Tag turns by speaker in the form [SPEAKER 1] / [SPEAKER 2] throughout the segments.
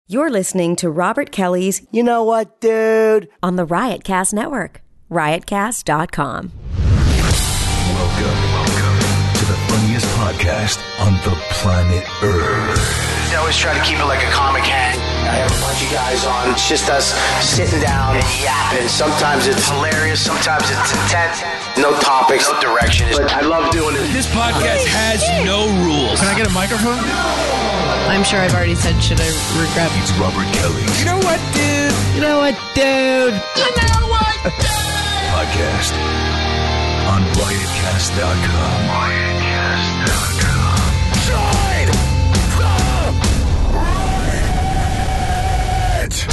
[SPEAKER 1] You're listening to Robert Kelly's
[SPEAKER 2] You Know What, Dude?
[SPEAKER 1] On the Riotcast Network, riotcast.com.
[SPEAKER 3] Welcome to the funniest podcast on the planet Earth.
[SPEAKER 4] I always try to keep it like a comic hang. I have a bunch of guys on. It's just us sitting down and yapping. Sometimes it's hilarious. Sometimes it's intense. No topics, no direction. But I love doing it.
[SPEAKER 5] This podcast has no rules.
[SPEAKER 6] Can I get a microphone?
[SPEAKER 7] I'm sure I've already said, should I regret?
[SPEAKER 3] It's Robert Kelly.
[SPEAKER 5] You know what, dude?
[SPEAKER 6] You know what, dude?
[SPEAKER 5] You know what, dude?
[SPEAKER 3] Podcast on riotcast.com. Riotcast.com.
[SPEAKER 5] Join the riot.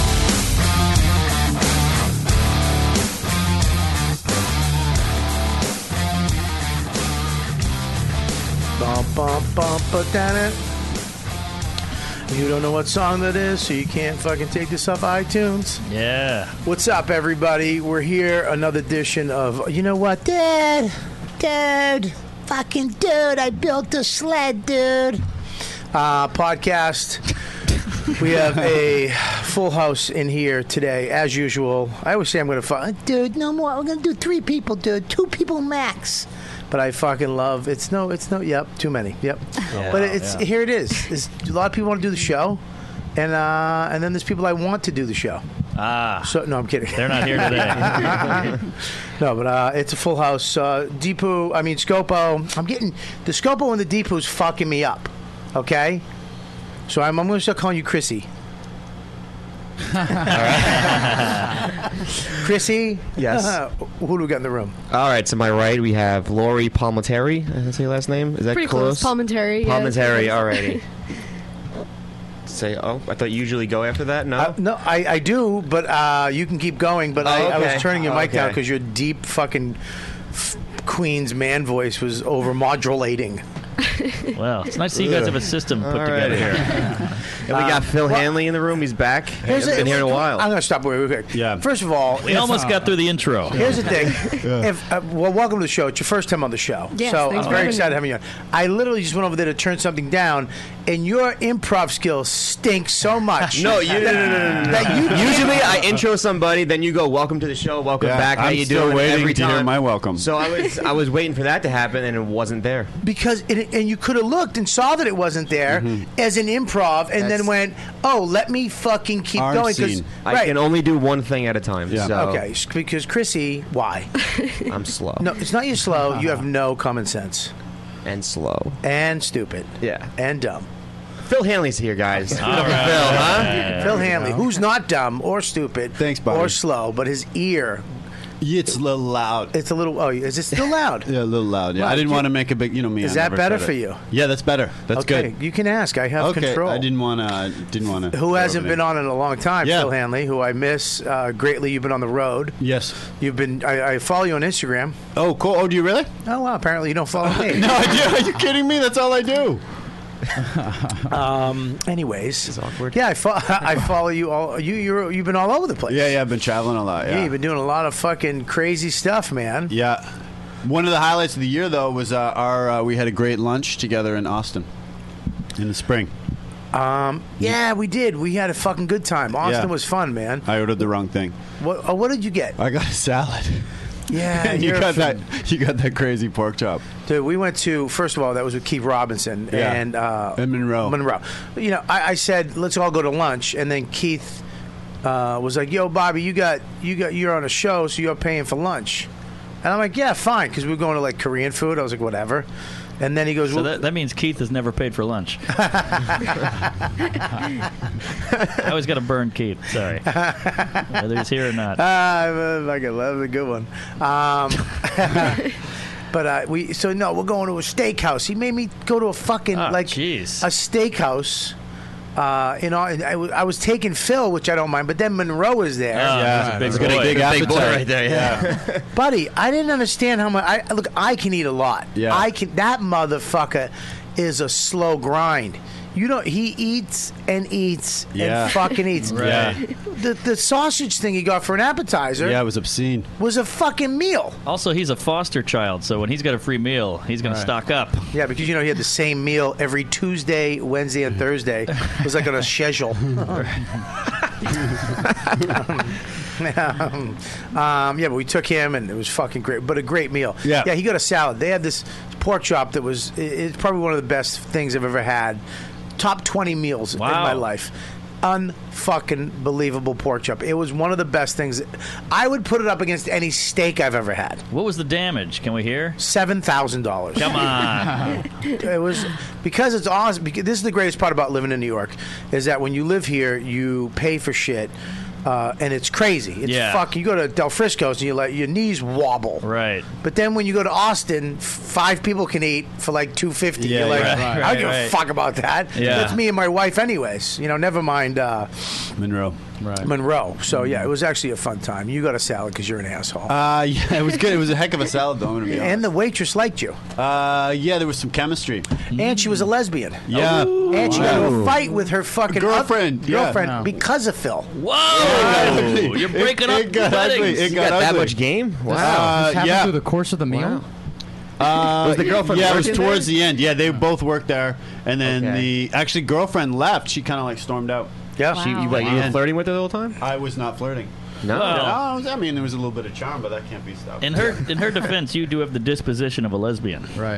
[SPEAKER 2] Bum, bum, bum, but damn it. You don't know what song that is, so you can't fucking take this off iTunes.
[SPEAKER 6] Yeah.
[SPEAKER 2] What's up, everybody? We're here, another edition of You Know What, Dude? Fucking dude, I built a sled, dude. Podcast. We have a full house in here today, as usual. I always say I'm going to dude, no more. We're going to do 3 people, dude. 2 people max. But I fucking love yep, too many. Yep.
[SPEAKER 6] Yeah,
[SPEAKER 2] but here it is. A lot of people want to do the show, and then there's people I want to do the show. So no, I'm kidding.
[SPEAKER 6] They're not here today.
[SPEAKER 2] No, but it's a full house. Scopo. I'm getting the Scopo and the Deepu's fucking me up. Okay, so I'm going to start calling you Chrissy. Chrissy?
[SPEAKER 8] Yes.
[SPEAKER 2] Who do we got in the room?
[SPEAKER 8] All right, to my right, we have Lori Palmentary. Did I say your last name? Is that
[SPEAKER 7] Pretty
[SPEAKER 8] close?
[SPEAKER 7] Palmentary.
[SPEAKER 8] Palmentary, alrighty. I thought you usually go after that? No?
[SPEAKER 2] No, I do, but you can keep going. But I was turning your mic down because your deep fucking Queen's man voice was over-modulating.
[SPEAKER 6] Well, it's nice to see you guys have a system put together here.
[SPEAKER 8] And we got Phil Hanley in the room. He's back. He's been here in a while.
[SPEAKER 2] I'm going to stop real quick.
[SPEAKER 6] Yeah.
[SPEAKER 2] First of all,
[SPEAKER 6] We almost got through the intro.
[SPEAKER 2] Here's the thing. Welcome to the show. It's your first time on the show.
[SPEAKER 7] Yes,
[SPEAKER 2] so
[SPEAKER 7] thanks
[SPEAKER 2] I'm
[SPEAKER 7] for
[SPEAKER 2] very
[SPEAKER 7] having
[SPEAKER 2] excited
[SPEAKER 7] me.
[SPEAKER 2] having you on. I literally just went over there to turn something down, and your improv skills stink so much.
[SPEAKER 8] No.
[SPEAKER 2] That you
[SPEAKER 8] Usually I intro somebody, then you go, welcome to the show, welcome back, how
[SPEAKER 9] I'm
[SPEAKER 8] you
[SPEAKER 9] still
[SPEAKER 8] doing?
[SPEAKER 9] waiting
[SPEAKER 8] Every
[SPEAKER 9] to
[SPEAKER 8] time.
[SPEAKER 9] hear my welcome.
[SPEAKER 8] So I was waiting for that to happen, and it wasn't there.
[SPEAKER 2] and you could have looked and saw that it wasn't there as an improv, and then went, oh, let me fucking keep
[SPEAKER 9] Aren't
[SPEAKER 2] going.
[SPEAKER 9] seen.
[SPEAKER 8] I can only do one thing at a time.
[SPEAKER 9] Yeah.
[SPEAKER 8] So
[SPEAKER 2] Okay, because Chrissy, why?
[SPEAKER 8] I'm slow.
[SPEAKER 2] No, it's not you slow. You have no common sense.
[SPEAKER 8] And slow.
[SPEAKER 2] And stupid.
[SPEAKER 8] Yeah.
[SPEAKER 2] And dumb.
[SPEAKER 8] Phil Hanley's here, guys. Give it up for
[SPEAKER 6] right.
[SPEAKER 8] Phil, huh?
[SPEAKER 2] Phil Hanley, who's not dumb or stupid
[SPEAKER 9] Thanks, buddy.
[SPEAKER 2] or slow, but his ear,
[SPEAKER 9] It's a little loud.
[SPEAKER 2] it's a little, is it still loud?
[SPEAKER 9] Yeah, a little loud. Yeah,
[SPEAKER 2] Wow,
[SPEAKER 9] I didn't
[SPEAKER 2] you-
[SPEAKER 9] want to make a big, me.
[SPEAKER 2] Is
[SPEAKER 9] I
[SPEAKER 2] that
[SPEAKER 9] never
[SPEAKER 2] better
[SPEAKER 9] said
[SPEAKER 2] for
[SPEAKER 9] it.
[SPEAKER 2] you?
[SPEAKER 9] Yeah, that's better. That's
[SPEAKER 2] Okay,
[SPEAKER 9] good.
[SPEAKER 2] you can ask. I have
[SPEAKER 9] Okay,
[SPEAKER 2] control.
[SPEAKER 9] I didn't want to.
[SPEAKER 2] Who hasn't been on in a long time?
[SPEAKER 9] Yeah.
[SPEAKER 2] Phil Hanley, who I miss greatly. You've been on the road.
[SPEAKER 9] Yes.
[SPEAKER 2] You've been. I follow you on Instagram.
[SPEAKER 9] Oh, cool. Oh, do you really?
[SPEAKER 2] Oh wow! Apparently you don't follow me.
[SPEAKER 9] No, I do. Are you kidding me? That's all I do.
[SPEAKER 2] Anyways,
[SPEAKER 8] This is awkward.
[SPEAKER 2] yeah, I follow you all. You've been all over the place.
[SPEAKER 9] Yeah, I've been traveling a lot.
[SPEAKER 2] Yeah,
[SPEAKER 9] Yeah.
[SPEAKER 2] you've been doing a lot of fucking crazy stuff, man.
[SPEAKER 9] Yeah. One of the highlights of the year, though, was we had a great lunch together in Austin in the spring.
[SPEAKER 2] Yeah, we did. We had a fucking good time. Austin
[SPEAKER 9] Yeah.
[SPEAKER 2] was fun, man.
[SPEAKER 9] I ordered the wrong thing.
[SPEAKER 2] What did you get?
[SPEAKER 9] I got a salad.
[SPEAKER 2] Yeah,
[SPEAKER 9] And you
[SPEAKER 2] you're
[SPEAKER 9] got
[SPEAKER 2] a
[SPEAKER 9] that crazy pork chop.
[SPEAKER 2] Dude, we went to, first of all, that was with Keith Robinson
[SPEAKER 9] Yeah.
[SPEAKER 2] and
[SPEAKER 9] Monroe.
[SPEAKER 2] You know, I said let's all go to lunch, and then Keith was like, "Yo, Bobby, you're on a show, so you're paying for lunch." And I'm like, "Yeah, fine," because we were going to like Korean food. I was like, "Whatever." And then he goes,
[SPEAKER 6] So that means Keith has never paid for lunch. I always got to burn Keith. Sorry. Whether he's here or not.
[SPEAKER 2] I love a good one. But we're going to a steakhouse. He made me go to a fucking a steakhouse. I was taking Phil, which I don't mind, but then Monroe is there.
[SPEAKER 9] Yeah,
[SPEAKER 6] big
[SPEAKER 9] it's
[SPEAKER 6] boy.
[SPEAKER 9] got a big appetite.
[SPEAKER 8] boy right there, yeah.
[SPEAKER 2] Buddy, I didn't understand how much. I can eat a lot.
[SPEAKER 9] Yeah.
[SPEAKER 2] That motherfucker is a slow grind. You know, he eats and eats
[SPEAKER 9] Yeah.
[SPEAKER 2] and fucking eats.
[SPEAKER 9] Right.
[SPEAKER 2] The sausage thing he got for an appetizer
[SPEAKER 9] Yeah, it was obscene.
[SPEAKER 2] was a fucking meal.
[SPEAKER 6] Also, he's a foster child, so when he's got a free meal, he's going to stock up.
[SPEAKER 2] Yeah, because you know he had the same meal every Tuesday, Wednesday, and Thursday. It was like on a schedule. Yeah, but we took him, and it was fucking great. But a great meal.
[SPEAKER 9] Yeah.
[SPEAKER 2] He got a salad. They had this pork chop that was it's probably one of the best things I've ever had. Top 20 meals in my life. Unfucking believable pork chop. It was one of the best things. I would put it up against any steak I've ever had.
[SPEAKER 6] What was the damage? Can we hear?
[SPEAKER 2] $7,000.
[SPEAKER 6] Come on.
[SPEAKER 2] It was because it's awesome. Because this is the greatest part about living in New York is that when you live here, you pay for shit. And it's crazy. It's fucking. You go to Del Frisco's and you let your knees wobble.
[SPEAKER 6] Right.
[SPEAKER 2] But then when you go to Austin, 5 people can eat for like $2.50.
[SPEAKER 9] Yeah,
[SPEAKER 2] You're like,
[SPEAKER 9] right,
[SPEAKER 2] I don't give a fuck about that.
[SPEAKER 6] Yeah.
[SPEAKER 2] That's me and my wife, anyways. You know, never mind
[SPEAKER 9] Monroe.
[SPEAKER 2] Monroe. So yeah, it was actually a fun time. You got a salad because you're an asshole.
[SPEAKER 9] Yeah, it was good. It was a heck of a salad, though. I'm gonna be honest.
[SPEAKER 2] And the waitress liked you.
[SPEAKER 9] Yeah, there was some chemistry.
[SPEAKER 2] And she was a lesbian.
[SPEAKER 9] Yeah.
[SPEAKER 2] And she got into a fight with her fucking
[SPEAKER 9] Girlfriend, yeah.
[SPEAKER 2] because of Phil.
[SPEAKER 6] Whoa! You're breaking up
[SPEAKER 9] It got
[SPEAKER 6] weddings.
[SPEAKER 9] ugly. It
[SPEAKER 8] You got that
[SPEAKER 9] ugly.
[SPEAKER 8] much game? Wow.
[SPEAKER 10] This happened
[SPEAKER 9] yeah.
[SPEAKER 10] through the course of the meal?
[SPEAKER 8] Was the girlfriend
[SPEAKER 9] Yeah, it was
[SPEAKER 8] working
[SPEAKER 9] towards
[SPEAKER 8] there?
[SPEAKER 9] the end. Yeah, they both worked there, and then
[SPEAKER 8] Okay.
[SPEAKER 9] the actually girlfriend left. She kind of like stormed out.
[SPEAKER 2] Yeah.
[SPEAKER 8] You were flirting with her the whole time?
[SPEAKER 9] I was not flirting.
[SPEAKER 8] No.
[SPEAKER 6] Well,
[SPEAKER 9] I mean, there was a little bit of charm, but that can't be stopped.
[SPEAKER 6] in her defense, you do have the disposition of a lesbian.
[SPEAKER 10] Right.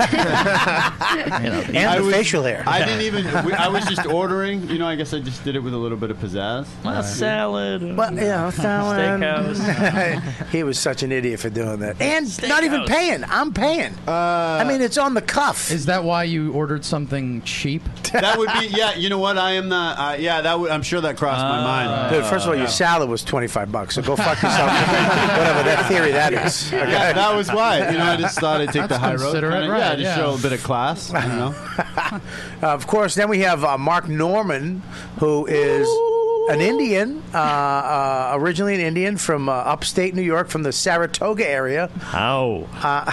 [SPEAKER 2] And the facial hair.
[SPEAKER 9] I didn't even. I was just ordering. You know, I guess I just did it with a little bit of pizzazz.
[SPEAKER 6] Well, salad.
[SPEAKER 2] But salad.
[SPEAKER 6] Steakhouse.
[SPEAKER 2] He was such an idiot for doing that, and
[SPEAKER 6] Steakhouse.
[SPEAKER 2] not even paying. I'm paying. I mean, it's on the cuff.
[SPEAKER 10] Is that why you ordered something cheap?
[SPEAKER 9] That would be. Yeah, you know what? I am not. Yeah, that would. I'm sure that crossed my mind.
[SPEAKER 2] Dude, first of all, your salad was $25, so go fuck yourself. Whatever that theory that is. Okay?
[SPEAKER 9] Yeah, that was why. You know, I just thought I'd take the
[SPEAKER 10] That's
[SPEAKER 9] high road.
[SPEAKER 10] considerate,
[SPEAKER 9] kinda.
[SPEAKER 10] right,
[SPEAKER 9] Yeah, just
[SPEAKER 10] yeah.
[SPEAKER 9] show a bit of class. You know.
[SPEAKER 2] Of course, then we have Mark Norman, who is an Indian, originally an Indian from upstate New York, from the Saratoga area.
[SPEAKER 6] How?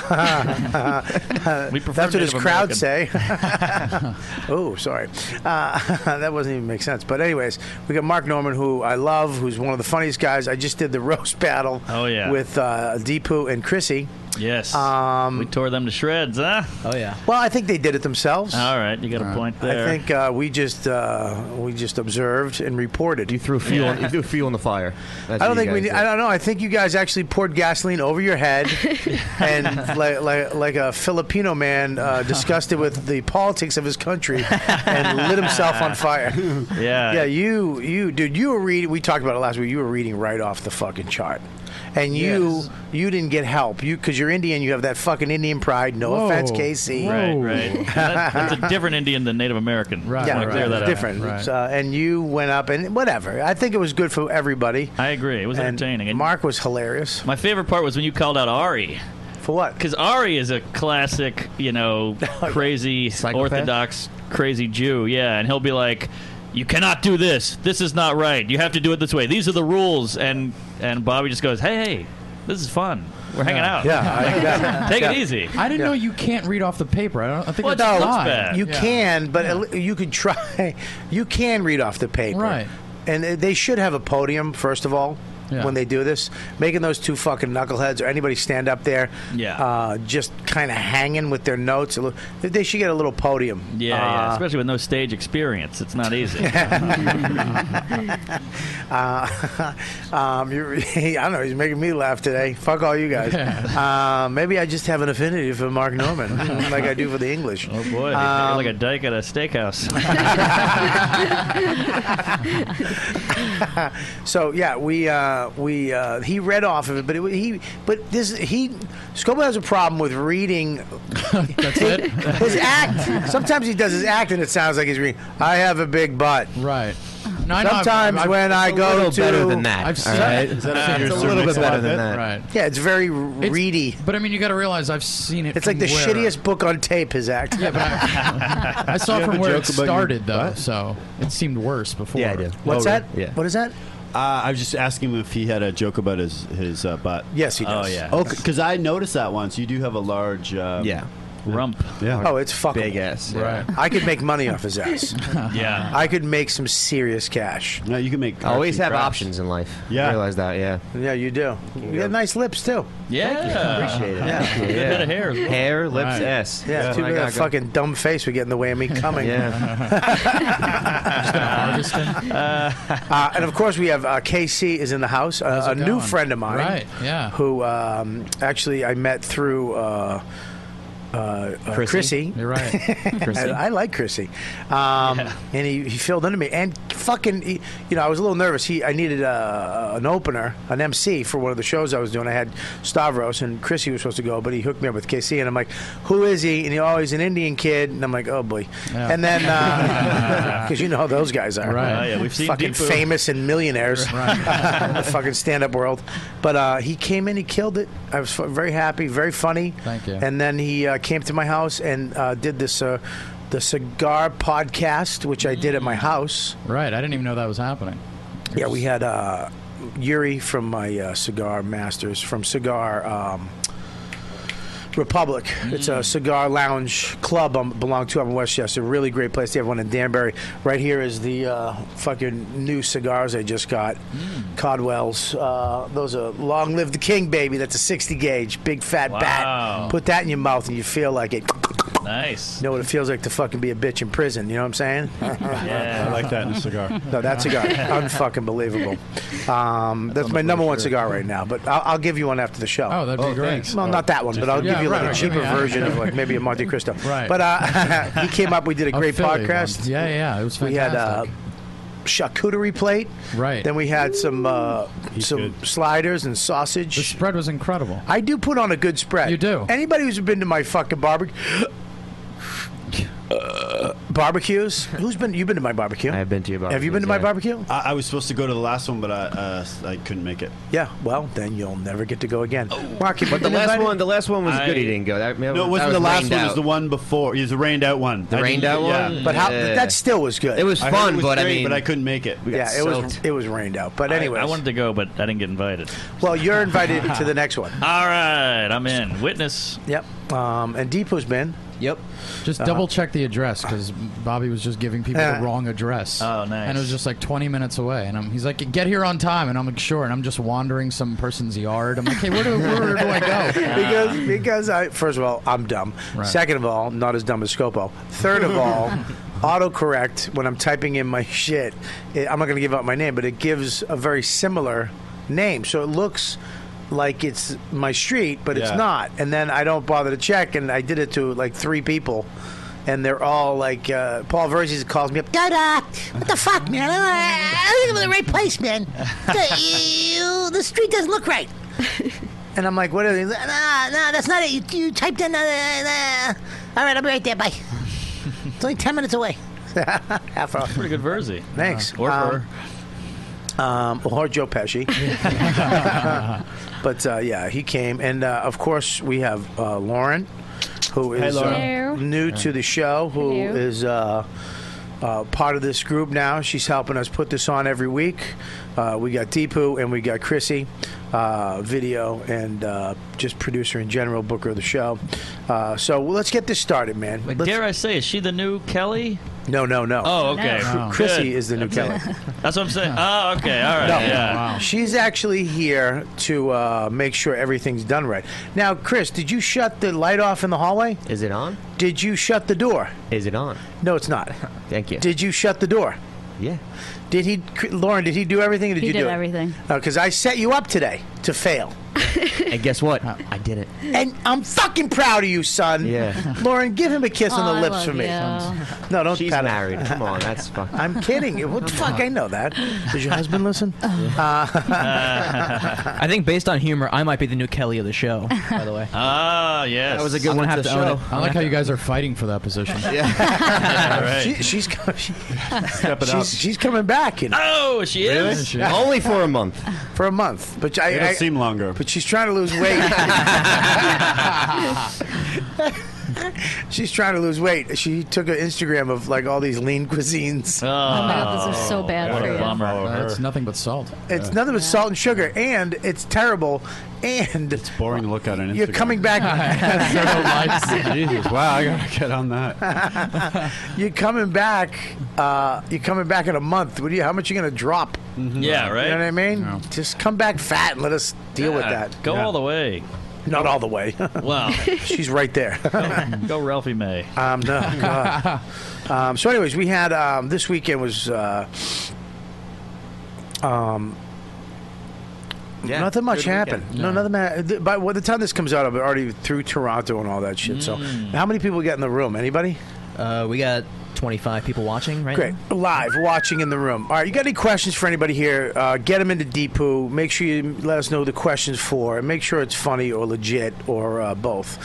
[SPEAKER 6] We prefer
[SPEAKER 2] That's what his
[SPEAKER 6] Native
[SPEAKER 2] crowd
[SPEAKER 6] American.
[SPEAKER 2] say. Oh, sorry. That doesn't even make sense. But anyways, we got Mark Norman, who I love, who's one of the funniest guys. I just did the roast battle with Deepu and Chrissy.
[SPEAKER 6] Yes. We tore them to shreds, huh?
[SPEAKER 7] Oh, yeah.
[SPEAKER 2] Well, I think they did it themselves.
[SPEAKER 6] All right, you got a point there.
[SPEAKER 2] I think we just observed and reported.
[SPEAKER 8] You threw fuel. You threw fuel in the fire. That's
[SPEAKER 2] I don't
[SPEAKER 8] what
[SPEAKER 2] think
[SPEAKER 8] you
[SPEAKER 2] we.
[SPEAKER 8] guys
[SPEAKER 2] I don't know. I think you guys actually poured gasoline over your head, and like a Filipino man disgusted with the politics of his country, and lit himself on fire.
[SPEAKER 6] Yeah.
[SPEAKER 2] You, dude, you were reading. We talked about it last week. You were reading right off the fucking chart. And you didn't get help. Because you're Indian, you have that fucking Indian pride. No offense, KC.
[SPEAKER 6] Right. That's a different Indian than Native American.
[SPEAKER 10] Right.
[SPEAKER 6] Just
[SPEAKER 2] Yeah,
[SPEAKER 6] wanna clear that up.
[SPEAKER 2] different.
[SPEAKER 10] Right.
[SPEAKER 2] And you went up and whatever. I think it was good for everybody.
[SPEAKER 6] I agree. It was
[SPEAKER 2] And
[SPEAKER 6] entertaining. And
[SPEAKER 2] Mark was hilarious.
[SPEAKER 6] my favorite part was when you called out Ari.
[SPEAKER 2] For what?
[SPEAKER 6] Because Ari is a classic, crazy, Orthodox, crazy Jew. Yeah, and he'll be like, you cannot do this. This is not right. You have to do it this way. These are the rules. And Bobby just goes, hey, this is fun. We're hanging out. Take it easy.
[SPEAKER 10] I didn't know you can't read off the paper. I think
[SPEAKER 6] Well,
[SPEAKER 10] that's
[SPEAKER 6] it looks
[SPEAKER 10] fine.
[SPEAKER 6] bad.
[SPEAKER 2] You can, but you could try. You can read off the paper.
[SPEAKER 10] Right.
[SPEAKER 2] And they should have a podium, first of all, when they do this. Making those two fucking knuckleheads or anybody stand up there just kind of hanging with their notes. They should get a little podium.
[SPEAKER 6] Yeah, especially with no stage experience. It's not easy.
[SPEAKER 2] I don't know. He's making me laugh today. Fuck all you guys. Maybe I just have an affinity for Mark Norman, like I do for the English.
[SPEAKER 6] Oh boy, you're like a dyke at a steakhouse.
[SPEAKER 2] So yeah, he read off of it, but Scobo has a problem with reading.
[SPEAKER 10] That's it?
[SPEAKER 2] His act. Sometimes he does his act, and it sounds like he's reading. I have a big butt.
[SPEAKER 10] Right.
[SPEAKER 2] Sometimes when I go to
[SPEAKER 8] better than that.
[SPEAKER 10] I've seen
[SPEAKER 8] all right?
[SPEAKER 10] it.
[SPEAKER 8] It's a little bit better than that.
[SPEAKER 10] Right.
[SPEAKER 2] Yeah, it's very reedy.
[SPEAKER 10] But I mean, you got to realize I've seen it.
[SPEAKER 2] It's like the
[SPEAKER 10] from where-
[SPEAKER 2] shittiest book on tape. His act.
[SPEAKER 10] Yeah, but I saw
[SPEAKER 9] You have
[SPEAKER 10] from
[SPEAKER 9] a
[SPEAKER 10] where it
[SPEAKER 9] joke about your
[SPEAKER 10] started, though,
[SPEAKER 9] butt?
[SPEAKER 10] so it seemed worse before.
[SPEAKER 8] Yeah, I do.
[SPEAKER 2] What's that?
[SPEAKER 8] Yeah.
[SPEAKER 2] What is that?
[SPEAKER 9] I was just asking him if he had a joke about his butt.
[SPEAKER 2] Yes, he does.
[SPEAKER 6] Oh yeah.
[SPEAKER 9] Oh, because I noticed that once. You do have a large.
[SPEAKER 8] Yeah.
[SPEAKER 6] Rump.
[SPEAKER 9] Yeah.
[SPEAKER 2] Oh, it's fucking
[SPEAKER 8] Big ass.
[SPEAKER 10] Right.
[SPEAKER 2] I could make money off his ass.
[SPEAKER 6] Yeah.
[SPEAKER 2] I could make some serious cash.
[SPEAKER 9] No, you can make.
[SPEAKER 8] Always
[SPEAKER 9] arts and
[SPEAKER 8] have
[SPEAKER 9] crafts.
[SPEAKER 8] options in life.
[SPEAKER 9] Yeah.
[SPEAKER 8] Realize that. Yeah.
[SPEAKER 2] Yeah, you do. You have nice lips too.
[SPEAKER 6] Yeah.
[SPEAKER 8] Appreciate it.
[SPEAKER 2] Yeah.
[SPEAKER 8] Thank you,
[SPEAKER 6] Good bit of hair as well.
[SPEAKER 8] Hair, lips,
[SPEAKER 10] Right.
[SPEAKER 8] ass.
[SPEAKER 2] Yeah,
[SPEAKER 8] That's
[SPEAKER 2] too
[SPEAKER 8] what I
[SPEAKER 2] bad
[SPEAKER 8] got
[SPEAKER 2] that
[SPEAKER 8] going.
[SPEAKER 2] fucking dumb face would get in the way of me coming.
[SPEAKER 8] Yeah.
[SPEAKER 10] Harvesting.
[SPEAKER 2] And of course, we have KC is in the house,
[SPEAKER 10] How's
[SPEAKER 2] a
[SPEAKER 10] it
[SPEAKER 2] new
[SPEAKER 10] going?
[SPEAKER 2] friend of mine.
[SPEAKER 10] Right, yeah.
[SPEAKER 2] Who actually I met through Chrissy.
[SPEAKER 10] You're right.
[SPEAKER 2] I like Chrissy, and he filled into me. And fucking, I was a little nervous. I needed an opener, an MC for one of the shows I was doing. I had Stavros and Chrissy was supposed to go, but he hooked me up with KC, and I'm like, "Who is he?" And he's an Indian kid, and I'm like, "Oh boy."
[SPEAKER 10] Yeah.
[SPEAKER 2] And then because you know how those guys are,
[SPEAKER 10] Right.
[SPEAKER 6] Oh, yeah, we've seen
[SPEAKER 2] fucking
[SPEAKER 6] Deepu.
[SPEAKER 2] famous and millionaires, in the fucking stand-up world. But he came in, he killed it. I was very happy, very funny.
[SPEAKER 10] Thank you.
[SPEAKER 2] And then he came to my house and did this the cigar podcast, which I did at my house.
[SPEAKER 10] Right. I didn't even know that was happening.
[SPEAKER 2] Yeah, we had Yuri from my Cigar Masters from Cigar Republic. It's a cigar lounge club I belong to. I'm in Westchester. Really great place. They have one in Danbury. Right here is the fucking new cigars I just got. Codwell's. Those are Long Live the King, baby. That's a 60 gauge. Big fat
[SPEAKER 6] Wow.
[SPEAKER 2] bat. Put that in your mouth and you feel like it.
[SPEAKER 6] Nice.
[SPEAKER 2] You know what it feels like to fucking be a bitch in prison. You know what I'm saying?
[SPEAKER 6] Yeah.
[SPEAKER 9] I like that in a cigar.
[SPEAKER 2] No, that cigar, unfucking believable. That's my number one cigar right now. But I'll give you one after the show.
[SPEAKER 10] Oh, that'd be great.
[SPEAKER 9] thanks.
[SPEAKER 2] Well, not that one, but I'll give you like a cheaper version of like maybe a Monte Cristo.
[SPEAKER 10] Right.
[SPEAKER 2] But he came up. We did a great
[SPEAKER 10] Philly
[SPEAKER 2] podcast.
[SPEAKER 10] one. Yeah, it was
[SPEAKER 2] We had
[SPEAKER 10] fantastic.
[SPEAKER 2] charcuterie plate.
[SPEAKER 10] Right.
[SPEAKER 2] Then we had some
[SPEAKER 9] good.
[SPEAKER 2] sliders and sausage.
[SPEAKER 10] The spread was incredible.
[SPEAKER 2] I do put on a good spread.
[SPEAKER 10] You do.
[SPEAKER 2] Anybody who's been to my fucking barbecues? You've been to my barbecue?
[SPEAKER 8] I have been to your barbecue.
[SPEAKER 2] Have you been to my barbecue?
[SPEAKER 9] I was supposed to go to the last one, but I couldn't make it.
[SPEAKER 2] Yeah. Well, then you'll never get to go again. Mark, have you
[SPEAKER 8] But the
[SPEAKER 2] been
[SPEAKER 8] last
[SPEAKER 2] invited?
[SPEAKER 8] one was good. He didn't go. That,
[SPEAKER 9] No, it wasn't the last one. It was the one before. It was the rained out one.
[SPEAKER 8] The rained out one?
[SPEAKER 9] Yeah.
[SPEAKER 2] But how?
[SPEAKER 8] Yeah.
[SPEAKER 2] That still was good.
[SPEAKER 8] It was
[SPEAKER 9] I heard
[SPEAKER 8] fun,
[SPEAKER 9] it was
[SPEAKER 8] but I
[SPEAKER 9] great,
[SPEAKER 8] mean,
[SPEAKER 9] but I couldn't make it.
[SPEAKER 2] Yeah, it was rained out. But anyways,
[SPEAKER 6] I wanted to go, but I didn't get invited.
[SPEAKER 2] well, you're invited to the next one.
[SPEAKER 6] All right, I'm in. Witness.
[SPEAKER 2] Yep. And Deepu's been.
[SPEAKER 8] Yep.
[SPEAKER 10] Just double check the address because Bobby was just giving people the wrong address.
[SPEAKER 6] Oh, nice.
[SPEAKER 10] And it was just like 20 minutes away. And he's like, get here on time. And I'm like, sure. And I'm just wandering some person's yard. I'm like, hey, where do I go?
[SPEAKER 2] because first of all, I'm dumb.
[SPEAKER 10] Right.
[SPEAKER 2] Second of all, not as dumb as Scopo. Third of all, autocorrect when I'm typing in my shit. I'm not going to give out my name, but it gives a very similar name, so it looks like it's my street, but it's
[SPEAKER 9] Yeah.
[SPEAKER 2] not. And then I don't bother to check, and I did it to like 3 people. And they're all like, Paul Verzi calls me up, Dada, what the fuck, man? I think I'm in the right place, man. The street doesn't look right. And I'm like, what are they? No, that's not it. You typed in, all right, I'll be right there, bye. It's only 10 minutes away. Half hour.
[SPEAKER 6] Pretty good Verzi.
[SPEAKER 2] Thanks.
[SPEAKER 6] Or her.
[SPEAKER 2] Or Joe Pesci. But, yeah, he came. And, of course, we have Lauren, who is
[SPEAKER 11] Hello.
[SPEAKER 2] new to the show, who
[SPEAKER 11] Hello.
[SPEAKER 2] is part of this group now. She's helping us put this on every week. We got Deepu and we got Chrissy, video and just producer in general, booker of the show. So let's get this started, man.
[SPEAKER 6] But
[SPEAKER 2] Let's-
[SPEAKER 6] dare I say, is she the new Kelly?
[SPEAKER 2] No.
[SPEAKER 6] Oh, okay.
[SPEAKER 10] No.
[SPEAKER 2] Chrissy
[SPEAKER 6] Good.
[SPEAKER 2] is the new Kelly.
[SPEAKER 6] That's what I'm saying. Oh, okay. All right.
[SPEAKER 2] No.
[SPEAKER 6] Yeah.
[SPEAKER 2] She's actually here to make sure everything's done right. Now, Chris, did you shut the light off in the hallway?
[SPEAKER 8] Is it on?
[SPEAKER 2] Did you shut the door?
[SPEAKER 8] Is it on?
[SPEAKER 2] No, it's not.
[SPEAKER 8] Thank you.
[SPEAKER 2] Did you shut the door?
[SPEAKER 8] Yeah.
[SPEAKER 2] Did he, Lauren? Did he do everything? Or did
[SPEAKER 11] He
[SPEAKER 2] you
[SPEAKER 11] did
[SPEAKER 2] do
[SPEAKER 11] everything.
[SPEAKER 2] Because I set you up today to fail,
[SPEAKER 8] And guess what? I did it.
[SPEAKER 2] and I'm fucking proud of you, son.
[SPEAKER 8] Yeah.
[SPEAKER 2] Lauren, give him a kiss on
[SPEAKER 11] Oh,
[SPEAKER 2] the
[SPEAKER 11] I
[SPEAKER 2] lips
[SPEAKER 11] love
[SPEAKER 2] for me.
[SPEAKER 11] you.
[SPEAKER 2] No, don't.
[SPEAKER 8] She's
[SPEAKER 2] pat him.
[SPEAKER 8] married. Come on, that's fucking.
[SPEAKER 2] I'm kidding. What the fuck? I know that. Does your husband listen?
[SPEAKER 12] I think based on humor, I might be the new Kelly of the show. By the way,
[SPEAKER 6] Ah, yes.
[SPEAKER 8] That was a good
[SPEAKER 12] I'm
[SPEAKER 8] one
[SPEAKER 12] gonna
[SPEAKER 8] to
[SPEAKER 12] have to own
[SPEAKER 8] show.
[SPEAKER 12] it.
[SPEAKER 10] I like how you guys are fighting for that position.
[SPEAKER 6] All right.
[SPEAKER 2] She's
[SPEAKER 9] Step it up.
[SPEAKER 2] she's coming back, you know,
[SPEAKER 6] Oh, she is.
[SPEAKER 10] She-
[SPEAKER 8] Only for a month.
[SPEAKER 2] for a month. But
[SPEAKER 9] It'll seem longer.
[SPEAKER 2] But she's trying to lose weight. She's trying to lose weight. She took an Instagram of like all these lean cuisines.
[SPEAKER 6] Oh,
[SPEAKER 7] my God, this is so bad
[SPEAKER 6] what
[SPEAKER 7] for
[SPEAKER 6] a
[SPEAKER 7] you.
[SPEAKER 6] bummer.
[SPEAKER 10] It's nothing but salt.
[SPEAKER 2] It's nothing but salt and sugar, and it's terrible. And
[SPEAKER 9] it's boring to look at on Instagram.
[SPEAKER 2] You're coming back.
[SPEAKER 9] Jesus, wow! I gotta get on that.
[SPEAKER 2] You're coming back. You're coming back in a month. How much are you gonna drop?
[SPEAKER 6] Yeah, right.
[SPEAKER 2] You know what I mean? No. Just come back fat and let us deal with that.
[SPEAKER 6] Go all the way.
[SPEAKER 2] Not all the way.
[SPEAKER 6] Wow.
[SPEAKER 2] She's right there.
[SPEAKER 6] Go Ralphie May.
[SPEAKER 2] No, God. So, anyways, we had this weekend was nothing much happened. No, nothing. By the time this comes out, I'm already through Toronto and all that shit. So, how many people get in the room? Anybody?
[SPEAKER 12] We got 25 people watching right
[SPEAKER 2] Great.
[SPEAKER 12] now.
[SPEAKER 2] Live, watching in the room. All right, you got any questions for anybody here? Get them into Deepu. Make sure you let us know the questions for, and make sure it's funny or legit or both.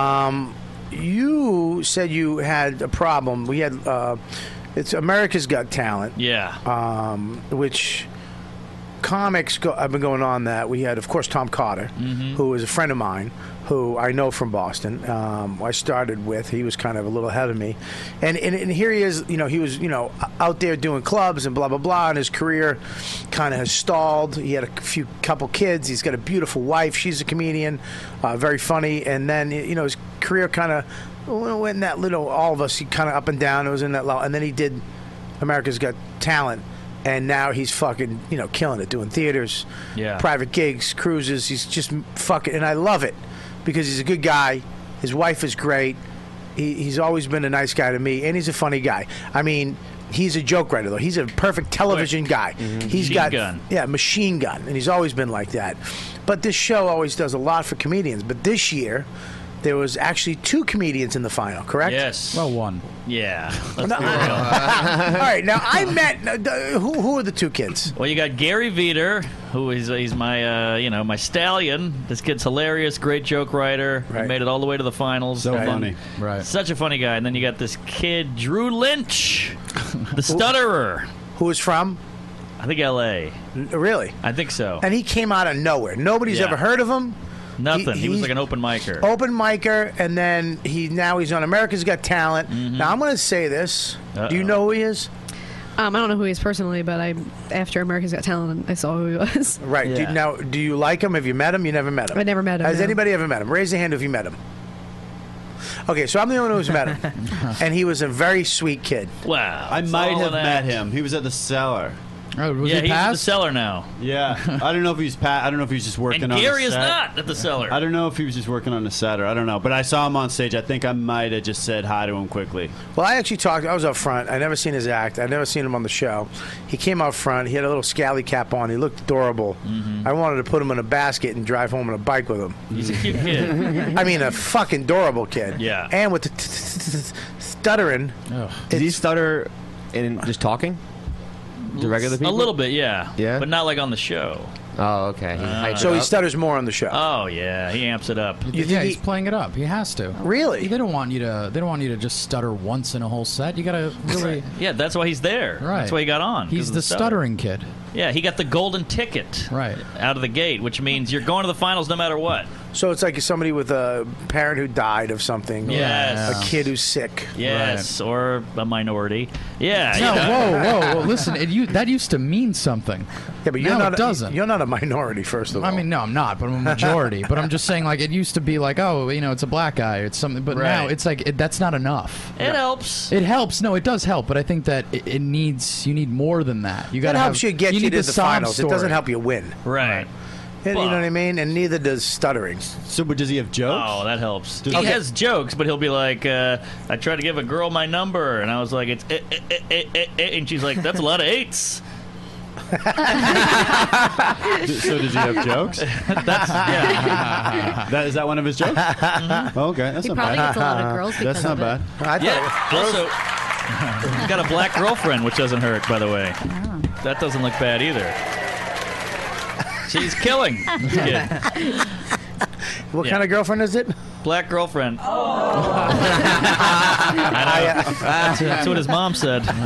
[SPEAKER 2] You said you had a problem. We had, it's America's Got Talent.
[SPEAKER 6] Yeah.
[SPEAKER 2] Which comics have been going on that. We had, of course, Tom Carter, who is a friend of mine, who I know from Boston. I started with. He was kind of a little ahead of me. And here he is, he was, out there doing clubs and blah, blah, blah, and his career kind of has stalled. He had a couple kids. He's got a beautiful wife. She's a comedian, very funny. And then, his career kind of went in that little, all of us, he kind of up and down. It was in that low. And then he did America's Got Talent. And now he's fucking, killing it, doing theaters, private gigs, cruises. He's just fucking, and I love it because he's a good guy. His wife is great. He's always been a nice guy to me, and he's a funny guy. I mean, he's a joke writer, though. He's a perfect television guy. He's got machine gun, and he's always been like that. But this show always does a lot for comedians. But this year, there was actually 2 comedians in the final, correct?
[SPEAKER 6] Yes.
[SPEAKER 10] Well, 1.
[SPEAKER 6] Yeah.
[SPEAKER 2] All right. Now I met who are the 2 kids?
[SPEAKER 6] Well, you got Gary Veeder, who he's my my stallion. This kid's hilarious, great joke writer.
[SPEAKER 2] Right.
[SPEAKER 6] Made it all the way to the finals.
[SPEAKER 9] So funny.
[SPEAKER 10] Right.
[SPEAKER 6] Such a funny guy. And then you got this kid Drew Lynch, the stutterer.
[SPEAKER 2] Who is from?
[SPEAKER 6] I think L.A.
[SPEAKER 2] Really?
[SPEAKER 6] I think so.
[SPEAKER 2] And he came out of nowhere. Nobody's ever heard of him.
[SPEAKER 6] Nothing. He was like an open micer.
[SPEAKER 2] Open micer, and then he's on America's Got Talent. Now I'm going to say this. Do you know who he is?
[SPEAKER 7] I don't know who he is personally, but after America's Got Talent, I saw who he was.
[SPEAKER 2] Right.
[SPEAKER 6] Yeah.
[SPEAKER 2] Do you like him? Have you met him? You never met him.
[SPEAKER 7] I never met him.
[SPEAKER 2] Has
[SPEAKER 7] no.
[SPEAKER 2] anybody ever met him? Raise your hand if you met him. Okay, so I'm the only one who's met him, and he was a very sweet kid.
[SPEAKER 6] Wow.
[SPEAKER 9] I might have met him. He was at the Cellar.
[SPEAKER 10] Oh, was
[SPEAKER 6] yeah,
[SPEAKER 10] he
[SPEAKER 6] he's at the
[SPEAKER 10] passed?
[SPEAKER 6] Cellar now.
[SPEAKER 9] Yeah, I don't know if he's I don't know if he's just working
[SPEAKER 6] And
[SPEAKER 9] on.
[SPEAKER 6] Gary
[SPEAKER 9] the
[SPEAKER 6] is
[SPEAKER 9] set.
[SPEAKER 6] not at the Cellar.
[SPEAKER 9] I don't know if he was just working on the set or I don't know, but I saw him on stage. I think I might have just said hi to him quickly.
[SPEAKER 2] Well, I actually I was up front. I never seen his act. I never seen him on the show. He came out front. He had a little scally cap on. He looked adorable. I wanted to put him in a basket and drive home on a bike with him.
[SPEAKER 6] He's a cute kid.
[SPEAKER 2] I mean, a fucking adorable kid.
[SPEAKER 6] Yeah.
[SPEAKER 2] And with the stuttering.
[SPEAKER 8] Did he stutter in just talking? To regular people?
[SPEAKER 6] A little bit, yeah.
[SPEAKER 8] Yeah?
[SPEAKER 6] But not like on the show.
[SPEAKER 8] Oh, okay.
[SPEAKER 2] So he stutters more on the show.
[SPEAKER 6] Oh yeah, he amps it up.
[SPEAKER 10] Yeah, he's playing it up. He has to.
[SPEAKER 2] Really?
[SPEAKER 10] They don't want you to just stutter once in a whole set. You gotta really.
[SPEAKER 6] Yeah, that's why he's there.
[SPEAKER 10] Right.
[SPEAKER 6] That's why he got on. 'cause
[SPEAKER 10] He's
[SPEAKER 6] of
[SPEAKER 10] the
[SPEAKER 6] stutter.
[SPEAKER 10] stuttering kid.
[SPEAKER 6] Yeah, he got the golden ticket.
[SPEAKER 10] Right.
[SPEAKER 6] Out of the gate, which means you're going to the finals no matter what.
[SPEAKER 2] So it's like somebody with a parent who died of something. Or
[SPEAKER 6] Yes.
[SPEAKER 2] a kid who's sick.
[SPEAKER 6] Yes, or a minority. Yeah.
[SPEAKER 10] No,
[SPEAKER 6] you know.
[SPEAKER 10] whoa! Listen, that used to mean something.
[SPEAKER 2] Yeah, but you're
[SPEAKER 10] now
[SPEAKER 2] not.
[SPEAKER 10] it doesn't.
[SPEAKER 2] You're not a minority, first of all.
[SPEAKER 10] I mean, no, I'm not, but I'm a majority. But I'm just saying, like, it used to be like, oh, it's a black guy, it's something. But now
[SPEAKER 6] Right.
[SPEAKER 10] it's like that's not enough.
[SPEAKER 6] It helps.
[SPEAKER 10] It helps. No, it does help. But I think that you need more than that. You got
[SPEAKER 2] That helps you get you
[SPEAKER 10] need
[SPEAKER 2] to the
[SPEAKER 10] sob
[SPEAKER 2] finals. It
[SPEAKER 10] story.
[SPEAKER 2] doesn't help you win.
[SPEAKER 6] Right.
[SPEAKER 2] You know what I mean? And neither does stuttering.
[SPEAKER 9] So, but does he have jokes?
[SPEAKER 6] Oh, that helps.
[SPEAKER 9] Does
[SPEAKER 6] He
[SPEAKER 9] he-
[SPEAKER 6] has jokes, but he'll be like, I tried to give a girl my number, and I was like, it's and she's like, that's a lot of 8s.
[SPEAKER 9] So does he have jokes? Is that one of his jokes? Okay, that's
[SPEAKER 7] He
[SPEAKER 9] not
[SPEAKER 7] probably
[SPEAKER 9] bad.
[SPEAKER 7] gets a lot of girls because
[SPEAKER 9] That's not
[SPEAKER 7] of it.
[SPEAKER 9] bad.
[SPEAKER 6] Yeah. Also, he's got a black girlfriend, which doesn't hurt, by the way. That doesn't look bad either. She's killing this kid.
[SPEAKER 2] What kind of girlfriend is it?
[SPEAKER 6] Black girlfriend. I know. That's what his mom said. But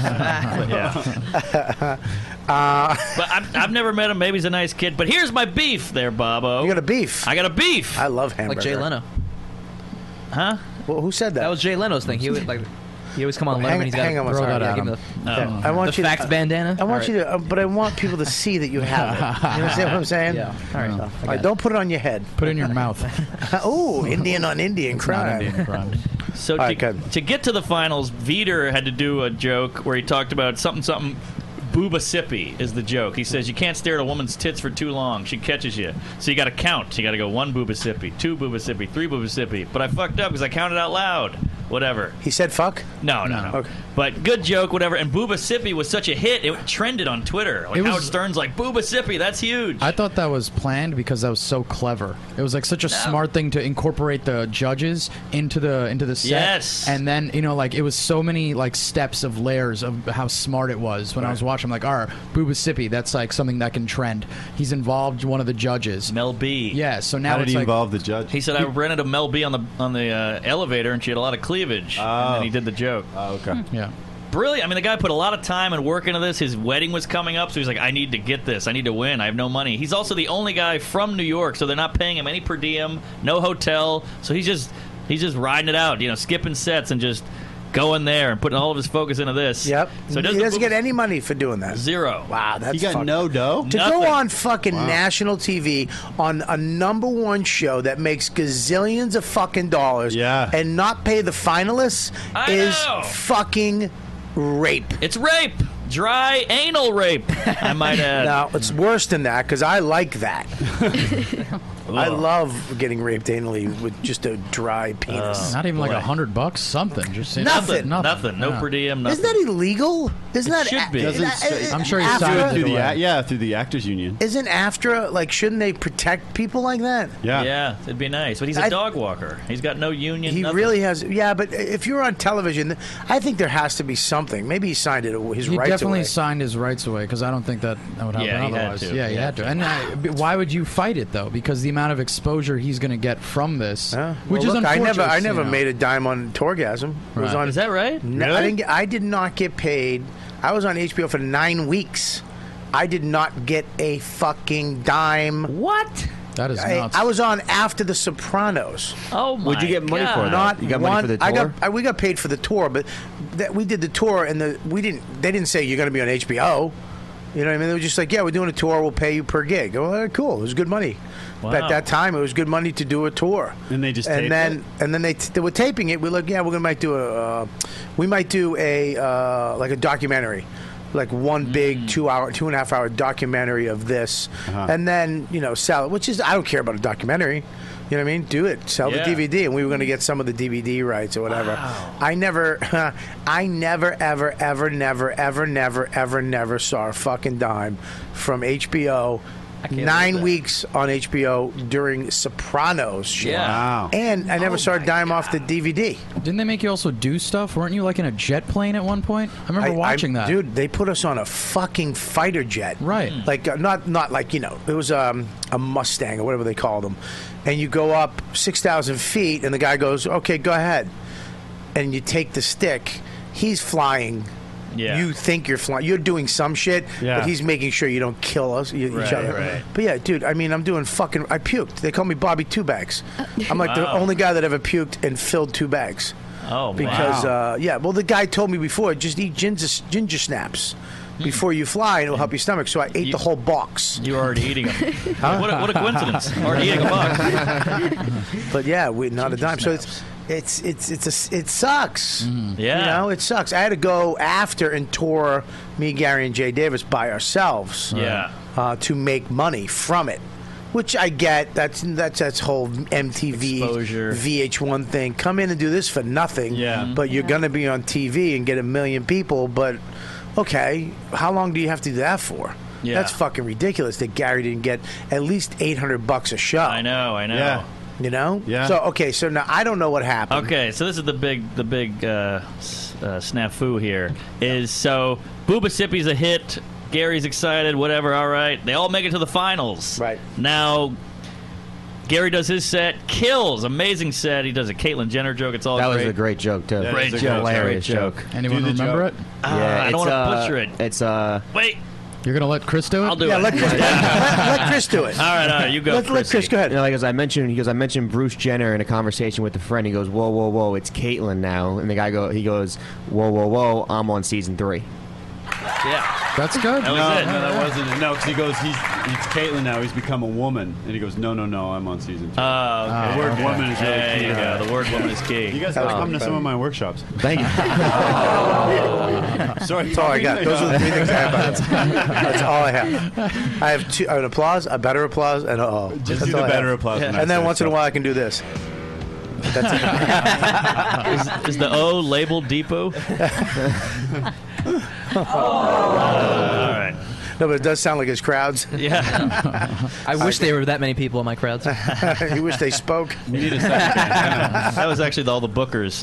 [SPEAKER 6] yeah. But I've never met him. Maybe he's a nice kid. But here's my beef there, Bobo.
[SPEAKER 2] You got a beef.
[SPEAKER 6] I got a beef.
[SPEAKER 2] I love hamburger.
[SPEAKER 12] Like Jay Leno.
[SPEAKER 6] Huh?
[SPEAKER 2] Well, who said that?
[SPEAKER 12] That was Jay Leno's thing. He would like. He always come on Letterman.
[SPEAKER 2] Hang-
[SPEAKER 12] He's got
[SPEAKER 2] hang on one
[SPEAKER 12] throw
[SPEAKER 2] second.
[SPEAKER 12] that
[SPEAKER 2] Yeah,
[SPEAKER 12] at him.
[SPEAKER 2] Okay. I want
[SPEAKER 12] the
[SPEAKER 2] you
[SPEAKER 12] facts bandana.
[SPEAKER 2] I want you to, but I want people to see that you have it. You understand what I'm saying?
[SPEAKER 12] Yeah. All right.
[SPEAKER 2] All right, don't put it on your head.
[SPEAKER 10] Put it in your mouth.
[SPEAKER 2] Oh, Indian on Indian crime.
[SPEAKER 10] Indian crime.
[SPEAKER 6] So
[SPEAKER 2] All right,
[SPEAKER 6] to get to the finals, Vider had to do a joke where he talked about something. Booba sippy is the joke. He says you can't stare at a woman's tits for too long. She catches you. So you got to count. You got to go 1 booba sippy, 2 booba sippy, 3 booba sippy. But I fucked up because I counted out loud. Whatever.
[SPEAKER 2] He said fuck?
[SPEAKER 6] No.
[SPEAKER 2] Okay.
[SPEAKER 6] But good joke, whatever. And Booba Sippy was such a hit, it trended on Twitter. Like Howard Stern's like, Booba Sippy, that's huge.
[SPEAKER 10] I thought that was planned because that was so clever. It was like such a smart thing to incorporate the judges into the set.
[SPEAKER 6] Yes.
[SPEAKER 10] And then, like it was so many like steps of layers of how smart it was. When I was watching, I'm like, all right, Booba Sippy, that's like something that can trend. He's involved one of the judges.
[SPEAKER 6] Mel B.
[SPEAKER 10] Yeah, so now
[SPEAKER 9] How did
[SPEAKER 10] it's
[SPEAKER 9] he
[SPEAKER 10] like,
[SPEAKER 9] involve the judge?
[SPEAKER 6] He said, I rented a Mel B on the elevator, and she had a lot of cleavage. And then he did the joke.
[SPEAKER 9] Oh, okay.
[SPEAKER 10] Yeah.
[SPEAKER 6] Brilliant. I mean, the guy put a lot of time and work into this. His wedding was coming up, so he's like, I need to get this. I need to win. I have no money. He's also the only guy from New York, so they're not paying him any per diem, no hotel. So he's just riding it out, skipping sets and just going there and putting all of his focus into this.
[SPEAKER 2] Yep.
[SPEAKER 6] So
[SPEAKER 2] he doesn't get any money for doing that.
[SPEAKER 6] Zero.
[SPEAKER 2] Wow, that's
[SPEAKER 9] He got
[SPEAKER 2] fucking-
[SPEAKER 9] no dough?
[SPEAKER 2] To
[SPEAKER 6] Nothing.
[SPEAKER 2] go on fucking national TV on a #1 show that makes gazillions of fucking dollars and not pay the finalists
[SPEAKER 6] I
[SPEAKER 2] is
[SPEAKER 6] know.
[SPEAKER 2] fucking rape.
[SPEAKER 6] It's rape. Dry anal rape, I might add.
[SPEAKER 2] Now, it's worse than that because I like that. I love getting raped anally with just a dry penis.
[SPEAKER 10] not even like $100, something. Just
[SPEAKER 2] Nothing.
[SPEAKER 6] Nothing. No per diem. Nothing.
[SPEAKER 2] Isn't that illegal? Isn't that
[SPEAKER 6] should be.
[SPEAKER 10] I'm sure he's
[SPEAKER 2] AFTRA?
[SPEAKER 10] signed
[SPEAKER 9] through
[SPEAKER 10] it
[SPEAKER 9] through the Actors Union.
[SPEAKER 2] Isn't AFTRA, like, shouldn't they protect people like that?
[SPEAKER 6] Yeah, it'd be nice. But he's a dog walker. He's got no union.
[SPEAKER 2] He
[SPEAKER 6] nothing.
[SPEAKER 2] really has. Yeah, but if you're on television, I think there has to be something. Maybe he signed his
[SPEAKER 10] He
[SPEAKER 2] rights
[SPEAKER 10] definitely
[SPEAKER 2] away.
[SPEAKER 10] signed his rights away because I don't think that would happen
[SPEAKER 6] Yeah, he had
[SPEAKER 10] otherwise.
[SPEAKER 6] to.
[SPEAKER 10] Yeah, he had to. And why would you fight it though? Because the amount of exposure he's going to get from this, which is
[SPEAKER 2] Look,
[SPEAKER 10] unfortunate.
[SPEAKER 2] I never made a dime on Torgasm. It was
[SPEAKER 10] Right.
[SPEAKER 2] on.
[SPEAKER 6] Is that right?
[SPEAKER 2] No, I did not get paid. I was on HBO for 9 weeks. I did not get a fucking dime.
[SPEAKER 6] What?
[SPEAKER 10] That is nuts.
[SPEAKER 2] I was on after The Sopranos.
[SPEAKER 6] Oh my
[SPEAKER 8] What'd you get money
[SPEAKER 6] God.
[SPEAKER 8] for?
[SPEAKER 2] Not
[SPEAKER 8] You got
[SPEAKER 2] one,
[SPEAKER 8] money for the tour?
[SPEAKER 2] we got paid for the tour, but we did the tour, and they didn't say you're going to be on HBO. You know what I mean? They were just like, yeah, we're doing a tour. We'll pay you per gig. Oh, all right, cool. It was good money.
[SPEAKER 6] Wow.
[SPEAKER 2] At that time, it was good money to do a tour.
[SPEAKER 9] And they just taped
[SPEAKER 2] and then they were taping it. We're like, yeah, we might do a like a documentary. Like one big 2.5 hour documentary of this, and then sell it. Which is, I don't care about a documentary. You know what I mean? Do it. Sell
[SPEAKER 6] Yeah.
[SPEAKER 2] the DVD, and we were going to get some of the DVD rights or whatever.
[SPEAKER 6] Wow.
[SPEAKER 2] I never, never saw a fucking dime from HBO. 9 weeks on HBO during Sopranos show.
[SPEAKER 6] Yeah.
[SPEAKER 9] Wow.
[SPEAKER 2] And I never saw a dime off the DVD.
[SPEAKER 10] Didn't they make you also do stuff? Weren't you like in a jet plane at one point? I remember watching that.
[SPEAKER 2] Dude, they put us on a fucking fighter jet.
[SPEAKER 10] Right.
[SPEAKER 2] Like, not like, it was a Mustang or whatever they call them. And you go up 6,000 feet, and the guy goes, okay, go ahead. And you take the stick. He's flying.
[SPEAKER 6] Yeah.
[SPEAKER 2] You think you're flying. You're doing some shit,
[SPEAKER 9] Yeah.
[SPEAKER 2] but he's making sure you don't kill us, each
[SPEAKER 6] Right,
[SPEAKER 2] other.
[SPEAKER 6] right.
[SPEAKER 2] But yeah, dude, I mean, I'm doing fucking. I puked. They call me Bobby Two Bags. I'm like the
[SPEAKER 6] Wow.
[SPEAKER 2] only guy that ever puked and filled 2 bags.
[SPEAKER 6] Oh,
[SPEAKER 2] Because,
[SPEAKER 6] wow.
[SPEAKER 2] well, the guy told me before, just eat ginger snaps before you fly, and it'll help your stomach. So I ate the whole box.
[SPEAKER 6] You were already eating them. What a coincidence. Already eating a box.
[SPEAKER 2] But yeah, not a dime. So it sucks.
[SPEAKER 6] Yeah.
[SPEAKER 2] It sucks. I had to go after and tour me, Gary, and Jay Davis by ourselves.
[SPEAKER 6] Yeah.
[SPEAKER 2] To make money from it. Which I get. That's whole MTV
[SPEAKER 6] Exposure.
[SPEAKER 2] VH1 thing. Come in and do this for nothing.
[SPEAKER 9] Yeah.
[SPEAKER 2] But you're gonna be on TV and get 1 million people. But okay, how long do you have to do that for?
[SPEAKER 6] Yeah.
[SPEAKER 2] That's fucking ridiculous that Gary didn't get at least $800 a show.
[SPEAKER 6] I know.
[SPEAKER 9] Yeah.
[SPEAKER 2] You know?
[SPEAKER 9] Yeah.
[SPEAKER 2] So okay, so now I don't know what happened.
[SPEAKER 6] Okay, so this is the big snafu here. Is so Booba Sippy's a hit. Gary's excited. Whatever. All right, they all make it to the finals.
[SPEAKER 2] Right
[SPEAKER 6] Now, Gary does his set, kills, amazing set. He does a Caitlyn Jenner joke. It's all
[SPEAKER 8] That was
[SPEAKER 6] great.
[SPEAKER 8] a great joke too.
[SPEAKER 9] That
[SPEAKER 6] Great
[SPEAKER 9] is a
[SPEAKER 6] joke.
[SPEAKER 8] Hilarious
[SPEAKER 6] Great
[SPEAKER 8] joke.
[SPEAKER 10] Anyone
[SPEAKER 9] Do the
[SPEAKER 10] remember
[SPEAKER 9] joke.
[SPEAKER 10] it?
[SPEAKER 6] I don't want to butcher it.
[SPEAKER 8] It's
[SPEAKER 6] Wait.
[SPEAKER 10] You're gonna let Chris do it?
[SPEAKER 6] I'll do
[SPEAKER 2] Yeah,
[SPEAKER 6] it.
[SPEAKER 2] let Chris do it.
[SPEAKER 6] All right, you go.
[SPEAKER 2] Let Chris
[SPEAKER 6] Chrissy.
[SPEAKER 2] go ahead.
[SPEAKER 8] You know, like as I mentioned Bruce Jenner in a conversation with a friend. He goes, "Whoa, whoa, whoa! It's Caitlyn now." And the guy goes, "Whoa, whoa, whoa! I'm on season 3."
[SPEAKER 6] Yeah,
[SPEAKER 10] that's good.
[SPEAKER 6] That was
[SPEAKER 9] no,
[SPEAKER 6] it.
[SPEAKER 9] no, that wasn't it. No, because he goes, it's Caitlyn now. He's become a woman, and he goes, no, I'm on season 2.
[SPEAKER 6] Okay.
[SPEAKER 9] The word woman is really
[SPEAKER 6] There
[SPEAKER 9] key.
[SPEAKER 6] you go. The word woman is key.
[SPEAKER 9] You guys got to come to some of my workshops.
[SPEAKER 8] Thank you.
[SPEAKER 9] Sorry,
[SPEAKER 2] That's all I got. Those are the 3 things I have. That's all I have. I have an applause, a better applause, and
[SPEAKER 9] Just
[SPEAKER 2] that's
[SPEAKER 9] do the
[SPEAKER 2] all I
[SPEAKER 9] better
[SPEAKER 2] have.
[SPEAKER 9] applause.
[SPEAKER 2] And then once in a while I can do this. That's it.
[SPEAKER 6] Is the O labeled Deepu? All right.
[SPEAKER 2] No, but it does sound like his crowds.
[SPEAKER 6] Yeah.
[SPEAKER 12] I wish there were that many people in my crowds.
[SPEAKER 2] You wish they spoke.
[SPEAKER 9] You need a second.
[SPEAKER 6] That was actually all the bookers.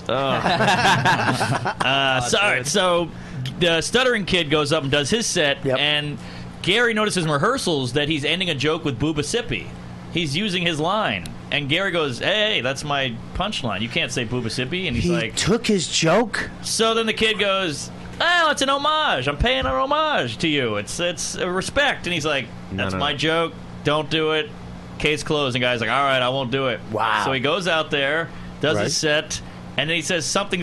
[SPEAKER 6] Sorry. So the stuttering kid goes up and does his set, and Gary notices in rehearsals that he's ending a joke with Booba Sippy. He's using his line. And Gary goes, hey, that's my punchline. You can't say Booba Sippy. And he's
[SPEAKER 2] He
[SPEAKER 6] like...
[SPEAKER 2] took his joke?
[SPEAKER 6] So then the kid goes, oh, it's an homage. I'm paying an homage to you. It's a respect. And he's like, that's my joke. Don't do it. Case closed. And the guy's like, all right, I won't do it.
[SPEAKER 2] Wow.
[SPEAKER 6] So he goes out there, does his set, and then he says something,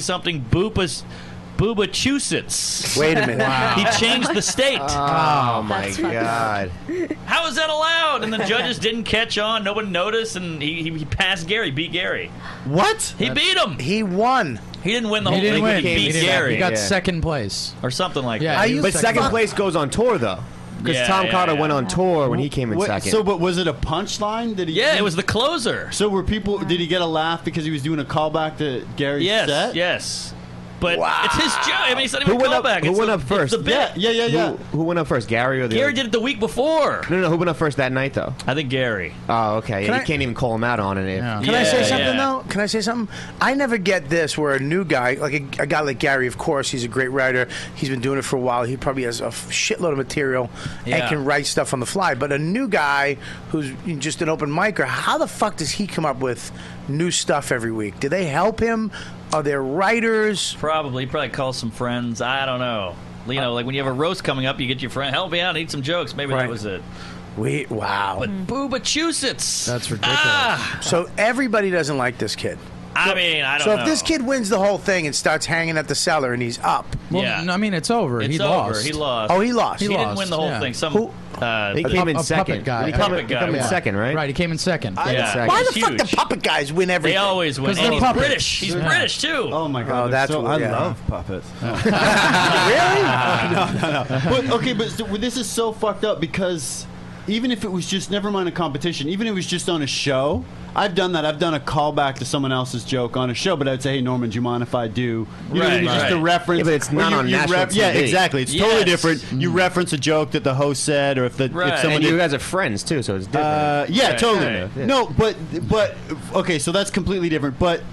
[SPEAKER 6] Boobachusetts.
[SPEAKER 2] Wait a minute. Wow.
[SPEAKER 6] He changed the state.
[SPEAKER 8] Oh, my God.
[SPEAKER 6] How is that allowed? And the judges didn't catch on. No one noticed, and he passed Gary, beat Gary.
[SPEAKER 2] What?
[SPEAKER 6] He beat him.
[SPEAKER 2] He won.
[SPEAKER 6] He didn't win the
[SPEAKER 10] He
[SPEAKER 6] whole
[SPEAKER 10] didn't
[SPEAKER 6] thing.
[SPEAKER 10] win.
[SPEAKER 6] He beat Gary.
[SPEAKER 10] He got second place.
[SPEAKER 6] Or something like
[SPEAKER 10] Yeah,
[SPEAKER 6] that.
[SPEAKER 8] But second place goes on tour, though. Because
[SPEAKER 6] Yeah,
[SPEAKER 8] Tom
[SPEAKER 6] yeah,
[SPEAKER 8] Carter
[SPEAKER 6] yeah.
[SPEAKER 8] went on tour when he came in second.
[SPEAKER 9] So, but was it a punchline? Did he?
[SPEAKER 6] Yeah, it was the closer.
[SPEAKER 9] So were people? Did he get a laugh because he was doing a callback to Gary's set?
[SPEAKER 6] Yes. But it's his joke. I mean, it's not even
[SPEAKER 8] Who
[SPEAKER 6] a
[SPEAKER 8] went up?
[SPEAKER 6] callback.
[SPEAKER 8] Who
[SPEAKER 6] It's
[SPEAKER 8] went
[SPEAKER 6] the-
[SPEAKER 8] up first?
[SPEAKER 6] It's the bit.
[SPEAKER 9] Yeah.
[SPEAKER 8] Who went up first, Gary or the?
[SPEAKER 6] Gary did it the week before.
[SPEAKER 8] No. Who went up first that night, though?
[SPEAKER 6] I think Gary.
[SPEAKER 8] Oh, okay.
[SPEAKER 2] Can
[SPEAKER 8] Yeah,
[SPEAKER 2] I-
[SPEAKER 8] you can't even call him out on it.
[SPEAKER 2] Can I say something though? Can I say something? I never get this where a new guy, like a guy like Gary, of course, he's a great writer. He's been doing it for a while. He probably has a shitload of material and
[SPEAKER 6] Yeah.
[SPEAKER 2] can write stuff on the fly. But a new guy who's just an open micer, how the fuck does he come up with new stuff every week? Do they help him? Are there writers?
[SPEAKER 6] Probably. He probably calls some friends. I don't know. You know, like when you have a roast coming up, you get your friend, help me out, I need some jokes. Maybe that was it.
[SPEAKER 2] Wow.
[SPEAKER 6] But Boobachusetts.
[SPEAKER 10] That's ridiculous.
[SPEAKER 2] So everybody doesn't like this kid.
[SPEAKER 6] I mean, I don't
[SPEAKER 2] So
[SPEAKER 6] know.
[SPEAKER 2] if this kid wins the whole thing and starts hanging at the cellar and he's up.
[SPEAKER 10] Well, I mean, it's over.
[SPEAKER 6] It's
[SPEAKER 10] he
[SPEAKER 6] over.
[SPEAKER 10] lost.
[SPEAKER 6] He lost.
[SPEAKER 2] Oh, he lost.
[SPEAKER 6] He,
[SPEAKER 10] He
[SPEAKER 6] didn't
[SPEAKER 10] lost,
[SPEAKER 6] win the whole
[SPEAKER 10] yeah.
[SPEAKER 6] thing. Some
[SPEAKER 8] He came in
[SPEAKER 10] a
[SPEAKER 8] second.
[SPEAKER 10] puppet guy.
[SPEAKER 8] Did he come
[SPEAKER 6] Puppet guy,
[SPEAKER 8] in
[SPEAKER 6] yeah.
[SPEAKER 8] second, right?
[SPEAKER 10] Right, he came in second.
[SPEAKER 6] Yeah.
[SPEAKER 2] Why the
[SPEAKER 6] He's
[SPEAKER 2] fuck the
[SPEAKER 6] huge.
[SPEAKER 2] puppet guys win everything?
[SPEAKER 6] They always win.
[SPEAKER 10] 'Cause
[SPEAKER 6] And
[SPEAKER 10] they're
[SPEAKER 6] he's
[SPEAKER 10] puppets.
[SPEAKER 6] British. He's British too.
[SPEAKER 9] Oh my God!
[SPEAKER 2] Oh, that's
[SPEAKER 9] so,
[SPEAKER 2] what-
[SPEAKER 9] I
[SPEAKER 2] yeah.
[SPEAKER 9] love puppets.
[SPEAKER 2] Really?
[SPEAKER 9] No. But okay, but this is so fucked up because even if it was just never mind a competition, even if it was just on a show. I've done that. I've done a callback to someone else's joke on a show, but I'd say, "Hey, Norman, do you mind if I do?" You know what I mean?
[SPEAKER 6] Right,
[SPEAKER 9] Just a
[SPEAKER 6] right.
[SPEAKER 9] reference.
[SPEAKER 8] Yeah, but it's
[SPEAKER 9] or
[SPEAKER 8] not
[SPEAKER 9] you-
[SPEAKER 8] on
[SPEAKER 9] you
[SPEAKER 8] national
[SPEAKER 9] Yeah,
[SPEAKER 8] TV.
[SPEAKER 9] exactly. It's totally
[SPEAKER 6] Yes.
[SPEAKER 9] different. You reference a joke that the host said, or if
[SPEAKER 6] Right.
[SPEAKER 9] someone
[SPEAKER 8] And
[SPEAKER 9] did,
[SPEAKER 8] you guys are friends, too, so it's different.
[SPEAKER 9] yeah,
[SPEAKER 6] Right,
[SPEAKER 9] totally.
[SPEAKER 6] right.
[SPEAKER 8] Yeah.
[SPEAKER 9] No, but okay, so that's completely different. But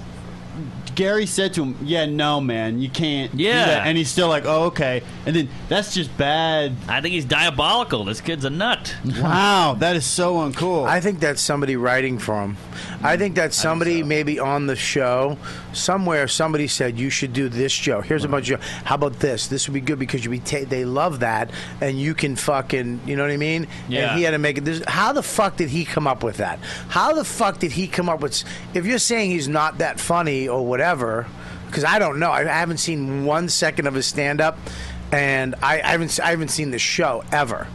[SPEAKER 9] Gary said to him, "Yeah, no, man, you can't." do
[SPEAKER 6] Yeah.
[SPEAKER 9] that." And he's still like, "Oh, okay." And then that's just bad.
[SPEAKER 6] I think he's diabolical. This kid's a nut.
[SPEAKER 9] Wow, that is so uncool.
[SPEAKER 2] I think that's somebody writing for him. I think that's somebody maybe on the show somewhere. Somebody said you should do this joke. Here's a bunch of. How about this? This would be good because they love that, and you can fucking. You know what I mean?
[SPEAKER 6] Yeah.
[SPEAKER 2] And he had to make it. How the fuck did he come up with that? How the fuck did he come up with? If you're saying he's not that funny or whatever, because I don't know. I haven't seen 1 second of his stand up, and I haven't seen the show ever.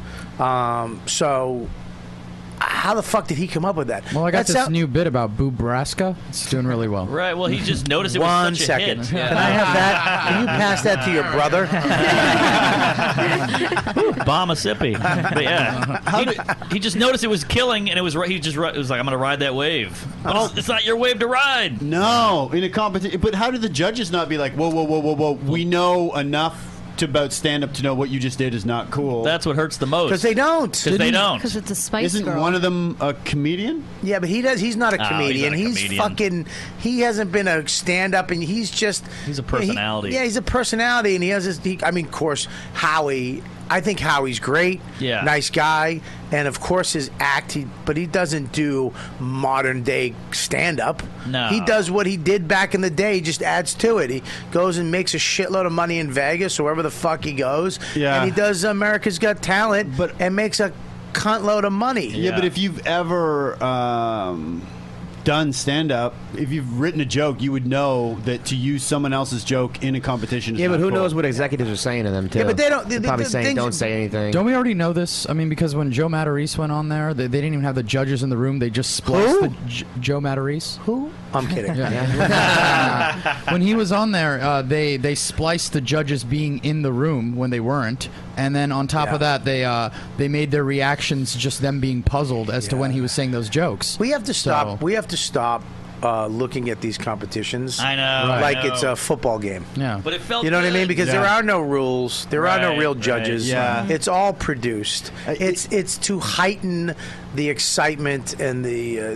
[SPEAKER 2] So. How the fuck did he come up with that?
[SPEAKER 10] Well, I got
[SPEAKER 2] That
[SPEAKER 10] this
[SPEAKER 2] sound-
[SPEAKER 10] new bit about Boobraska. It's doing really well.
[SPEAKER 6] Right. Well, he just noticed it was
[SPEAKER 2] 1
[SPEAKER 6] such a
[SPEAKER 2] second.
[SPEAKER 6] hit.
[SPEAKER 2] Can I have that? Can you pass that to your brother?
[SPEAKER 6] Bomb-a-sippy. But yeah, he just noticed it was killing, and it was right. It was like, I'm going to ride that wave. But it's not your wave to ride.
[SPEAKER 9] No, in a competition. But how did the judges not be like, "Whoa, whoa, whoa, whoa, whoa"? We know enough about stand up to know what you just did is not cool.
[SPEAKER 6] That's what hurts the most.
[SPEAKER 2] Because they don't.
[SPEAKER 6] Because they don't.
[SPEAKER 7] Because it's a Spice
[SPEAKER 9] Isn't
[SPEAKER 7] Girl.
[SPEAKER 9] one of them a comedian?
[SPEAKER 2] Yeah, but he does. He's not a
[SPEAKER 6] No, he's
[SPEAKER 2] comedian.
[SPEAKER 6] not a
[SPEAKER 2] He's
[SPEAKER 6] comedian.
[SPEAKER 2] fucking. He hasn't been a stand-up, and he's just.
[SPEAKER 6] He's a personality.
[SPEAKER 2] He's a personality, and he has his. Of course, Howie I think Howie's great.
[SPEAKER 6] Yeah.
[SPEAKER 2] Nice guy. And, of course, his act, but he doesn't do modern-day stand-up.
[SPEAKER 6] No.
[SPEAKER 2] He does what he did back in the day. He just adds to it. He goes and makes a shitload of money in Vegas or wherever the fuck he goes.
[SPEAKER 9] Yeah.
[SPEAKER 2] And he does America's Got Talent and makes a cunt load of money.
[SPEAKER 9] Yeah, but if you've ever done stand-up, if you've written a joke, you would know that to use someone else's joke in a competition is
[SPEAKER 8] Yeah,
[SPEAKER 9] not
[SPEAKER 8] but who
[SPEAKER 9] cool.
[SPEAKER 8] knows what executives are saying to them too?
[SPEAKER 2] Yeah, but they don't-
[SPEAKER 8] They're
[SPEAKER 2] the-
[SPEAKER 8] probably
[SPEAKER 2] the
[SPEAKER 8] saying
[SPEAKER 2] things-
[SPEAKER 8] don't say anything.
[SPEAKER 10] Don't we already know this? I mean, because when Joe Matarese went on there, they didn't even have the judges in the room. They just spliced the Joe Matarese.
[SPEAKER 2] Who? I'm kidding.
[SPEAKER 10] When he was on there, they spliced the judges being in the room when they weren't, and then on top of that, they made their reactions just them being puzzled as to when he was saying those jokes.
[SPEAKER 2] We have to stop. We have to stop looking at these competitions.
[SPEAKER 6] I know, I
[SPEAKER 2] like
[SPEAKER 6] know.
[SPEAKER 2] it's a football game.
[SPEAKER 10] Yeah,
[SPEAKER 6] But it felt
[SPEAKER 2] You know what I mean?
[SPEAKER 6] good.
[SPEAKER 2] Because there are no rules. There are no
[SPEAKER 6] Right,
[SPEAKER 2] real
[SPEAKER 6] right,
[SPEAKER 2] judges.
[SPEAKER 9] yeah.
[SPEAKER 2] It's all produced. It's to heighten the excitement and the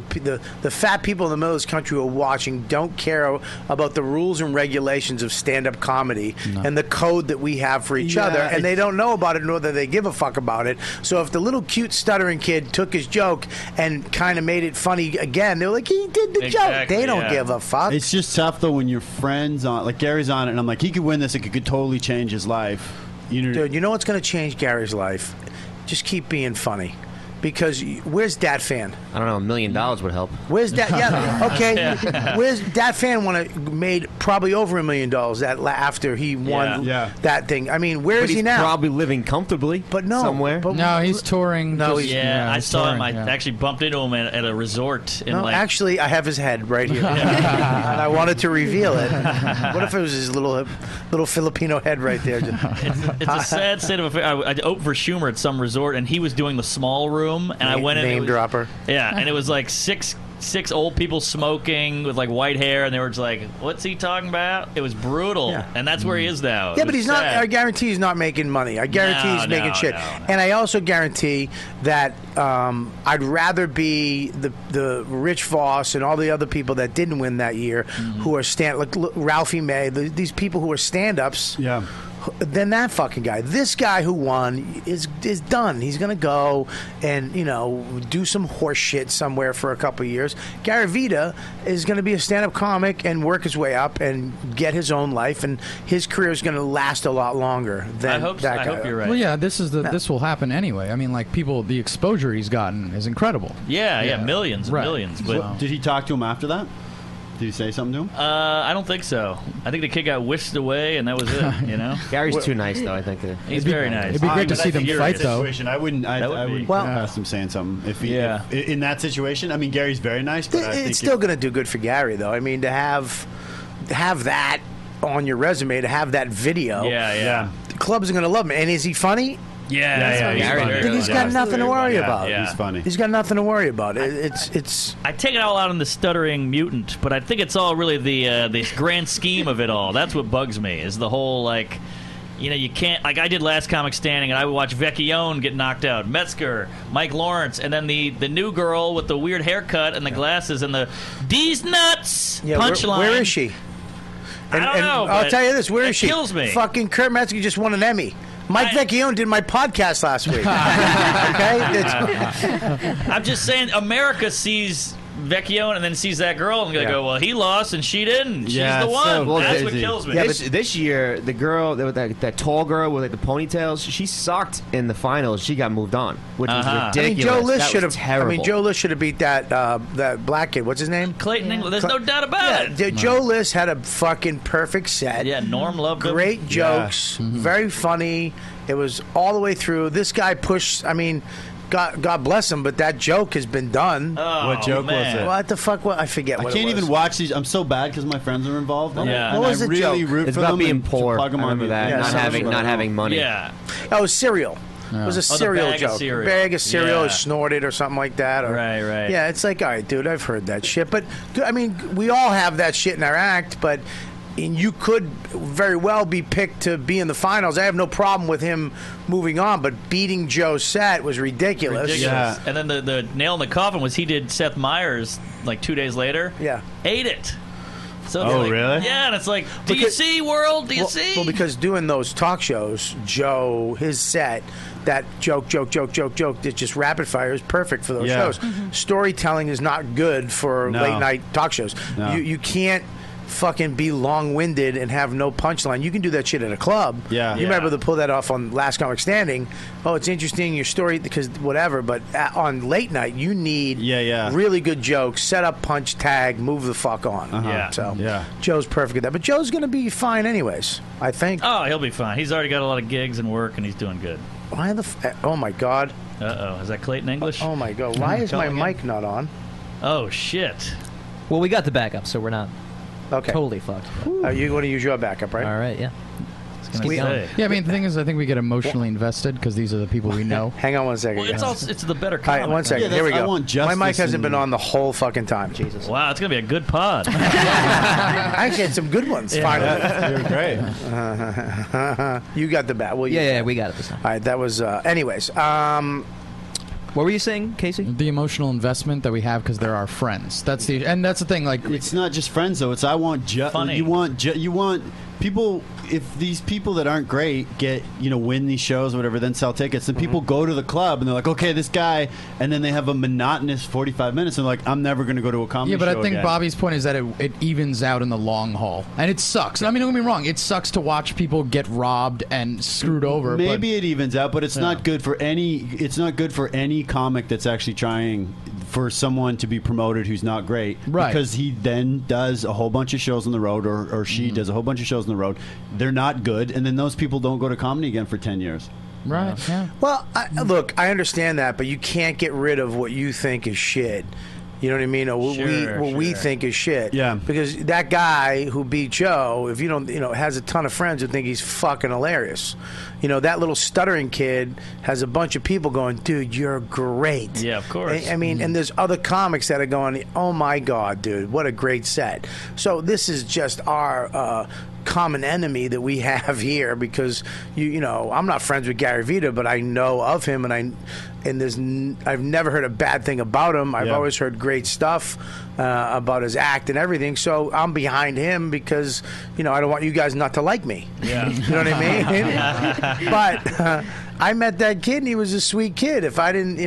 [SPEAKER 2] the fat people in the middle of this country who are watching don't care about the rules and regulations of stand-up comedy and the code that we have for each
[SPEAKER 9] Yeah,
[SPEAKER 2] other, and they don't know about it nor that they give a fuck about it. So if the little cute stuttering kid took his joke and kind of made it funny again, they're like, he did the joke.
[SPEAKER 6] Exactly,
[SPEAKER 2] They don't
[SPEAKER 6] yeah.
[SPEAKER 2] give a fuck.
[SPEAKER 9] It's just tough though when your friends on, like Gary's on it, and I'm like, he could win this. It could totally change his life. You know,
[SPEAKER 2] Dude, you know what's going to change Gary's life? Just keep being funny. Because where's Dat Fan?
[SPEAKER 8] I don't know. $1 million would help.
[SPEAKER 2] Where's that? Yeah, okay. Where's Dat Fan? Made probably over $1 million after he won that thing. I mean, where
[SPEAKER 8] But
[SPEAKER 2] is
[SPEAKER 8] he's
[SPEAKER 2] he now?
[SPEAKER 8] probably living comfortably.
[SPEAKER 2] But no,
[SPEAKER 8] somewhere.
[SPEAKER 2] but-
[SPEAKER 10] No, he's touring.
[SPEAKER 2] No,
[SPEAKER 10] just-
[SPEAKER 2] he's-
[SPEAKER 6] Yeah, I
[SPEAKER 10] he's
[SPEAKER 6] saw him.
[SPEAKER 10] touring,
[SPEAKER 6] I
[SPEAKER 10] yeah.
[SPEAKER 6] actually bumped into him at a resort in
[SPEAKER 2] No,
[SPEAKER 6] like.
[SPEAKER 2] actually, I have his head right here, and I wanted to reveal it. What if it was his little Filipino head right there?
[SPEAKER 6] It's a sad state of affairs. I opened for Schumer at some resort, and he was doing the small room, and I went in.
[SPEAKER 2] Name dropper.
[SPEAKER 6] Yeah, and it was like six old people smoking with like white hair, and they were just like, "What's he talking about?" It was brutal, and that's where he is now.
[SPEAKER 2] Yeah,
[SPEAKER 6] It
[SPEAKER 2] but
[SPEAKER 6] was
[SPEAKER 2] he's not.
[SPEAKER 6] sad.
[SPEAKER 2] I guarantee he's not making money. I guarantee
[SPEAKER 6] No,
[SPEAKER 2] he's making
[SPEAKER 6] no,
[SPEAKER 2] shit.
[SPEAKER 6] no.
[SPEAKER 2] And I also guarantee that I'd rather be the Rich Voss and all the other people that didn't win that year, who are like Ralphie May, these people who are stand-ups.
[SPEAKER 9] Yeah.
[SPEAKER 2] Than that fucking guy. This guy who won is done. He's gonna go and do some horse shit somewhere for a couple of years. Gary Vita is gonna be a stand-up comic and work his way up and get his own life, and his career is gonna last a lot longer than
[SPEAKER 6] I hope
[SPEAKER 2] that guy.
[SPEAKER 6] you're right.
[SPEAKER 10] Well, yeah, this will happen anyway. I mean, like the exposure he's gotten is incredible.
[SPEAKER 6] Yeah, millions and
[SPEAKER 10] Right.
[SPEAKER 6] millions. But
[SPEAKER 9] did he talk to him after that? Did he say something to him?
[SPEAKER 6] I don't think so. I think the kid got whisked away, and that was it. You know,
[SPEAKER 8] Gary's too nice, though. I think
[SPEAKER 6] he's very nice.
[SPEAKER 10] It'd be great to
[SPEAKER 9] But
[SPEAKER 10] see
[SPEAKER 9] I
[SPEAKER 10] them
[SPEAKER 9] think
[SPEAKER 10] fight,
[SPEAKER 9] in that
[SPEAKER 10] though.
[SPEAKER 9] situation, I wouldn't. I
[SPEAKER 6] would
[SPEAKER 9] would past him saying something. If in that situation, I mean, Gary's very nice, but I think
[SPEAKER 2] It's still gonna do good for Gary, though. I mean, to have that on your resume, to have that video.
[SPEAKER 6] Yeah.
[SPEAKER 2] The clubs are gonna love him. And is he funny?
[SPEAKER 6] Yeah,
[SPEAKER 2] He's funny. Then he's got nothing to worry about.
[SPEAKER 6] Yeah.
[SPEAKER 9] He's funny.
[SPEAKER 2] He's got nothing to worry about. It's.
[SPEAKER 6] I take it all out on the stuttering mutant, but I think it's all really the grand scheme of it all. That's what bugs me, is the whole, like, you can't, like I did Last Comic Standing, and I would watch Vecchione get knocked out, Metzger, Mike Lawrence, and then the new girl with the weird haircut and the glasses and the "D's nuts" punchline.
[SPEAKER 2] Where is she?
[SPEAKER 6] I don't know,
[SPEAKER 2] I'll
[SPEAKER 6] but
[SPEAKER 2] tell you this. Where
[SPEAKER 6] it
[SPEAKER 2] is she?
[SPEAKER 6] kills me.
[SPEAKER 2] Fucking Kurt Metzger just won an Emmy. Mike Vecchione did my podcast last week. Okay?
[SPEAKER 6] I'm just saying, America sees Vecchione and then sees that girl and they go, well, he lost and she didn't. She's the one. That's what kills me.
[SPEAKER 8] Yeah, this year, the girl, that tall girl with like the ponytails, she sucked in the finals. She got moved on, which was ridiculous.
[SPEAKER 2] I mean, Joe List
[SPEAKER 8] That
[SPEAKER 2] should
[SPEAKER 8] was
[SPEAKER 2] have.
[SPEAKER 8] terrible.
[SPEAKER 2] I mean, Joe List should have beat that black kid. What's his name?
[SPEAKER 6] Clayton England. There's no doubt about it.
[SPEAKER 2] Joe List had a fucking perfect set.
[SPEAKER 6] Yeah, Norm loved him.
[SPEAKER 2] Great jokes, very funny. It was all the way through. This guy pushed. I mean, God bless him, but that joke has been done.
[SPEAKER 6] Oh,
[SPEAKER 9] What joke was it?
[SPEAKER 2] What the fuck? I forget.
[SPEAKER 9] I
[SPEAKER 2] What
[SPEAKER 9] can't
[SPEAKER 2] it was.
[SPEAKER 9] even watch these. I'm so bad because my friends are involved.
[SPEAKER 6] Yeah.
[SPEAKER 9] And
[SPEAKER 2] What was
[SPEAKER 9] I
[SPEAKER 2] the
[SPEAKER 9] really
[SPEAKER 2] joke?
[SPEAKER 9] root
[SPEAKER 8] It's
[SPEAKER 9] for
[SPEAKER 8] about
[SPEAKER 9] them
[SPEAKER 8] being
[SPEAKER 9] and to
[SPEAKER 8] poor.
[SPEAKER 9] plug them
[SPEAKER 8] I
[SPEAKER 9] on
[SPEAKER 8] remember
[SPEAKER 9] me.
[SPEAKER 8] that.
[SPEAKER 2] Yeah,
[SPEAKER 8] not
[SPEAKER 2] sounds
[SPEAKER 8] having money.
[SPEAKER 6] Yeah.
[SPEAKER 2] Oh, cereal. It was a cereal
[SPEAKER 6] bag of
[SPEAKER 2] joke.
[SPEAKER 6] cereal.
[SPEAKER 2] Bag of cereal
[SPEAKER 6] Yeah.
[SPEAKER 2] is snorted or something like that. Or,
[SPEAKER 6] Right.
[SPEAKER 2] Yeah, it's like, all right, dude, I've heard that shit. But, I mean, we all have that shit in our act, but you could very well be picked to be in the finals. I have no problem with him moving on, but beating Joe's set was ridiculous.
[SPEAKER 6] Ridiculous. And then the nail in the coffin was he did Seth Meyers like 2 days later.
[SPEAKER 2] Yeah.
[SPEAKER 6] Ate it. So it's like, yeah, and it's like, do you see, world? Do you see?
[SPEAKER 2] Well, because doing those talk shows, Joe, his set, that joke, it's just rapid fire is perfect for those shows. Storytelling is not good for late night talk shows.
[SPEAKER 9] No.
[SPEAKER 2] You can't fucking be long-winded and have no punchline. You can do that shit at a club.
[SPEAKER 9] Yeah.
[SPEAKER 2] You might be able to pull that off on Last Comic Standing. Oh, it's interesting, your story, because whatever. But on late night, you need really good jokes, set up, punch, tag, move the fuck on. So Joe's perfect at that. But Joe's going to be fine anyways, I think.
[SPEAKER 6] Oh, he'll be fine. He's already got a lot of gigs and work, and he's doing good.
[SPEAKER 2] Why the oh, my God.
[SPEAKER 6] Uh-oh. Is that Clayton English?
[SPEAKER 2] Oh, my God. Why is my mic not on?
[SPEAKER 6] Oh, shit.
[SPEAKER 12] Well, we got the backup, so we're not totally fucked.
[SPEAKER 2] You want to use your backup, right?
[SPEAKER 12] All right, yeah.
[SPEAKER 10] Yeah, I mean, the thing is, I think we get emotionally invested because these are the people we know.
[SPEAKER 2] Hang on one second.
[SPEAKER 6] Well, it's the better
[SPEAKER 2] All
[SPEAKER 6] comic.
[SPEAKER 2] right, one second. Here we go. My mic hasn't been on the whole fucking time.
[SPEAKER 6] Jesus. Wow, it's going to be a good pod.
[SPEAKER 2] I had some good ones, finally.
[SPEAKER 9] You're great.
[SPEAKER 2] You got the bat. Well,
[SPEAKER 12] Yeah, we got it this time.
[SPEAKER 2] All right, that was... anyways,
[SPEAKER 12] what were you saying, Casey?
[SPEAKER 10] The emotional investment that we have because they're our friends. That's the thing. Like,
[SPEAKER 9] it's not just friends though. It's
[SPEAKER 6] funny.
[SPEAKER 9] You want people. If these people that aren't great win these shows or whatever, then sell tickets, then people go to the club and they're like, okay, this guy, and then they have a monotonous 45 minutes and they're like, I'm never going to go to a comedy show.
[SPEAKER 10] Yeah, but I think
[SPEAKER 9] again.
[SPEAKER 10] Bobby's point is that it evens out in the long haul, and it sucks. I mean, don't get me wrong, it sucks to watch people get robbed and screwed over.
[SPEAKER 9] Maybe it evens out, but it's not good for any. It's not good for any comic that's actually trying for someone to be promoted who's not great,
[SPEAKER 10] right?
[SPEAKER 9] Because he then does a whole bunch of shows on the road, or she does a whole bunch of shows on the road. They're not good, and then those people don't go to comedy again for 10 years.
[SPEAKER 10] Right. Yeah.
[SPEAKER 2] Well, look, I understand that, but you can't get rid of what you think is shit. You know what I mean? Or what we think is shit.
[SPEAKER 9] Yeah.
[SPEAKER 2] Because that guy who beat Joe, if you don't, has a ton of friends who think he's fucking hilarious. That little stuttering kid has a bunch of people going, dude, you're great.
[SPEAKER 6] Yeah, of course.
[SPEAKER 2] I mean, and there's other comics that are going, oh my God, dude, what a great set. So this is just our common enemy that we have here because I'm not friends with Gary Vita, but I know of him, and I've never heard a bad thing about him. I've always heard great stuff about his act and everything. So I'm behind him because I don't want you guys not to like me.
[SPEAKER 6] Yeah,
[SPEAKER 2] you know what I mean. But I met that kid, and he was a sweet kid. If I didn't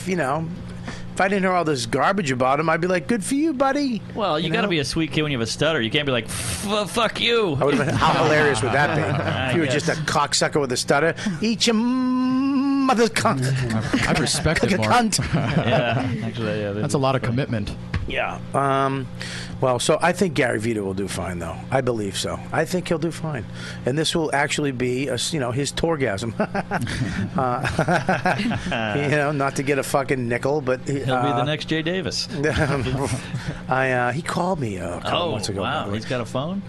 [SPEAKER 2] hear all this garbage about him, I'd be like, good for you, buddy.
[SPEAKER 6] Well, you got to be a sweet kid when you have a stutter. You can't be like, fuck you.
[SPEAKER 2] How hilarious would that be? If you were just a cocksucker with a stutter. Eat your mother's cunt.
[SPEAKER 10] I respect it more.
[SPEAKER 2] Cunt.
[SPEAKER 6] Yeah, actually, yeah.
[SPEAKER 10] That's a lot of commitment.
[SPEAKER 2] Yeah. Well, so I think Gary Vita will do fine, though. I believe so. I think he'll do fine, and this will actually be, his torgasm. Not to get a fucking nickel, but
[SPEAKER 6] he'll be the next Jay Davis.
[SPEAKER 2] He called me a couple months ago.
[SPEAKER 6] Wow, he's got a phone.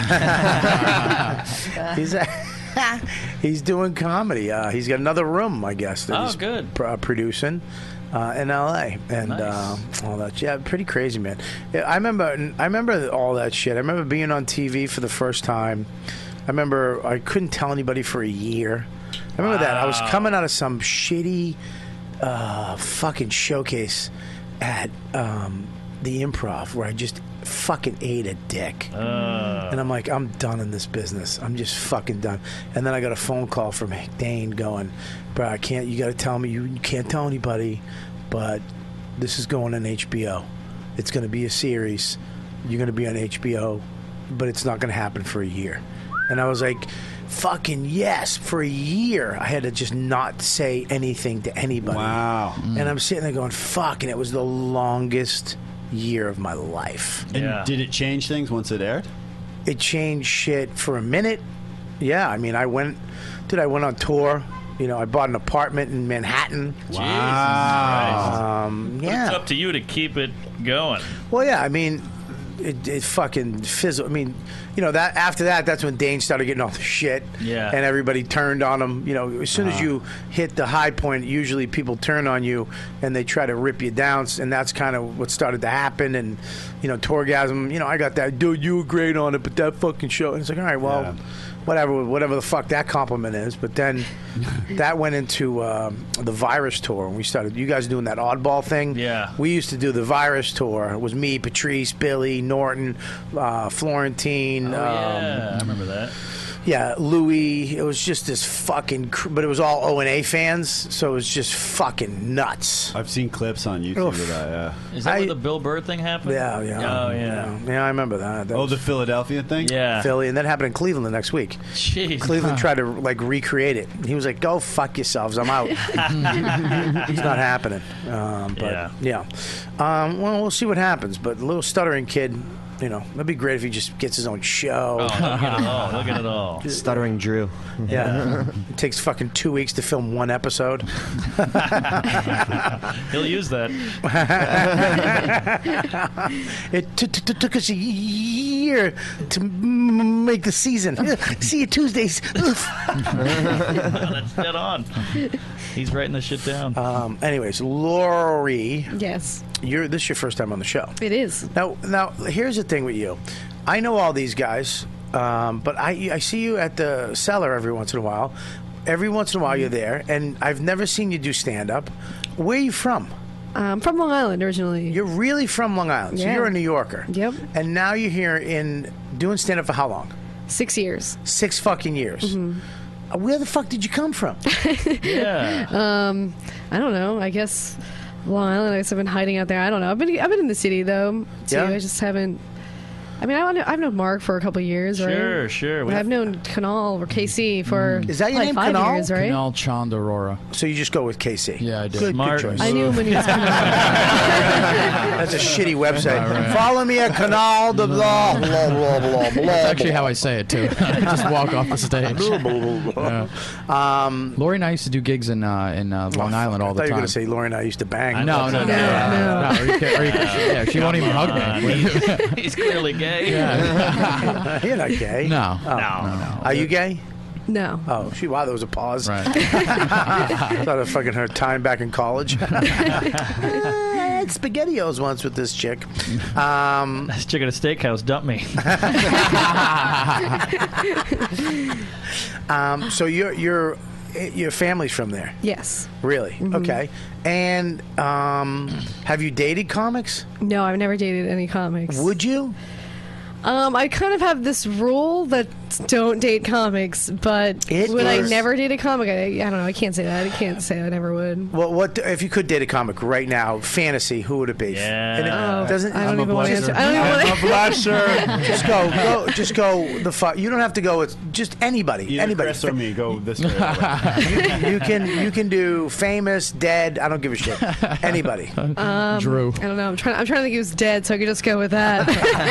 [SPEAKER 2] He's doing comedy. He's got another room, I guess. That he's
[SPEAKER 6] good.
[SPEAKER 2] Producing. In L.A. and all that. Yeah, pretty crazy, man. Yeah, I remember all that shit. I remember being on TV for the first time. I remember I couldn't tell anybody for a year. I remember that. I was coming out of some shitty fucking showcase at the Improv where I just fucking ate a dick. And I'm like, I'm done in this business. I'm just fucking done. And then I got a phone call from Dane going, bro, you got to tell me, you can't tell anybody, but this is going on HBO. It's going to be a series. You're going to be on HBO, but it's not going to happen for a year. And I was like, fucking yes, for a year. I had to just not say anything to anybody.
[SPEAKER 9] Wow.
[SPEAKER 2] And I'm sitting there going, fuck, and it was the longest year of my life.
[SPEAKER 9] And did it change things once it aired?
[SPEAKER 2] It changed shit for a minute. Yeah, I mean, I went on tour. I bought an apartment in Manhattan.
[SPEAKER 6] Wow.
[SPEAKER 2] Yeah.
[SPEAKER 6] It's up to you to keep it going.
[SPEAKER 2] Well, yeah, I mean, it fucking fizzled. I mean, that after that's when Dane started getting all the shit.
[SPEAKER 6] Yeah.
[SPEAKER 2] And everybody turned on him. As soon as you hit the high point, usually people turn on you and they try to rip you down. And that's kind of what started to happen. And, Torgasm, I got that, dude, you were great on it, but that fucking show. And it's like, all right, well, whatever the fuck that compliment is. But then that went into the Virus tour, and we started. You guys doing that oddball thing?
[SPEAKER 6] Yeah.
[SPEAKER 2] We used to do the Virus tour. It was me, Patrice, Billy, Norton, Florentine.
[SPEAKER 6] I remember that.
[SPEAKER 2] Yeah, Louis. It was just this fucking. But it was all O&A fans, so it was just fucking nuts.
[SPEAKER 9] I've seen clips on YouTube of that. Yeah.
[SPEAKER 6] Is that where the Bill Burr thing happened?
[SPEAKER 2] Yeah.
[SPEAKER 6] Oh, yeah.
[SPEAKER 2] Yeah, I remember that.
[SPEAKER 9] Oh, the Philadelphia thing?
[SPEAKER 6] Yeah.
[SPEAKER 2] Philly, and that happened in Cleveland the next week.
[SPEAKER 6] Jeez.
[SPEAKER 2] Cleveland tried to recreate it. He was like, "Go fuck yourselves, I'm out." It's not happening. But well, we'll see what happens. But a little stuttering kid, that'd be great if he just gets his own show.
[SPEAKER 6] Oh, look at it all. Look at it all.
[SPEAKER 8] Stuttering Drew.
[SPEAKER 2] Yeah. It takes fucking 2 weeks to film one episode.
[SPEAKER 6] He'll use that.
[SPEAKER 2] It took us a year to make the season. See you Tuesdays.
[SPEAKER 6] That's dead on. He's writing this shit down.
[SPEAKER 2] Anyways, Lori.
[SPEAKER 7] Yes.
[SPEAKER 2] This is your first time on the show.
[SPEAKER 7] It is.
[SPEAKER 2] Now, here's the thing with you. I know all these guys, but I see you at the Cellar every once in a while. Every once in a while you're there, and I've never seen you do stand-up. Where are you from?
[SPEAKER 7] I'm from Long Island originally.
[SPEAKER 2] You're really from Long Island, so
[SPEAKER 7] Yeah.
[SPEAKER 2] you're a New Yorker.
[SPEAKER 7] Yep.
[SPEAKER 2] And now you're here doing stand-up for how long?
[SPEAKER 7] 6 years.
[SPEAKER 2] 6 fucking years.
[SPEAKER 7] Mm-hmm.
[SPEAKER 2] Where the fuck did you come from?
[SPEAKER 6] Yeah.
[SPEAKER 7] I don't know. I guess Long Island. I guess I've been hiding out there. I don't know. I've been in the city though. Too.
[SPEAKER 2] Yeah?
[SPEAKER 7] I just haven't. I mean, I've known Mark for a couple of years, right?
[SPEAKER 6] Sure.
[SPEAKER 7] I've known Kanal or KC for
[SPEAKER 2] Is that your
[SPEAKER 7] like
[SPEAKER 2] name,
[SPEAKER 7] 5
[SPEAKER 2] Kanal?
[SPEAKER 7] years, right?
[SPEAKER 10] Kunal Chand Arora.
[SPEAKER 2] So you just go with KC?
[SPEAKER 10] Yeah, I did.
[SPEAKER 2] Good
[SPEAKER 6] Smart
[SPEAKER 2] choice.
[SPEAKER 7] I knew him when he was Kanal.
[SPEAKER 2] That's a shitty website. Follow me at Canal de blah blah blah blah blah.
[SPEAKER 10] That's actually how I say it too. I just walk off the stage. Yeah. Lori and I used to do gigs in Long Island all the
[SPEAKER 2] I thought you were
[SPEAKER 10] time.
[SPEAKER 2] going to say Lori and I used to bang.
[SPEAKER 10] No. Are you kidding? Yeah, she won't even hug me.
[SPEAKER 6] He's clearly gay.
[SPEAKER 10] Yeah.
[SPEAKER 2] You're not gay.
[SPEAKER 10] No.
[SPEAKER 6] No.
[SPEAKER 2] Are you gay?
[SPEAKER 7] No.
[SPEAKER 2] Oh, wow, there was a pause.
[SPEAKER 10] Right.
[SPEAKER 2] Thought of fucking her time back in college. I had SpaghettiOs once with this chick.
[SPEAKER 6] This chick at a steakhouse dumped me.
[SPEAKER 2] So your family's from there?
[SPEAKER 7] Yes.
[SPEAKER 2] Really?
[SPEAKER 7] Mm-hmm.
[SPEAKER 2] Okay. And have you dated comics?
[SPEAKER 7] No, I've never dated any comics.
[SPEAKER 2] Would you?
[SPEAKER 7] I kind of have this rule that don't date comics, but would I never date a comic? I don't know. I can't say that. I can't say I never would.
[SPEAKER 2] Well, what if you could date a comic right now? Fantasy, who would it be?
[SPEAKER 6] Yeah.
[SPEAKER 2] And it doesn't.
[SPEAKER 7] I don't even want to answer. I don't even want to.
[SPEAKER 2] Just go. The fuck. You don't have to go with just anybody.
[SPEAKER 9] Either
[SPEAKER 2] Anybody.
[SPEAKER 9] Chris or me, go this way.
[SPEAKER 2] You can do famous, dead. I don't give a shit. Anybody.
[SPEAKER 10] Drew.
[SPEAKER 7] I don't know. I'm trying to think he was dead, so I could just go with that.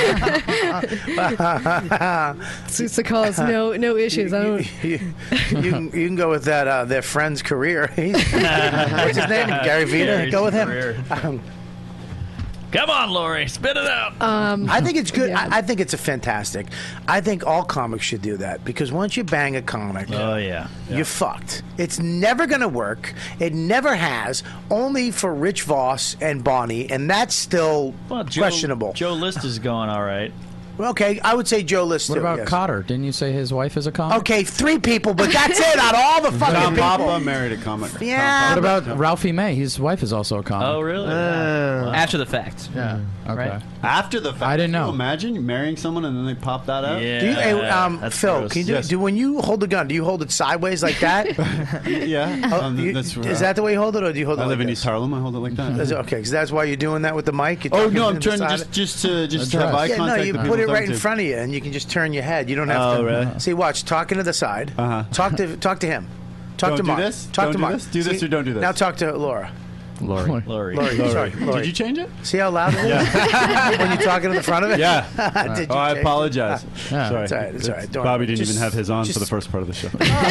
[SPEAKER 7] Suits the cause. No issues. I don't.
[SPEAKER 2] You can go with that. Their friend's career. What's his name? Gary Vita.
[SPEAKER 6] Gary's
[SPEAKER 2] Go with
[SPEAKER 6] career.
[SPEAKER 2] him.
[SPEAKER 6] Come on, Lori, spit it out.
[SPEAKER 2] I think it's good.
[SPEAKER 7] Yeah.
[SPEAKER 2] I think it's a fantastic. I think all comics should do that because once you bang a comic,
[SPEAKER 6] Oh yeah.
[SPEAKER 2] you're fucked. It's never going to work. It never has. Only for Rich Voss and Bonnie, and that's still
[SPEAKER 6] Well,
[SPEAKER 2] questionable.
[SPEAKER 6] Joe List is going all right.
[SPEAKER 2] Okay, I would say Joe List.
[SPEAKER 10] What
[SPEAKER 2] too,
[SPEAKER 10] about
[SPEAKER 2] yes.
[SPEAKER 10] Cotter? Didn't you say his wife is a comic?
[SPEAKER 2] Okay, 3 people, but that's it. Out of all the fucking
[SPEAKER 9] Tom
[SPEAKER 2] people.
[SPEAKER 9] Papa married a comic.
[SPEAKER 2] Yeah.
[SPEAKER 10] What about Ralphie May? His wife is also a comic.
[SPEAKER 6] Oh really?
[SPEAKER 12] After the fact.
[SPEAKER 10] Yeah. Okay.
[SPEAKER 12] Right.
[SPEAKER 9] After the fact,
[SPEAKER 10] I didn't
[SPEAKER 9] Can
[SPEAKER 10] know.
[SPEAKER 9] you imagine marrying someone and then they pop that out?
[SPEAKER 6] Yeah.
[SPEAKER 2] Do you,
[SPEAKER 6] that's
[SPEAKER 2] Phil,
[SPEAKER 6] gross.
[SPEAKER 2] can you do,
[SPEAKER 9] Yes.
[SPEAKER 2] do when you hold the gun? Do you hold it sideways like that?
[SPEAKER 9] Yeah.
[SPEAKER 2] Oh, is that the way you hold it, or do you hold it?
[SPEAKER 9] I live
[SPEAKER 2] like
[SPEAKER 9] in
[SPEAKER 2] this?
[SPEAKER 9] East Harlem. I hold it like that.
[SPEAKER 2] Is it- Okay, because that's why you're doing that with the mic. You're
[SPEAKER 9] Oh
[SPEAKER 2] talking
[SPEAKER 9] no, I'm
[SPEAKER 2] to the
[SPEAKER 9] trying
[SPEAKER 2] side
[SPEAKER 9] to
[SPEAKER 2] of-
[SPEAKER 9] just to
[SPEAKER 10] Address.
[SPEAKER 9] have eye
[SPEAKER 2] Yeah,
[SPEAKER 9] contact.
[SPEAKER 2] no, you
[SPEAKER 9] with
[SPEAKER 2] put
[SPEAKER 9] people
[SPEAKER 2] it
[SPEAKER 9] I'm
[SPEAKER 2] right
[SPEAKER 9] talking
[SPEAKER 2] in
[SPEAKER 9] to.
[SPEAKER 2] front of you, and you can just turn your head. You don't have
[SPEAKER 9] Oh,
[SPEAKER 2] to.
[SPEAKER 9] really?
[SPEAKER 2] See, watch. Talking to the side.
[SPEAKER 9] Uh-huh.
[SPEAKER 2] Talk to him. Talk
[SPEAKER 9] Don't
[SPEAKER 2] to
[SPEAKER 9] do
[SPEAKER 2] Mark.
[SPEAKER 9] this?
[SPEAKER 2] Talk
[SPEAKER 9] Don't
[SPEAKER 2] to
[SPEAKER 9] do
[SPEAKER 2] Mark.
[SPEAKER 9] this? Do this or don't do this?
[SPEAKER 2] Now talk to Laura.
[SPEAKER 10] Lori.
[SPEAKER 6] Lori.
[SPEAKER 2] Lori. Sorry, Lori.
[SPEAKER 9] Did you change it?
[SPEAKER 2] See how loud it is when you're talking in the front of it?
[SPEAKER 9] Yeah.
[SPEAKER 2] Did you
[SPEAKER 9] Oh, I
[SPEAKER 2] change it?
[SPEAKER 9] apologize.
[SPEAKER 10] Yeah.
[SPEAKER 9] Sorry.
[SPEAKER 2] It's all right. It's all right. Don't
[SPEAKER 9] Bobby
[SPEAKER 2] worry.
[SPEAKER 9] didn't
[SPEAKER 2] Just-
[SPEAKER 9] even have his on for
[SPEAKER 2] just-
[SPEAKER 9] the first part of the show.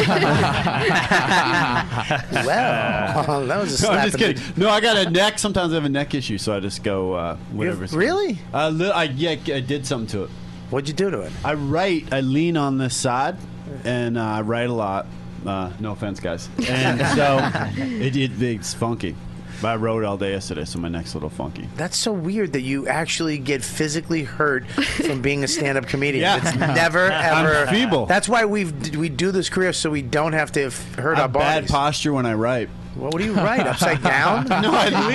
[SPEAKER 2] Well, that was a slap.
[SPEAKER 9] No, I'm just
[SPEAKER 2] in the-
[SPEAKER 9] kidding. No, I got a neck. Sometimes I have a neck issue, so I just go whatever.
[SPEAKER 2] Really?
[SPEAKER 9] I did something to it.
[SPEAKER 2] What'd you do to it?
[SPEAKER 9] I lean on this side, and I write a lot. No offense, guys. And so it's funky. But I rode all day yesterday, so my neck's a little funky.
[SPEAKER 2] That's so weird that you actually get physically hurt from being a stand-up comedian.
[SPEAKER 9] Yeah.
[SPEAKER 2] It's never ever.
[SPEAKER 9] I'm feeble.
[SPEAKER 2] That's why we do this career so we don't have to hurt
[SPEAKER 9] I
[SPEAKER 2] our
[SPEAKER 9] have bad
[SPEAKER 2] bodies.
[SPEAKER 9] posture when I write.
[SPEAKER 2] What do you write? Upside down?
[SPEAKER 9] No, I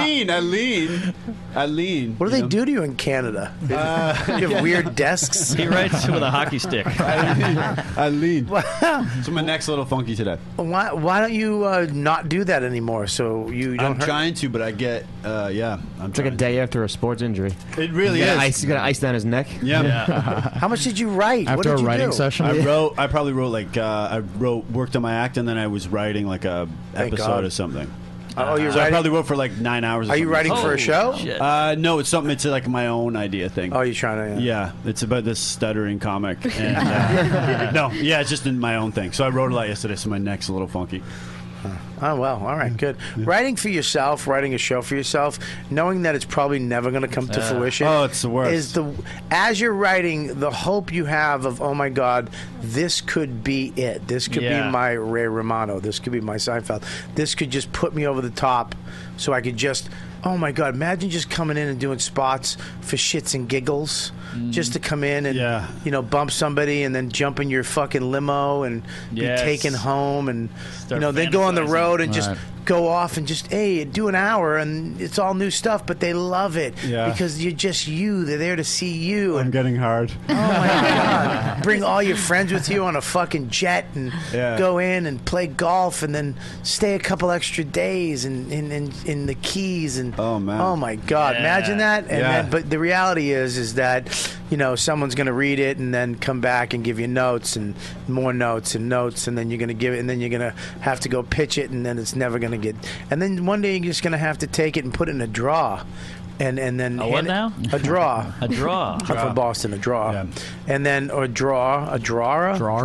[SPEAKER 9] lean.
[SPEAKER 2] What do they do to you in Canada? You have weird desks.
[SPEAKER 6] He writes with a hockey stick.
[SPEAKER 9] I lean. So my neck's a little funky today.
[SPEAKER 2] Why don't you not do that anymore? So you don't.
[SPEAKER 9] I'm trying to, but I get I'm
[SPEAKER 8] It's like a day after a sports injury.
[SPEAKER 9] It really is.
[SPEAKER 8] You got ice down his neck.
[SPEAKER 9] Yeah.
[SPEAKER 2] How much did you write? What
[SPEAKER 10] After
[SPEAKER 2] did
[SPEAKER 10] a
[SPEAKER 2] you
[SPEAKER 10] writing
[SPEAKER 2] do?
[SPEAKER 10] session?
[SPEAKER 9] I probably wrote worked on my act, and then I was writing like a
[SPEAKER 2] Thank
[SPEAKER 9] episode
[SPEAKER 2] God.
[SPEAKER 9] or something.
[SPEAKER 2] Oh, you're
[SPEAKER 9] So I
[SPEAKER 2] writing?
[SPEAKER 9] probably wrote for like 9 hours. Or
[SPEAKER 2] Are you
[SPEAKER 9] something.
[SPEAKER 2] writing for a show?
[SPEAKER 6] Shit.
[SPEAKER 9] No, it's something. It's like my own idea thing.
[SPEAKER 2] Oh, you're trying to.
[SPEAKER 9] Yeah, it's about this stuttering comic. And, it's just in my own thing. So I wrote a lot yesterday, so my neck's a little funky.
[SPEAKER 2] Oh, well, all right, good. Writing for yourself, writing a show for yourself, knowing that it's probably never going to come to fruition.
[SPEAKER 9] Oh, it's the worst.
[SPEAKER 2] Is as you're writing, the hope you have of, oh my God, this could be it. This could be my Ray Romano. This could be my Seinfeld. This could just put me over the top so I could just, oh my God, imagine just coming in and doing spots for shits and giggles. Just to come in and bump somebody and then jump in your fucking limo and be taken home and then go on the road and just go off and just do an hour and it's all new stuff, but they love it because you're just you. They're there to see you.
[SPEAKER 9] I'm getting hard.
[SPEAKER 2] Oh my God! Bring all your friends with you on a fucking jet and go in and play golf and then stay a couple extra days in the Keys and oh my God! Imagine that. And then, but the reality is that someone's going to read it and then come back and give you notes and more notes and notes and then you're going to give it and then you're going to have to go pitch it and then it's never going to get. And then one day you're just going to have to take it and put it in a draw. And then
[SPEAKER 6] what now?
[SPEAKER 2] A draw.
[SPEAKER 6] A draw.
[SPEAKER 2] I'm from Boston. A draw. Yeah. And then a drawer.
[SPEAKER 6] Drawer.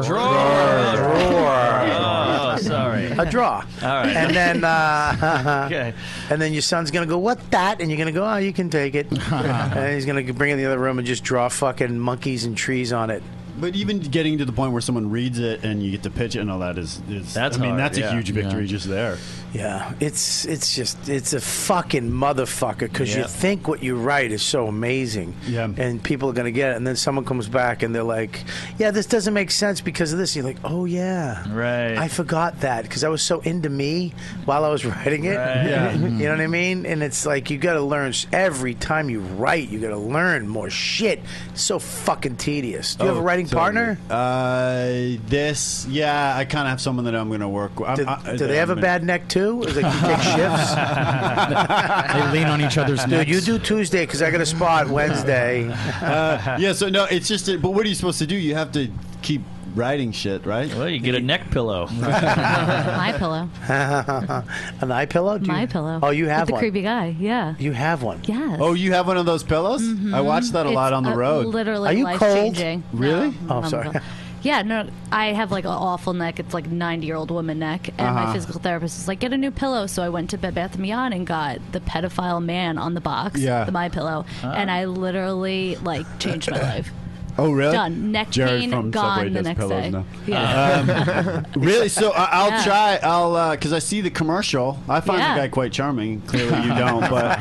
[SPEAKER 6] Oh, sorry.
[SPEAKER 2] A draw.
[SPEAKER 6] All right.
[SPEAKER 2] And then
[SPEAKER 6] okay.
[SPEAKER 2] And then your son's gonna go, "What that?" And you're gonna go, "Oh, you can take it." And he's gonna bring it in the other room and just draw fucking monkeys and trees on it.
[SPEAKER 9] But even getting to the point where someone reads it and you get to pitch it and all that is
[SPEAKER 6] that's hard,
[SPEAKER 9] that's a huge victory just there.
[SPEAKER 2] Yeah, it's a fucking motherfucker because you think what you write is so amazing, and people are gonna get it, and then someone comes back and they're like, "Yeah, this doesn't make sense because of this." And you're like, "Oh yeah,
[SPEAKER 6] right.
[SPEAKER 2] I forgot that because I was so into me while I was writing it."
[SPEAKER 6] Right.
[SPEAKER 2] Yeah, you know what I mean? And it's like you got to learn every time you write. You got to learn more shit. It's so fucking tedious. Do you have a writing partner?
[SPEAKER 9] I kind of have someone that I'm gonna work with.
[SPEAKER 2] Do they have a bad neck too? Is like you take shifts?
[SPEAKER 10] They lean on each other's necks.
[SPEAKER 2] Dude, you do Tuesday because I got a spot Wednesday.
[SPEAKER 9] So no, it's just. But what are you supposed to do? You have to keep writing shit, right?
[SPEAKER 6] Well, you get a neck pillow.
[SPEAKER 11] My pillow.
[SPEAKER 2] An eye pillow?
[SPEAKER 11] My pillow.
[SPEAKER 2] Oh, you have
[SPEAKER 11] With
[SPEAKER 2] one.
[SPEAKER 11] the creepy guy. Yeah.
[SPEAKER 2] You have one.
[SPEAKER 11] Yes.
[SPEAKER 9] Oh, you have one of those pillows? I watch that a lot on the road.
[SPEAKER 11] Literally
[SPEAKER 2] Are you
[SPEAKER 11] life
[SPEAKER 2] cold?
[SPEAKER 11] changing.
[SPEAKER 9] Really?
[SPEAKER 11] No,
[SPEAKER 2] Oh,
[SPEAKER 11] I'm
[SPEAKER 2] sorry.
[SPEAKER 11] cold. Yeah, no, I have like an awful neck. It's like 90-year-old woman neck. And my physical therapist was like, get a new pillow. So I went to Bed Bath & Beyond and got the pedophile man on the box, the My Pillow. And I literally like changed my life.
[SPEAKER 9] Oh, really?
[SPEAKER 11] Done. Neck
[SPEAKER 9] Jared
[SPEAKER 11] pain
[SPEAKER 9] from
[SPEAKER 11] gone
[SPEAKER 9] Subway
[SPEAKER 11] the
[SPEAKER 9] does
[SPEAKER 11] next
[SPEAKER 9] pillows
[SPEAKER 11] day.
[SPEAKER 9] now.
[SPEAKER 11] Yeah.
[SPEAKER 9] Really? So I'll
[SPEAKER 11] Yeah.
[SPEAKER 9] try. Because I see the commercial. I find the guy quite charming. Clearly you don't, but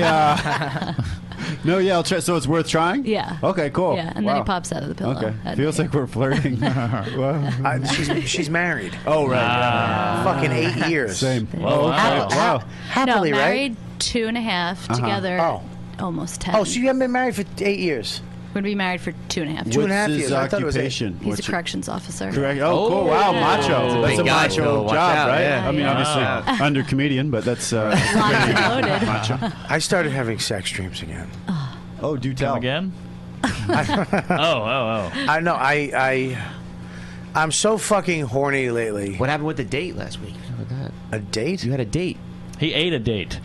[SPEAKER 9] no, yeah, I'll try. So it's worth trying?
[SPEAKER 11] Yeah.
[SPEAKER 9] Okay, cool.
[SPEAKER 11] Yeah, and then he pops out of the pillow.
[SPEAKER 9] Okay.
[SPEAKER 11] at
[SPEAKER 9] Feels
[SPEAKER 11] me.
[SPEAKER 9] like we're flirting.
[SPEAKER 2] She's married.
[SPEAKER 9] Oh, right.
[SPEAKER 2] Fucking 8 years.
[SPEAKER 9] Same.
[SPEAKER 6] Whoa, wow.
[SPEAKER 2] Wow. Happily,
[SPEAKER 11] no,
[SPEAKER 2] right?
[SPEAKER 11] married 2.5 together.
[SPEAKER 2] Oh.
[SPEAKER 11] Almost 10.
[SPEAKER 2] Oh, so you haven't been married for 8 years?
[SPEAKER 11] We're going to be married for 2.5
[SPEAKER 2] 2.5
[SPEAKER 9] What's his
[SPEAKER 2] years. I thought it was 8.
[SPEAKER 9] occupation?
[SPEAKER 11] He's a corrections officer.
[SPEAKER 9] Correct. Oh, cool. Wow, macho. That's
[SPEAKER 8] Big
[SPEAKER 9] a
[SPEAKER 8] guy,
[SPEAKER 9] macho
[SPEAKER 8] Phil. Watch
[SPEAKER 9] job,
[SPEAKER 8] out,
[SPEAKER 9] right?
[SPEAKER 8] yeah.
[SPEAKER 9] I mean,
[SPEAKER 11] Yeah.
[SPEAKER 9] obviously under comedian, but that's
[SPEAKER 11] Locked and loaded.
[SPEAKER 9] macho.
[SPEAKER 2] I started having sex dreams again.
[SPEAKER 9] Oh, do tell.
[SPEAKER 6] Come again? Oh.
[SPEAKER 2] I know. I'm so fucking horny lately.
[SPEAKER 8] What happened with the date last week? How about that?
[SPEAKER 2] A date?
[SPEAKER 8] You had a date.
[SPEAKER 6] He ate a date.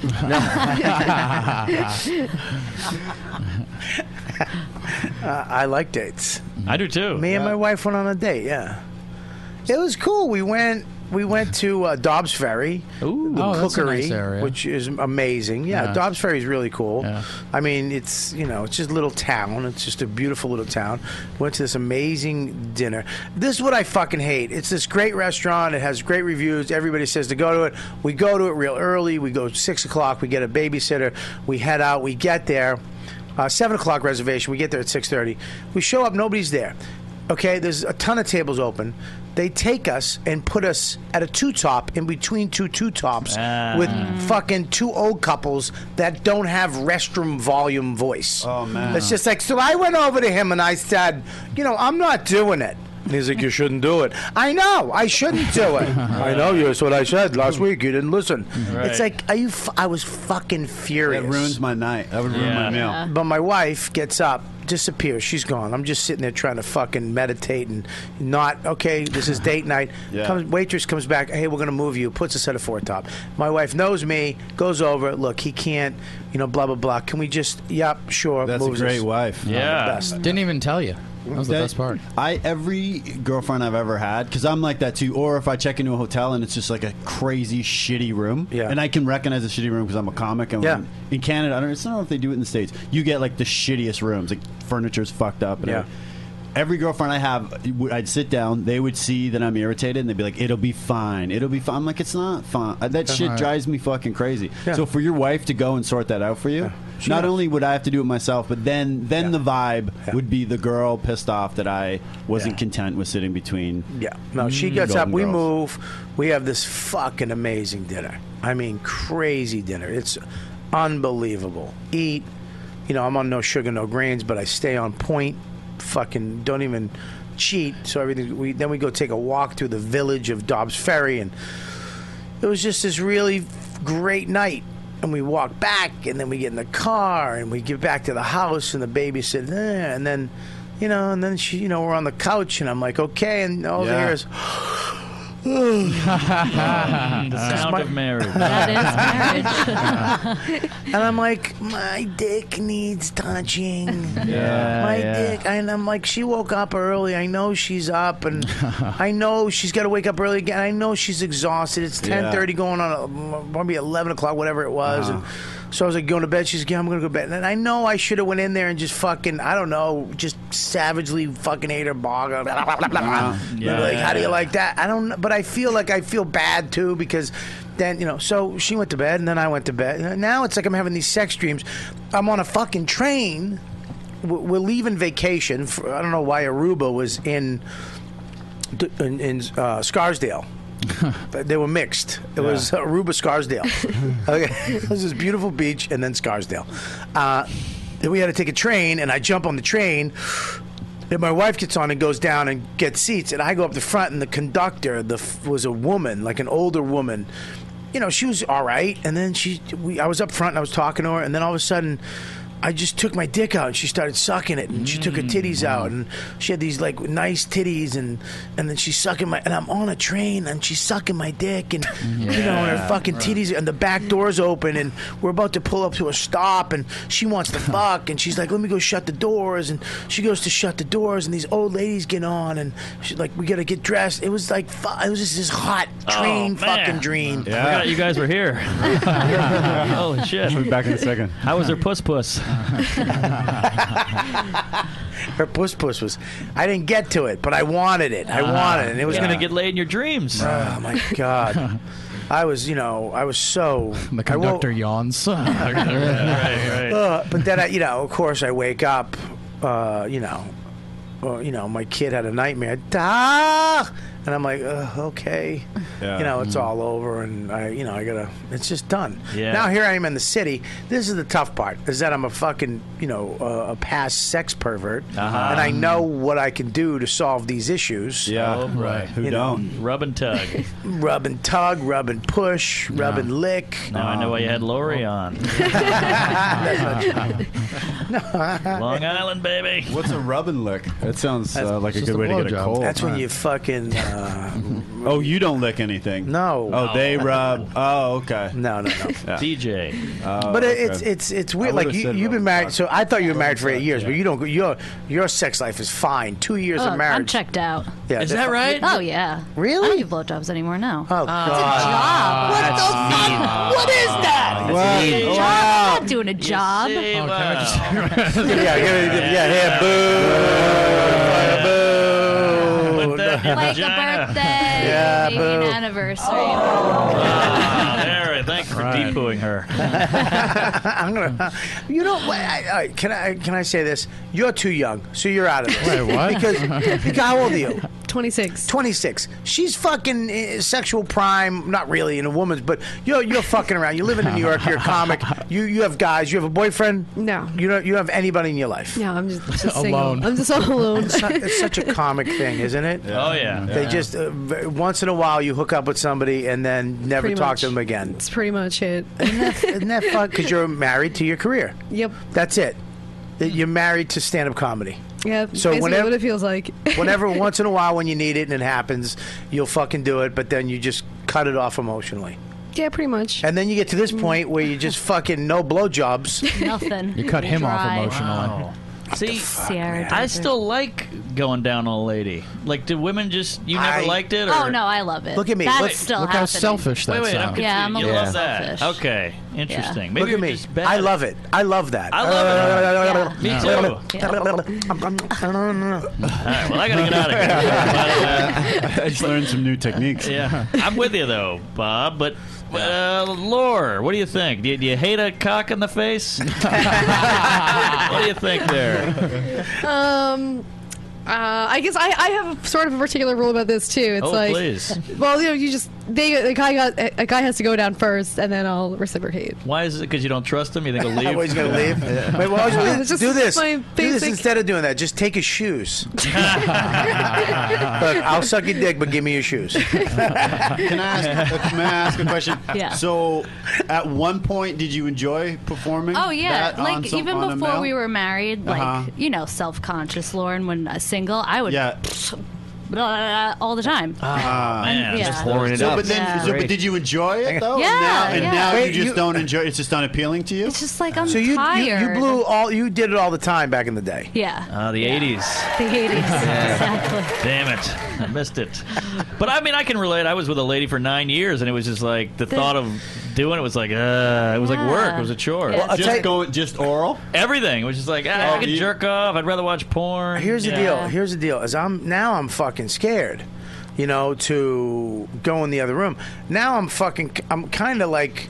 [SPEAKER 2] I like dates.
[SPEAKER 6] I do too.
[SPEAKER 2] Me and my wife went on a date, yeah. It was cool. We went we went to Dobbs Ferry, the
[SPEAKER 10] that's a
[SPEAKER 2] Cookery,
[SPEAKER 10] nice area.
[SPEAKER 2] which is amazing. Yeah, Dobbs Ferry is really cool.
[SPEAKER 10] Yeah.
[SPEAKER 2] I mean, it's it's just a little town. It's just a beautiful little town. Went to this amazing dinner. This is what I fucking hate. It's this great restaurant. It has great reviews. Everybody says to go to it. We go to it real early. We go 6 o'clock. We get a babysitter. We head out. We get there. 7 o'clock reservation. We get there at 6:30. We show up. Nobody's there. Okay, there's a ton of tables open. They take us and put us at a two-top in between two two-tops with fucking two old couples that don't have restroom volume voice.
[SPEAKER 9] Oh, man.
[SPEAKER 2] It's just like, so I went over to him and I said, I'm not doing it. And he's like, you shouldn't do it. I know, I shouldn't do it. I know, that's what I said last week. You didn't listen.
[SPEAKER 9] Right.
[SPEAKER 2] It's like, I was fucking furious.
[SPEAKER 9] That ruins my night. That would ruin my meal.
[SPEAKER 2] But my wife gets up, disappears. She's gone. I'm just sitting there trying to fucking meditate and not, okay, this is date night. Waitress comes back, hey, we're going to move you, puts us at a four-top. My wife knows me, goes over, look, he can't, blah, blah, blah. Can we just, sure.
[SPEAKER 9] That's a great wife.
[SPEAKER 10] Yeah.
[SPEAKER 2] The best.
[SPEAKER 10] Didn't even tell you. That was the best part.
[SPEAKER 9] Every girlfriend I've ever had, because I'm like that too, or if I check into a hotel and it's just like a crazy shitty room, and I can recognize a shitty room because I'm a comic, and in Canada, I don't know if they do it in the States, you get like the shittiest rooms, like furniture's fucked up. And every girlfriend I have, I'd sit down, they would see that I'm irritated, and they'd be like, it'll be fine. I'm like, it's not fine. That shit drives me fucking crazy. So for your wife to go and sort that out for you, not only would I have to do it myself, but then the vibe would be the girl pissed off that I wasn't content with sitting between.
[SPEAKER 2] Yeah. No, she gets up, we move, we have this fucking amazing dinner. I mean, crazy dinner. It's unbelievable. Eat. I'm on no sugar, no grains, but I stay on point. Fucking don't even cheat. So everything. Then we go take a walk through the village of Dobbs Ferry, and it was just this really great night. And we walk back, and then we get in the car, and we get back to the house, and the baby said, and then, and then she, we're on the couch, and I'm like, okay, and all I hear is.
[SPEAKER 6] The sound of marriage.
[SPEAKER 11] That is marriage.
[SPEAKER 2] And I'm like, my dick needs touching. My dick. And I'm like, she woke up early. I know she's up, and I know she's got to wake up early again. I know she's exhausted. It's 10:30 going on, probably 11 o'clock, whatever it was. And so I was like, going to bed. She's like, I'm going to go to bed. And I know I should have went in there and just fucking, I don't know, just savagely fucking ate her bog. Like, how do you like that? I don't know. But I feel bad, too, because then, so she went to bed, and then I went to bed. Now it's like I'm having these sex dreams. I'm on a fucking train. We're leaving vacation. I don't know why Aruba was in Scarsdale. They were mixed. It was Aruba, Scarsdale. Okay, it was this beautiful beach, and then Scarsdale. Then we had to take a train, and I jump on the train. And my wife gets on and goes down and gets seats, and I go up the front, and the conductor was a woman, like an older woman. She was all right, and then I was up front, and I was talking to her, and then all of a sudden, I just took my dick out, and she started sucking it, and she took her titties out, and she had these like nice titties, and then she's sucking and I'm on a train, and she's sucking my dick, and and her fucking titties, and the back door's open, and we're about to pull up to a stop, and she wants to fuck, and she's like, let me go shut the doors, and she goes to shut the doors, and these old ladies get on, and she's like, we gotta get dressed. It was like, it was just this hot train fucking dream.
[SPEAKER 6] I forgot you guys were here. Holy shit.
[SPEAKER 9] We'll be back in a second.
[SPEAKER 6] How was her puss?
[SPEAKER 2] Her puss was. I didn't get to it, but I wanted it. And it was
[SPEAKER 6] gonna get laid in your dreams.
[SPEAKER 2] Oh my god. I was so.
[SPEAKER 10] The conductor yawns.
[SPEAKER 6] Right.
[SPEAKER 2] But then of course, I wake up. My kid had a nightmare. And I'm like, okay, it's all over, and I gotta. It's just done.
[SPEAKER 6] Yeah.
[SPEAKER 2] Now here I am in the city. This is the tough part: is that I'm a fucking, a past sex pervert, and I know what I can do to solve these issues.
[SPEAKER 9] Yeah,
[SPEAKER 6] oh, right.
[SPEAKER 9] Who don't?
[SPEAKER 6] Rub and tug,
[SPEAKER 2] rub and tug, rub and push, rub and lick.
[SPEAKER 6] Now I know why you had Lori on.
[SPEAKER 2] Long
[SPEAKER 6] Island, baby.
[SPEAKER 9] What's a rub and lick? That sounds like a good way to get a cold.
[SPEAKER 2] That's when you fucking.
[SPEAKER 9] Oh, you don't lick anything?
[SPEAKER 2] No.
[SPEAKER 9] Oh, they rub. Oh, okay.
[SPEAKER 2] No.
[SPEAKER 6] DJ.
[SPEAKER 2] But it's weird. Like you've been married. So I thought you were married for 8 years, but you don't. Your sex life is fine. 2 years of marriage.
[SPEAKER 11] I'm checked out.
[SPEAKER 2] Yeah,
[SPEAKER 6] Is that right?
[SPEAKER 11] Oh yeah.
[SPEAKER 2] Really?
[SPEAKER 11] I don't give blowjobs anymore. No.
[SPEAKER 2] Oh God.
[SPEAKER 11] What the
[SPEAKER 2] fuck? What is that?
[SPEAKER 11] Job. I'm not doing a job.
[SPEAKER 2] Yeah, boo.
[SPEAKER 11] Like a birthday,
[SPEAKER 2] Yeah,
[SPEAKER 11] maybe
[SPEAKER 2] boo.
[SPEAKER 11] an anniversary.
[SPEAKER 6] There, thanks for deepooing her.
[SPEAKER 2] I'm gonna. You know what? Can I say this? You're too young, so you're out of this.
[SPEAKER 10] Wait, what?
[SPEAKER 2] Because how old are you?
[SPEAKER 7] 26.
[SPEAKER 2] 26. She's fucking sexual prime, not really in a woman's, but you're fucking around. You're living in New York. You're a comic. You have guys. You have a boyfriend.
[SPEAKER 7] No.
[SPEAKER 2] You don't have anybody in your life.
[SPEAKER 7] No, I'm just single.
[SPEAKER 10] Alone.
[SPEAKER 7] I'm just all alone.
[SPEAKER 2] It's such a comic thing, isn't it?
[SPEAKER 6] Oh yeah.
[SPEAKER 2] They just once in a while you hook up with somebody and then never
[SPEAKER 7] Pretty
[SPEAKER 2] talk
[SPEAKER 7] much.
[SPEAKER 2] to them again.
[SPEAKER 7] That's pretty much it.
[SPEAKER 2] Isn't that fun? Because you're married to your career.
[SPEAKER 7] Yep.
[SPEAKER 2] That's it. You're married to stand-up comedy.
[SPEAKER 7] Yeah.
[SPEAKER 2] So
[SPEAKER 7] basically
[SPEAKER 2] whenever-
[SPEAKER 7] what it feels like.
[SPEAKER 2] Whenever, once in a while, when you need it and it happens, you'll fucking do it. But then you just cut it off emotionally.
[SPEAKER 7] Yeah, pretty much.
[SPEAKER 2] And then you get to this point where you just fucking no blowjobs.
[SPEAKER 11] Nothing.
[SPEAKER 10] You cut him off
[SPEAKER 11] Dry.
[SPEAKER 10] emotionally.
[SPEAKER 6] Wow. See,
[SPEAKER 11] Sierra
[SPEAKER 6] I
[SPEAKER 11] Desert.
[SPEAKER 6] still like going down on a lady. Like, do women just you never liked it? Or?
[SPEAKER 11] Oh no, I love it.
[SPEAKER 2] Look at me.
[SPEAKER 11] That's
[SPEAKER 2] Look-
[SPEAKER 11] still
[SPEAKER 10] Look how
[SPEAKER 11] happening.
[SPEAKER 10] selfish that
[SPEAKER 6] Wait, I'm
[SPEAKER 10] sounds.
[SPEAKER 6] confused.
[SPEAKER 11] Yeah, I'm a
[SPEAKER 6] you
[SPEAKER 11] little
[SPEAKER 6] love that?
[SPEAKER 11] selfish.
[SPEAKER 6] Okay, interesting. Maybe
[SPEAKER 2] Look at
[SPEAKER 6] you're
[SPEAKER 2] me.
[SPEAKER 6] just bad.
[SPEAKER 2] I love it. I love that.
[SPEAKER 6] I love it. Me too. All right, well, I gotta get out of here.
[SPEAKER 9] I just learned some new techniques.
[SPEAKER 6] Yeah, I'm with you though, Bob. But Lore, what do you think? Do you hate a cock in the face? What do you think there?
[SPEAKER 7] I guess I have a sort of a particular rule about this too. It's like,
[SPEAKER 6] please.
[SPEAKER 7] well, a guy has to go down first, and then I'll reciprocate.
[SPEAKER 6] Why is it? Because you don't trust him? You think he'll leave?
[SPEAKER 2] He's gonna leave. Wait, well,
[SPEAKER 7] It's just
[SPEAKER 2] do this.
[SPEAKER 7] my
[SPEAKER 2] Do this
[SPEAKER 7] basic-
[SPEAKER 2] instead of doing that. Just take his shoes. Look, I'll suck your dick, but give me your shoes.
[SPEAKER 9] May I ask a question?
[SPEAKER 11] Yeah.
[SPEAKER 9] So, at one point, did you enjoy performing?
[SPEAKER 11] Oh yeah,
[SPEAKER 9] that on
[SPEAKER 11] like
[SPEAKER 9] some-
[SPEAKER 11] even
[SPEAKER 9] on a
[SPEAKER 11] before
[SPEAKER 9] male?
[SPEAKER 11] we were married, like self-conscious Lauren when single, I would all the time.
[SPEAKER 6] Man,
[SPEAKER 11] yeah.
[SPEAKER 6] just
[SPEAKER 8] pouring it
[SPEAKER 9] So,
[SPEAKER 8] up.
[SPEAKER 9] but then,
[SPEAKER 11] Yeah.
[SPEAKER 9] but did you enjoy it though?
[SPEAKER 11] Yeah,
[SPEAKER 9] And
[SPEAKER 11] yeah.
[SPEAKER 9] now
[SPEAKER 2] Wait,
[SPEAKER 9] you just
[SPEAKER 2] you-
[SPEAKER 9] don't enjoy it. It's just unappealing to you.
[SPEAKER 11] It's just like I'm
[SPEAKER 2] So you
[SPEAKER 11] tired.
[SPEAKER 2] blew all. You did it all the time back in the day.
[SPEAKER 11] Yeah.
[SPEAKER 6] the 80s.
[SPEAKER 11] The 80s. Exactly.
[SPEAKER 6] Damn it. I missed it. But I mean, I can relate. I was with a lady for 9 years, and it was just like the thought of doing it was like, it was like work. It was a chore.
[SPEAKER 11] Yeah.
[SPEAKER 2] Well,
[SPEAKER 9] just oral?
[SPEAKER 6] Everything. It was just like, I could jerk off. I'd rather watch porn.
[SPEAKER 2] Here's the
[SPEAKER 6] Yeah.
[SPEAKER 2] deal. Here's the deal. Is I'm fucking scared, to go in the other room. Now I'm kind of like,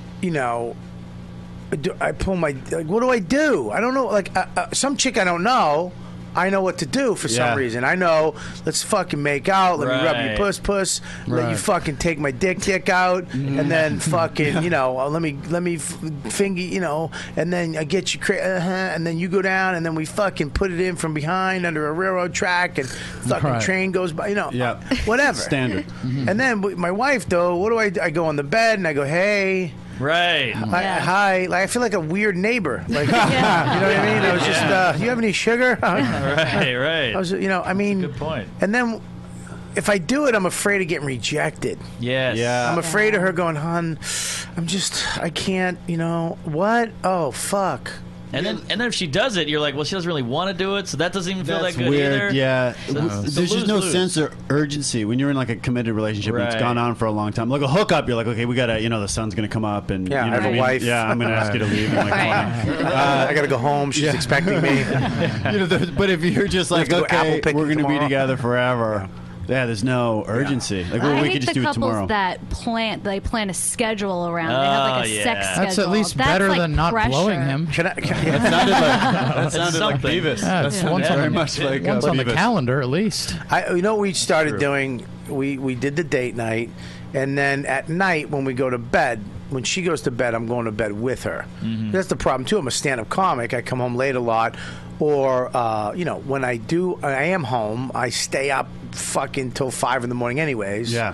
[SPEAKER 2] I pull my. Like, what do I do? I don't know. Like some chick I don't know. I know what to do for
[SPEAKER 9] Yeah.
[SPEAKER 2] some reason. I know. Let's fucking make out. Let me rub
[SPEAKER 6] Right.
[SPEAKER 2] your puss. Let you
[SPEAKER 10] Right.
[SPEAKER 2] fucking take my dick out, and then fucking let me finger and then I get you and then you go down, and then we fucking put it in from behind under a railroad track, and fucking
[SPEAKER 10] Right.
[SPEAKER 2] train goes by.
[SPEAKER 9] Yeah.
[SPEAKER 2] Whatever.
[SPEAKER 9] Standard.
[SPEAKER 2] And then with my wife though, what do? I go on the bed and I go, hey.
[SPEAKER 6] Right.
[SPEAKER 2] Hi. Like, I feel like a weird neighbor. Like, you know what I mean? I was just, you have any sugar?
[SPEAKER 6] Right.
[SPEAKER 2] I was, I mean.
[SPEAKER 6] Good point.
[SPEAKER 2] And then, if I do it, I'm afraid of getting rejected.
[SPEAKER 6] Yes.
[SPEAKER 9] Yeah.
[SPEAKER 2] I'm afraid of her going, hon, I can't, what? Oh, fuck.
[SPEAKER 6] And then if she does it, you're like, well, she doesn't really want to do it, so that doesn't even feel
[SPEAKER 9] That's
[SPEAKER 6] that good
[SPEAKER 9] weird.
[SPEAKER 6] either.
[SPEAKER 9] Yeah.
[SPEAKER 6] So it's
[SPEAKER 9] There's just no
[SPEAKER 6] lose-lose.
[SPEAKER 9] sense of urgency when you're in like a committed relationship and it's
[SPEAKER 6] Right.
[SPEAKER 9] gone on for a long time. Like a hookup, you're like, okay, we gotta, the sun's gonna come up and
[SPEAKER 2] Yeah,
[SPEAKER 9] you
[SPEAKER 2] I
[SPEAKER 9] know
[SPEAKER 2] have
[SPEAKER 9] what
[SPEAKER 2] a
[SPEAKER 9] mean?
[SPEAKER 2] wife.
[SPEAKER 9] Yeah, I'm gonna ask you to leave. I'm like,
[SPEAKER 2] I got to go home. She's expecting me.
[SPEAKER 9] but if you're just like,
[SPEAKER 2] have to go apple
[SPEAKER 9] okay,
[SPEAKER 2] picking
[SPEAKER 9] we're gonna be
[SPEAKER 2] tomorrow.
[SPEAKER 9] together forever. Yeah, there's no urgency. Like, well,
[SPEAKER 11] I
[SPEAKER 9] we
[SPEAKER 11] hate
[SPEAKER 9] could just
[SPEAKER 11] the
[SPEAKER 9] do it
[SPEAKER 11] couples
[SPEAKER 9] tomorrow.
[SPEAKER 11] that plan a schedule around. They have like a
[SPEAKER 6] yeah.
[SPEAKER 11] sex schedule.
[SPEAKER 10] That's at least
[SPEAKER 11] That's
[SPEAKER 10] better
[SPEAKER 11] like
[SPEAKER 10] than not
[SPEAKER 11] pressure.
[SPEAKER 10] blowing him.
[SPEAKER 9] That sounded like
[SPEAKER 6] something.
[SPEAKER 9] Beavis.
[SPEAKER 10] Yeah,
[SPEAKER 9] That
[SPEAKER 10] it's
[SPEAKER 9] sounded
[SPEAKER 10] once on
[SPEAKER 9] very
[SPEAKER 10] the-
[SPEAKER 9] much like
[SPEAKER 10] Once on the
[SPEAKER 9] Beavis.
[SPEAKER 10] calendar, at least.
[SPEAKER 2] You know what we started doing? We did the date night, and then at night when we go to bed, when she goes to bed, I'm going to bed with her. That's the problem too. I'm a stand-up comic. I come home late a lot, or when I am home, I stay up fucking till 5 in the morning, anyways.
[SPEAKER 9] Yeah.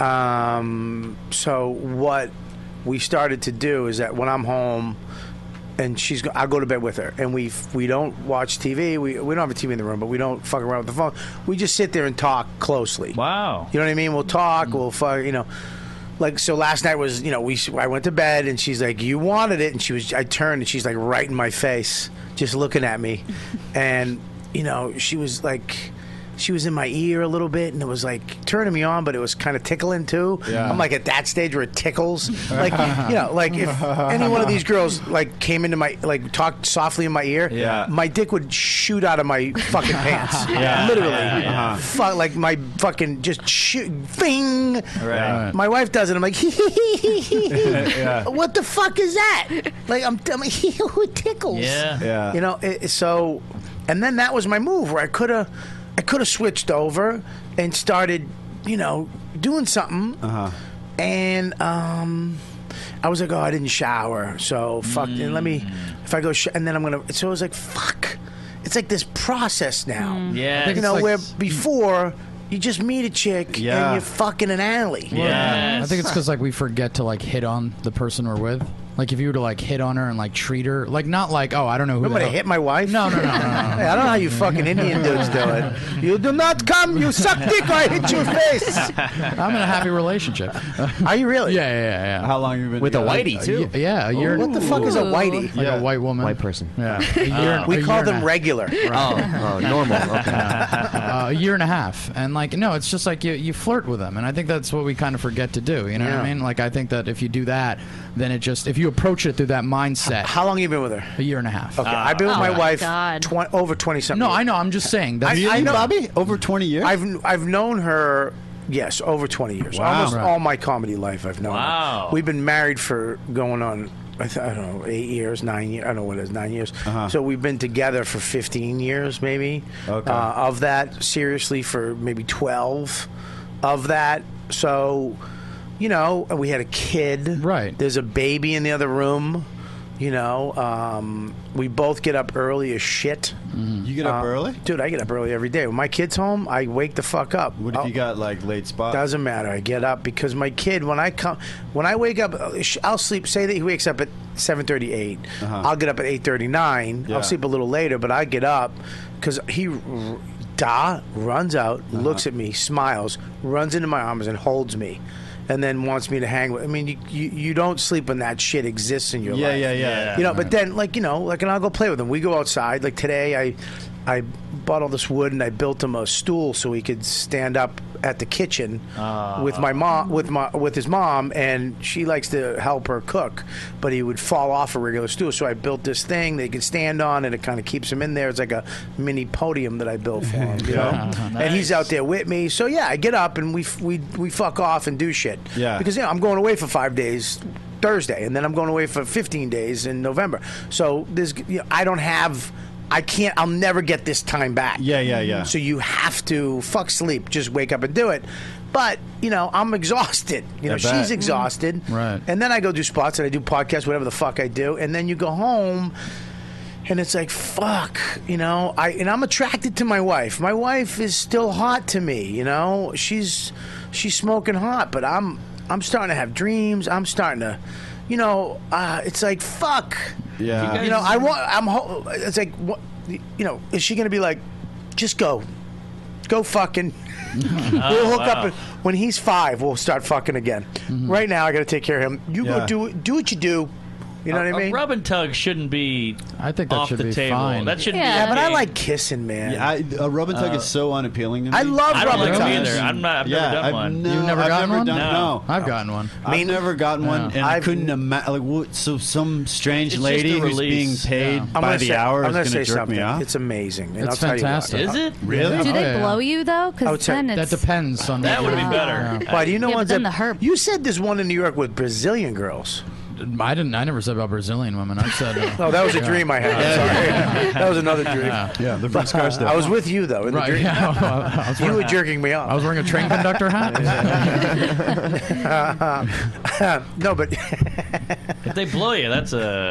[SPEAKER 2] So what we started to do is that when I'm home, and I'll go to bed with her, and we don't watch TV. We don't have a TV in the room, but we don't fuck around with the phone. We just sit there and talk closely.
[SPEAKER 6] Wow.
[SPEAKER 2] You know what I mean? We'll talk. We'll fuck. Like, so last night was, I went to bed, and she's like, you wanted it, and I turned, and she's like right in my face, just looking at me, and she was like. She was in my ear a little bit, and it was like turning me on, but it was kind of tickling too.
[SPEAKER 9] Yeah.
[SPEAKER 2] I'm like at that stage where it tickles. Like, like if any one of these girls like came into my, like talked softly in my ear, my dick would shoot out of my fucking pants. Literally. Like my fucking just shoot, thing.
[SPEAKER 9] Right.
[SPEAKER 2] My wife does it. I'm like, what the fuck is that? Like I'm like, it tickles.
[SPEAKER 6] Yeah.
[SPEAKER 2] So, and then that was my move where I could have switched over and started, doing something. And I was like, oh, I didn't shower, so fuck. And let me, if I go, and then I'm gonna. So I was like, fuck. It's like this process now.
[SPEAKER 6] Yeah.
[SPEAKER 2] Where before you just meet a chick and you fuck in an alley.
[SPEAKER 10] I think it's because like we forget to like hit on the person we're with. Like if you were to like hit on her and like treat her, like not like, oh, I don't know who.
[SPEAKER 2] I'm gonna hit my wife.
[SPEAKER 10] No.
[SPEAKER 2] Hey, I don't know how you fucking Indian dudes do it. You do not come. You suck dick or I hit your face.
[SPEAKER 10] I'm in a happy relationship.
[SPEAKER 2] Are you really?
[SPEAKER 10] Yeah.
[SPEAKER 9] How long have you been
[SPEAKER 8] with a
[SPEAKER 9] together?
[SPEAKER 8] whitey too?
[SPEAKER 10] Yeah, a year.
[SPEAKER 2] What the fuck is a whitey?
[SPEAKER 10] Like a white woman,
[SPEAKER 8] white person.
[SPEAKER 10] Yeah,
[SPEAKER 2] we call them regular.
[SPEAKER 8] Normal. Okay.
[SPEAKER 10] A year and a half, and like no, it's just like you flirt with them, and I think that's what we kind of forget to do. You know what I mean? Like I think that if you do that, then it just if you approach it through that mindset.
[SPEAKER 2] How long have you been with her?
[SPEAKER 10] A year and a half.
[SPEAKER 2] Okay, I've been with my wife
[SPEAKER 11] God.
[SPEAKER 2] over 20-something.
[SPEAKER 10] No,
[SPEAKER 2] years.
[SPEAKER 10] I know. I'm just saying. That's,
[SPEAKER 2] I know,
[SPEAKER 9] Bobby? Over 20 years?
[SPEAKER 2] I've known her. Yes, over 20 years.
[SPEAKER 9] Wow.
[SPEAKER 2] Almost all my comedy life I've known
[SPEAKER 6] Wow.
[SPEAKER 2] her. We've been married for going on, I don't know, 8 years, 9 years. I don't know what it is, 9 years. So we've been together for 15 years, maybe.
[SPEAKER 9] Okay.
[SPEAKER 2] Of that, seriously, for maybe 12 of that. So, we had a kid.
[SPEAKER 10] Right.
[SPEAKER 2] There's a baby in the other room. We both get up early as shit.
[SPEAKER 9] You get up early?
[SPEAKER 2] Dude, I get up early every day. When my kid's home, I wake the fuck up.
[SPEAKER 9] What if you got like late spots?
[SPEAKER 2] Doesn't matter. I get up because my kid, when I wake up, I'll sleep. Say that he wakes up at 7:30, 8. I'll get up at 8:39.
[SPEAKER 9] Yeah.
[SPEAKER 2] I'll sleep a little later, but I get up because he runs out, looks at me, smiles, runs into my arms and holds me. And then wants me to hang with. I mean, you don't sleep when that shit exists in your life.
[SPEAKER 9] Yeah.
[SPEAKER 2] But then, and I'll go play with him. We go outside. Like today, I bought all this wood and I built him a stool so he could stand up at the kitchen with my mom, with his mom, and she likes to help her cook, but he would fall off a regular stool. So I built this thing that he could stand on, and it kind of keeps him in there. It's like a mini podium that I built for him,
[SPEAKER 6] Nice.
[SPEAKER 2] And he's out there with me. So yeah, I get up and we fuck off and do shit.
[SPEAKER 9] Yeah.
[SPEAKER 2] Because I'm going away for 5 days. Thursday, and then I'm going away for 15 days in November. So there's, I'll never get this time back.
[SPEAKER 9] Yeah.
[SPEAKER 2] So you have to fuck sleep, just wake up and do it. But, I'm exhausted. She's exhausted.
[SPEAKER 10] Right.
[SPEAKER 2] And then I go do spots and I do podcasts, whatever the fuck I do. And then you go home and it's like, fuck, and I'm attracted to my wife. My wife is still hot to me, she's smoking hot, but I'm starting to have dreams. I'm starting to, it's like, fuck.
[SPEAKER 9] Yeah.
[SPEAKER 2] It's like, what, is she going to be like, just go fucking. We'll hook up. When he's 5, we'll start fucking again. Right now, I got to take care of him. You go do what you do. You know what I mean?
[SPEAKER 6] A rub and tug shouldn't be
[SPEAKER 10] I think that
[SPEAKER 6] off
[SPEAKER 10] should
[SPEAKER 6] the
[SPEAKER 10] be
[SPEAKER 6] table.
[SPEAKER 10] fine.
[SPEAKER 6] That shouldn't
[SPEAKER 2] Yeah,
[SPEAKER 6] be.
[SPEAKER 2] but I like kissing, man.
[SPEAKER 9] Yeah, a rub and tug is so unappealing to me.
[SPEAKER 2] I love
[SPEAKER 6] I don't
[SPEAKER 2] rub and
[SPEAKER 6] like them
[SPEAKER 2] tugs.
[SPEAKER 6] either. I've never done one.
[SPEAKER 10] You've never gotten one?
[SPEAKER 9] No.
[SPEAKER 10] I've gotten one.
[SPEAKER 9] I've never gotten one, and I
[SPEAKER 2] I've-
[SPEAKER 9] couldn't imagine. Like, what, so some strange
[SPEAKER 6] It's
[SPEAKER 9] lady
[SPEAKER 6] just a
[SPEAKER 9] who's being
[SPEAKER 6] release.
[SPEAKER 9] paid
[SPEAKER 2] I'm
[SPEAKER 9] by
[SPEAKER 2] gonna
[SPEAKER 9] the
[SPEAKER 2] say-
[SPEAKER 9] hour
[SPEAKER 2] I'm
[SPEAKER 9] is
[SPEAKER 2] gonna
[SPEAKER 9] going
[SPEAKER 2] say
[SPEAKER 9] to jerk
[SPEAKER 2] something.
[SPEAKER 9] me off.
[SPEAKER 2] It's amazing. And
[SPEAKER 10] It's
[SPEAKER 2] I'll tell you what.
[SPEAKER 10] fantastic.
[SPEAKER 6] Is it?
[SPEAKER 9] Really?
[SPEAKER 7] Do
[SPEAKER 10] Oh,
[SPEAKER 7] they
[SPEAKER 10] yeah.
[SPEAKER 7] blow you though?
[SPEAKER 2] I would
[SPEAKER 7] Because
[SPEAKER 2] say
[SPEAKER 7] then
[SPEAKER 10] That
[SPEAKER 7] it's
[SPEAKER 10] depends on
[SPEAKER 6] That would be better.
[SPEAKER 2] Why do you know
[SPEAKER 7] Yeah, but
[SPEAKER 2] ones
[SPEAKER 7] then
[SPEAKER 2] that
[SPEAKER 7] the herp.
[SPEAKER 2] You said there's one in New York with Brazilian girls.
[SPEAKER 10] I never said about Brazilian women. I said.
[SPEAKER 2] No, that was a dream I had. Sorry, that was another dream.
[SPEAKER 9] Yeah, the Vince Carson.
[SPEAKER 2] I was with you though in the
[SPEAKER 10] Right,
[SPEAKER 2] dream.
[SPEAKER 10] yeah. I was
[SPEAKER 2] You were
[SPEAKER 10] wearing-
[SPEAKER 2] jerking me off.
[SPEAKER 10] I was wearing a train conductor hat.
[SPEAKER 2] No, but
[SPEAKER 6] If they blow you, that's a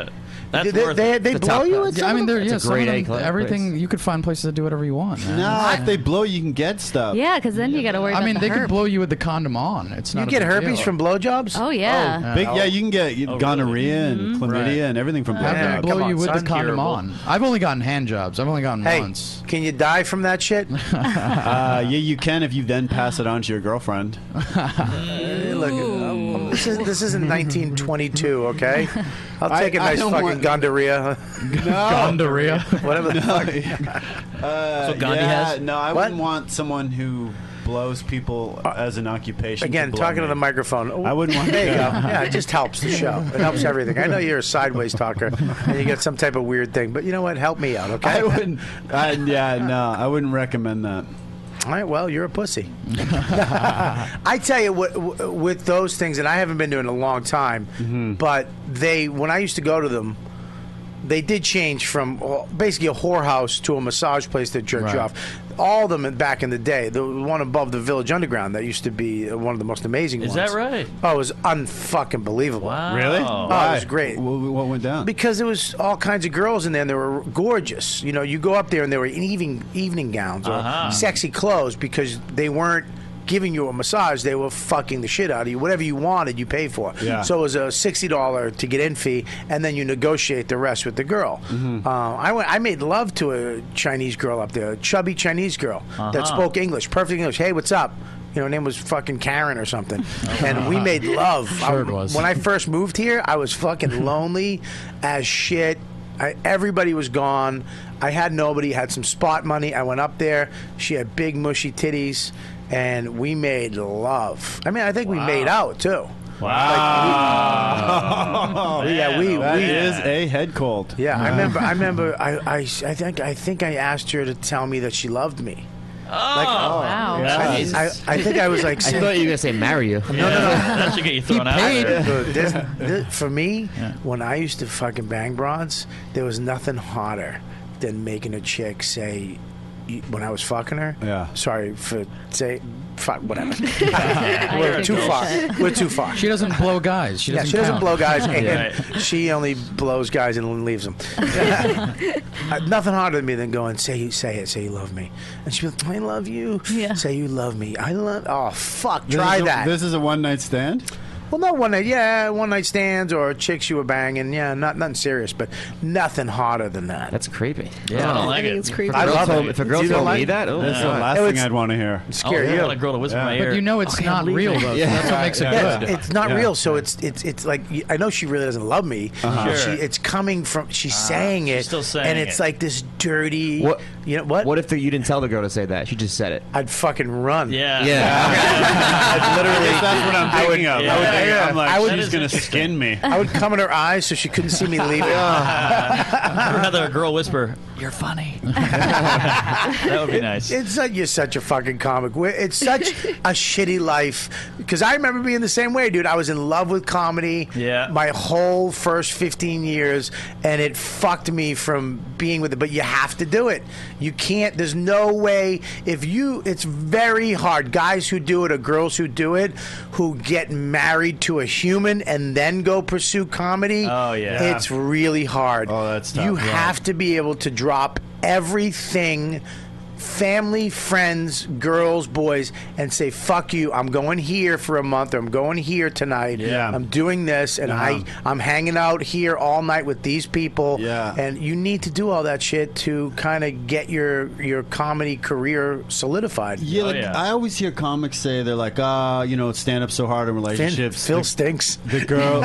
[SPEAKER 6] That's
[SPEAKER 2] they,
[SPEAKER 6] worth
[SPEAKER 2] they,
[SPEAKER 6] it.
[SPEAKER 2] they
[SPEAKER 8] The
[SPEAKER 2] blow
[SPEAKER 8] top
[SPEAKER 2] you
[SPEAKER 8] class.
[SPEAKER 2] at
[SPEAKER 10] Yeah,
[SPEAKER 2] some
[SPEAKER 10] I mean,
[SPEAKER 2] of them?
[SPEAKER 10] there, yeah,
[SPEAKER 8] It's a
[SPEAKER 10] some
[SPEAKER 8] grade
[SPEAKER 10] of
[SPEAKER 8] A
[SPEAKER 10] them,
[SPEAKER 8] class
[SPEAKER 10] everything.
[SPEAKER 8] place.
[SPEAKER 10] You could find places to do whatever you want. Man.
[SPEAKER 9] Nah, if they blow, you can get stuff.
[SPEAKER 11] Yeah, because then you got to worry
[SPEAKER 10] I
[SPEAKER 11] about
[SPEAKER 10] mean,
[SPEAKER 11] the
[SPEAKER 10] they
[SPEAKER 11] herb.
[SPEAKER 10] could blow you with the condom on. It's
[SPEAKER 2] You
[SPEAKER 10] not.
[SPEAKER 2] get
[SPEAKER 10] a big
[SPEAKER 2] herpes
[SPEAKER 10] deal.
[SPEAKER 2] from blowjobs?
[SPEAKER 11] Oh, yeah.
[SPEAKER 9] Yeah, you can get gonorrhea
[SPEAKER 11] Mm-hmm.
[SPEAKER 9] and chlamydia and everything from
[SPEAKER 10] Have
[SPEAKER 9] blowjobs.
[SPEAKER 10] them blow
[SPEAKER 2] come on,
[SPEAKER 10] you with
[SPEAKER 2] son.
[SPEAKER 10] the condom
[SPEAKER 6] Curable.
[SPEAKER 10] on. I've only gotten hand jobs. I've only gotten
[SPEAKER 2] Hey,
[SPEAKER 10] once.
[SPEAKER 2] can you die from that shit?
[SPEAKER 9] Yeah, you can if you then pass it on to your girlfriend.
[SPEAKER 2] Hey, look, this isn't 1922, okay? I'll take a
[SPEAKER 9] I
[SPEAKER 2] nice
[SPEAKER 9] don't
[SPEAKER 2] fucking
[SPEAKER 9] want-
[SPEAKER 2] gonorrhea.
[SPEAKER 10] Gonorrhea.
[SPEAKER 2] Whatever the fuck.
[SPEAKER 12] That's what Gandhi has?
[SPEAKER 9] No, I
[SPEAKER 2] What?
[SPEAKER 9] wouldn't want someone who blows people as an occupation.
[SPEAKER 2] Again,
[SPEAKER 9] to blow
[SPEAKER 2] talking to
[SPEAKER 9] me.
[SPEAKER 2] the microphone.
[SPEAKER 9] I wouldn't want
[SPEAKER 2] There you go.
[SPEAKER 9] that.
[SPEAKER 2] Yeah, it just helps the show. It helps everything. I know you're a sideways talker and you get some type of weird thing, but you know what? Help me out, okay?
[SPEAKER 9] I wouldn't. I wouldn't recommend that.
[SPEAKER 2] All right, well, you're a pussy. I tell you what, with those things, and I haven't been to it in a long time, but when I used to go to them, they did change from basically a whorehouse to a massage place that jerked you
[SPEAKER 10] Right.
[SPEAKER 2] off. All of them back in the day, the one above the Village Underground, that used to be one of the most amazing
[SPEAKER 6] Is
[SPEAKER 2] ones.
[SPEAKER 6] that right?
[SPEAKER 2] Oh, it was unfucking believable.
[SPEAKER 6] Wow.
[SPEAKER 9] Really?
[SPEAKER 2] Oh,
[SPEAKER 9] Why?
[SPEAKER 2] it was great.
[SPEAKER 9] What went down?
[SPEAKER 2] Because there was all kinds of girls in there, and they were gorgeous. You know, you go up there, and they were in evening gowns or sexy clothes because they weren't giving you a massage. They were fucking the shit out of you. Whatever you wanted, you paid for.
[SPEAKER 9] Yeah.
[SPEAKER 2] So it was a $60 to get in fee, and then you negotiate the rest with the girl. I made love to a Chinese girl up there, a chubby Chinese girl that spoke English, perfect English. Hey, what's up? You know, her name was fucking Karen or something. And we made love.
[SPEAKER 10] Sure it was.
[SPEAKER 2] When I first moved here, I was fucking lonely as shit. Everybody was gone. I had nobody. Had some spot money. I went up there. She had big mushy titties, and we made love. I mean, I think we made out too.
[SPEAKER 6] Wow.
[SPEAKER 9] That is a head cold.
[SPEAKER 2] Yeah, I remember. I think I asked her to tell me that she loved me.
[SPEAKER 11] Wow.
[SPEAKER 2] I think I was like,
[SPEAKER 8] I thought you were gonna say marry you.
[SPEAKER 2] No.
[SPEAKER 6] That should get you thrown out.
[SPEAKER 2] Dude, this, for me, when I used to fucking bang broads, there was nothing hotter than making a chick say, when I was fucking her.
[SPEAKER 9] Yeah.
[SPEAKER 2] Sorry for say, fuck, whatever.
[SPEAKER 11] I
[SPEAKER 2] We're
[SPEAKER 11] could
[SPEAKER 2] too
[SPEAKER 11] go
[SPEAKER 2] far.
[SPEAKER 11] shit.
[SPEAKER 2] We're too far.
[SPEAKER 10] She doesn't blow guys. She doesn't.
[SPEAKER 2] She doesn't
[SPEAKER 10] count.
[SPEAKER 2] blow guys, and
[SPEAKER 6] Right.
[SPEAKER 2] she only blows guys and leaves them. Nothing harder than me than going, say it, say you love me, and she'd be like, I love you.
[SPEAKER 11] Yeah.
[SPEAKER 2] Say you love me. I love. Oh fuck, try that.
[SPEAKER 9] This is a one night stand.
[SPEAKER 2] Well, not one night. Yeah, one night stands or chicks you were banging. Yeah, nothing serious, but nothing harder than that.
[SPEAKER 8] That's creepy.
[SPEAKER 6] Yeah, I don't
[SPEAKER 7] I
[SPEAKER 6] like
[SPEAKER 7] think
[SPEAKER 6] it.
[SPEAKER 7] it's creepy.
[SPEAKER 2] I love it.
[SPEAKER 8] If a girl
[SPEAKER 2] You don't
[SPEAKER 8] told
[SPEAKER 2] like
[SPEAKER 8] me
[SPEAKER 2] it?
[SPEAKER 8] that, oh,
[SPEAKER 9] That's the
[SPEAKER 8] God.
[SPEAKER 9] last
[SPEAKER 2] It
[SPEAKER 9] thing
[SPEAKER 2] was-
[SPEAKER 9] I'd want to hear.
[SPEAKER 2] Scare
[SPEAKER 6] I
[SPEAKER 2] you.
[SPEAKER 6] want a girl to whisper in my
[SPEAKER 10] But
[SPEAKER 6] ear.
[SPEAKER 10] you know it's
[SPEAKER 6] "Okay,
[SPEAKER 10] not
[SPEAKER 6] I'm leaving."
[SPEAKER 10] real though. So that's what makes it
[SPEAKER 2] Yeah,
[SPEAKER 10] good.
[SPEAKER 2] it's not
[SPEAKER 9] Yeah.
[SPEAKER 2] real, so it's like I know she really doesn't love me.
[SPEAKER 6] Sure.
[SPEAKER 2] It's coming from she's saying it,
[SPEAKER 6] she's still saying
[SPEAKER 2] and it's
[SPEAKER 6] it.
[SPEAKER 2] like this dirty.
[SPEAKER 8] What-
[SPEAKER 2] You know what?
[SPEAKER 8] What if you didn't tell the girl to say that? She just said it.
[SPEAKER 2] I'd fucking run.
[SPEAKER 6] Yeah.
[SPEAKER 2] I'd literally.
[SPEAKER 9] That's what I'm thinking of.
[SPEAKER 6] yeah.
[SPEAKER 9] I'm like,
[SPEAKER 2] I would-
[SPEAKER 9] she's gonna skin me.
[SPEAKER 2] I would come in her eyes so she couldn't see me leaving.
[SPEAKER 6] I'd rather a girl whisper, "You're funny." That would be nice.
[SPEAKER 2] You're such a fucking comic. It's such a shitty life. Because I remember being the same way, dude. I was in love with comedy my whole first 15 years, and it fucked me from being with it. But you have to do it. You can't. There's no way. It's very hard. Guys who do it or girls who do it, who get married to a human and then go pursue comedy.
[SPEAKER 6] Oh, yeah.
[SPEAKER 2] It's really hard.
[SPEAKER 9] Oh, that's tough.
[SPEAKER 2] You
[SPEAKER 9] Yeah.
[SPEAKER 2] have to be able to drop everything, family, friends, girls, boys, and say, fuck you, I'm going here for a month, or I'm going here tonight.
[SPEAKER 9] Yeah.
[SPEAKER 2] I'm doing this, and I'm hanging out here all night with these people.
[SPEAKER 9] Yeah.
[SPEAKER 2] And you need to do all that shit to kind of get your comedy career solidified.
[SPEAKER 9] Yeah, I always hear comics say they're like, stand up so hard in relationships.
[SPEAKER 2] Phil stinks.
[SPEAKER 9] The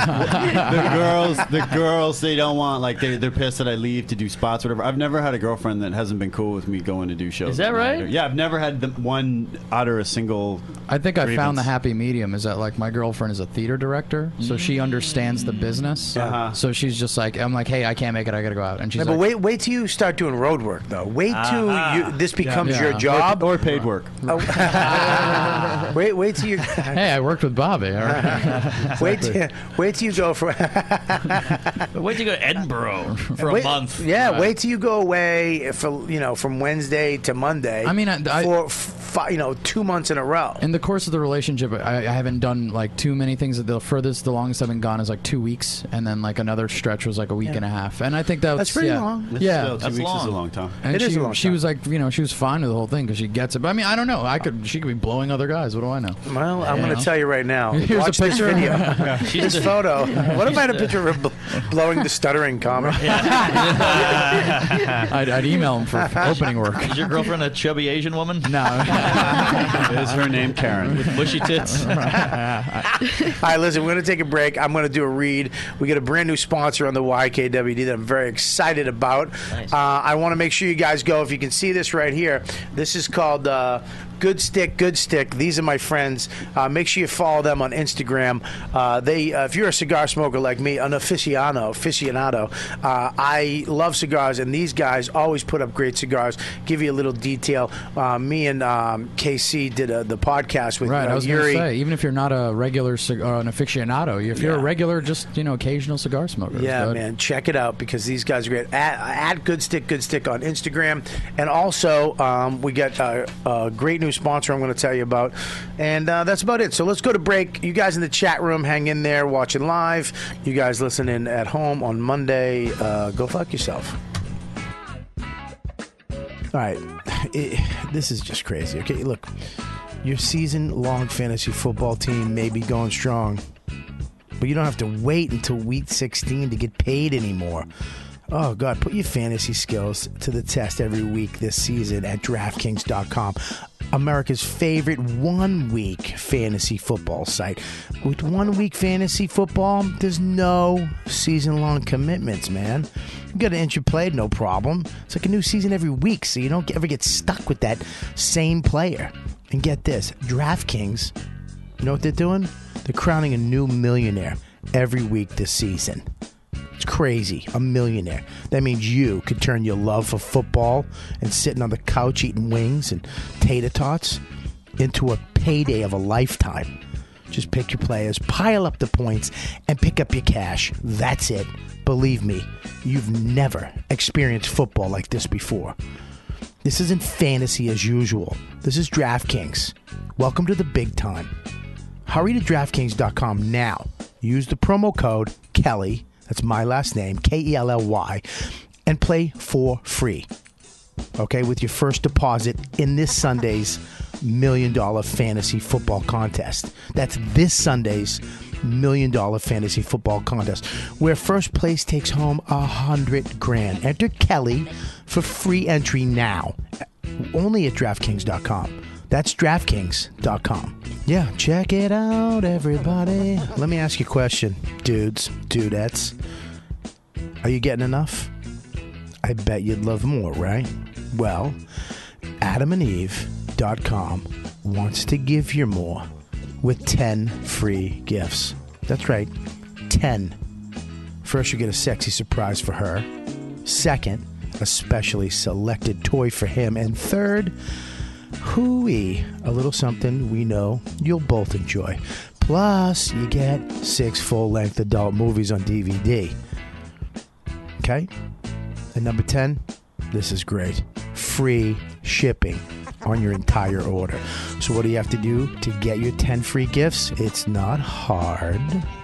[SPEAKER 9] girls, they don't want, like, they're pissed that I leave to do spots, whatever. I've never had a girlfriend that hasn't been cool with me going to do shows.
[SPEAKER 6] Is that right?
[SPEAKER 9] Yeah, I've never had one utter a single.
[SPEAKER 10] I think I found the
[SPEAKER 9] grievance.
[SPEAKER 10] happy medium. Is that like my girlfriend is a theater director, so she understands the business.
[SPEAKER 9] Uh-huh.
[SPEAKER 10] So she's just like, I'm like, hey, I can't make it. I gotta go out. And she's
[SPEAKER 2] No,
[SPEAKER 10] like,
[SPEAKER 2] but wait till you start doing road work, though. Wait till this becomes your job.
[SPEAKER 9] Or paid work.
[SPEAKER 2] Wait till you.
[SPEAKER 10] hey, I worked with Bobby. All right.
[SPEAKER 2] Wait till you go for.
[SPEAKER 6] Wait till you go to Edinburgh for a month.
[SPEAKER 2] Yeah, wait till you go away from Wednesday to Monday.
[SPEAKER 10] I mean,
[SPEAKER 2] 2 months in a row.
[SPEAKER 10] In the course of the relationship, I haven't done like too many things. The longest I've been gone is like 2 weeks, and then like another stretch was like a week and a half. And I think that's
[SPEAKER 2] pretty long.
[SPEAKER 10] Yeah,
[SPEAKER 9] Still, 2 weeks is a long time.
[SPEAKER 10] And
[SPEAKER 2] It is a long
[SPEAKER 10] she
[SPEAKER 2] time.
[SPEAKER 10] was like, she was fine with the whole thing because she gets it. But I mean, I don't know. She could be blowing other guys. What do I know?
[SPEAKER 2] Well, I'm going to tell you right now.
[SPEAKER 10] Here's
[SPEAKER 2] Watch
[SPEAKER 10] a
[SPEAKER 2] this
[SPEAKER 10] picture.
[SPEAKER 2] video.
[SPEAKER 10] Yeah.
[SPEAKER 2] This photo. What if I had a picture of her blowing the stuttering comic?
[SPEAKER 10] I'd email him for opening work.
[SPEAKER 6] Is your girlfriend a chubby Asian woman?
[SPEAKER 10] No.
[SPEAKER 9] Is her name Karen?
[SPEAKER 6] With bushy tits.
[SPEAKER 2] All right, listen, we're going to take a break. I'm going to do a read. We get a brand new sponsor on the YKWd that I'm very excited about.
[SPEAKER 6] Nice.
[SPEAKER 2] I want to make sure you guys go. If you can see this right here, this is called Good Stick, Good Stick. These are my friends. Make sure you follow them on Instagram. If you're a cigar smoker like me, an aficionado, I love cigars, and these guys always put up great cigars. Give you a little detail. Me and KC did the podcast with
[SPEAKER 10] Right, I was going
[SPEAKER 2] Yuri.
[SPEAKER 10] to say, even if you're not a regular an aficionado, if you're a regular, just occasional cigar smoker.
[SPEAKER 2] Yeah, man, check it out because these guys are great. At Good Stick on Instagram, and also we got a great new sponsor I'm going to tell you about, and that's about it. So let's go to break. You guys in the chat room, hang in there, watching live. You guys listening at home on Monday, go fuck yourself. All right, this is just crazy. Okay, look, your season-long fantasy football team may be going strong, but you don't have to wait until week 16 to get paid anymore. Oh, God, put your fantasy skills to the test every week this season at DraftKings.com. America's favorite one-week fantasy football site. With one-week fantasy football, there's no season-long commitments, man. You got to enter played, no problem. It's like a new season every week, so you don't ever get stuck with that same player. And get this, DraftKings, you know what they're doing? They're crowning a new millionaire every week this season. It's crazy. A millionaire. That means you could turn your love for football and sitting on the couch eating wings and tater tots into a payday of a lifetime. Just pick your players, pile up the points, and pick up your cash. That's it. Believe me, you've never experienced football like this before. This isn't fantasy as usual. This is DraftKings. Welcome to the big time. Hurry to DraftKings.com now. Use the promo code Kelly. That's my last name, Kelly, and play for free. Okay, with your first deposit in this Sunday's $1 million fantasy football contest. That's this Sunday's $1 million fantasy football contest, where first place takes home $100,000. Enter Kelly for free entry now, only at DraftKings.com. That's DraftKings.com. Yeah, check it out, everybody. Let me ask you a question, dudes, dudettes. Are you getting enough? I bet you'd love more, right? Well, AdamandEve.com wants to give you more with 10 free gifts. That's right, 10. First, you get a sexy surprise for her. Second, a specially selected toy for him. And third, hooey, a little something we know you'll both enjoy. Plus, you get 6 full-length adult movies on DVD. Okay? And number 10, this is great. Free shipping on your entire order. So what do you have to do to get your 10 free gifts? It's not hard.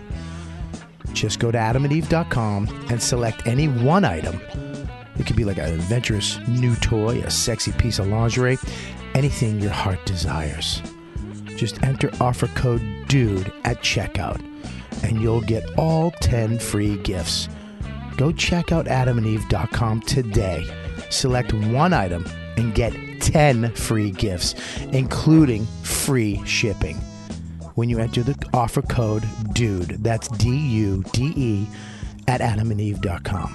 [SPEAKER 2] Just go to AdamandEve.com and select any one item. It could be like an adventurous new toy, a sexy piece of lingerie, anything your heart desires. Just enter offer code DUDE at checkout, and you'll get all 10 free gifts. Go check out AdamandEve.com today. Select one item and get 10 free gifts, including free shipping. When you enter the offer code DUDE, that's DUDE, at AdamandEve.com.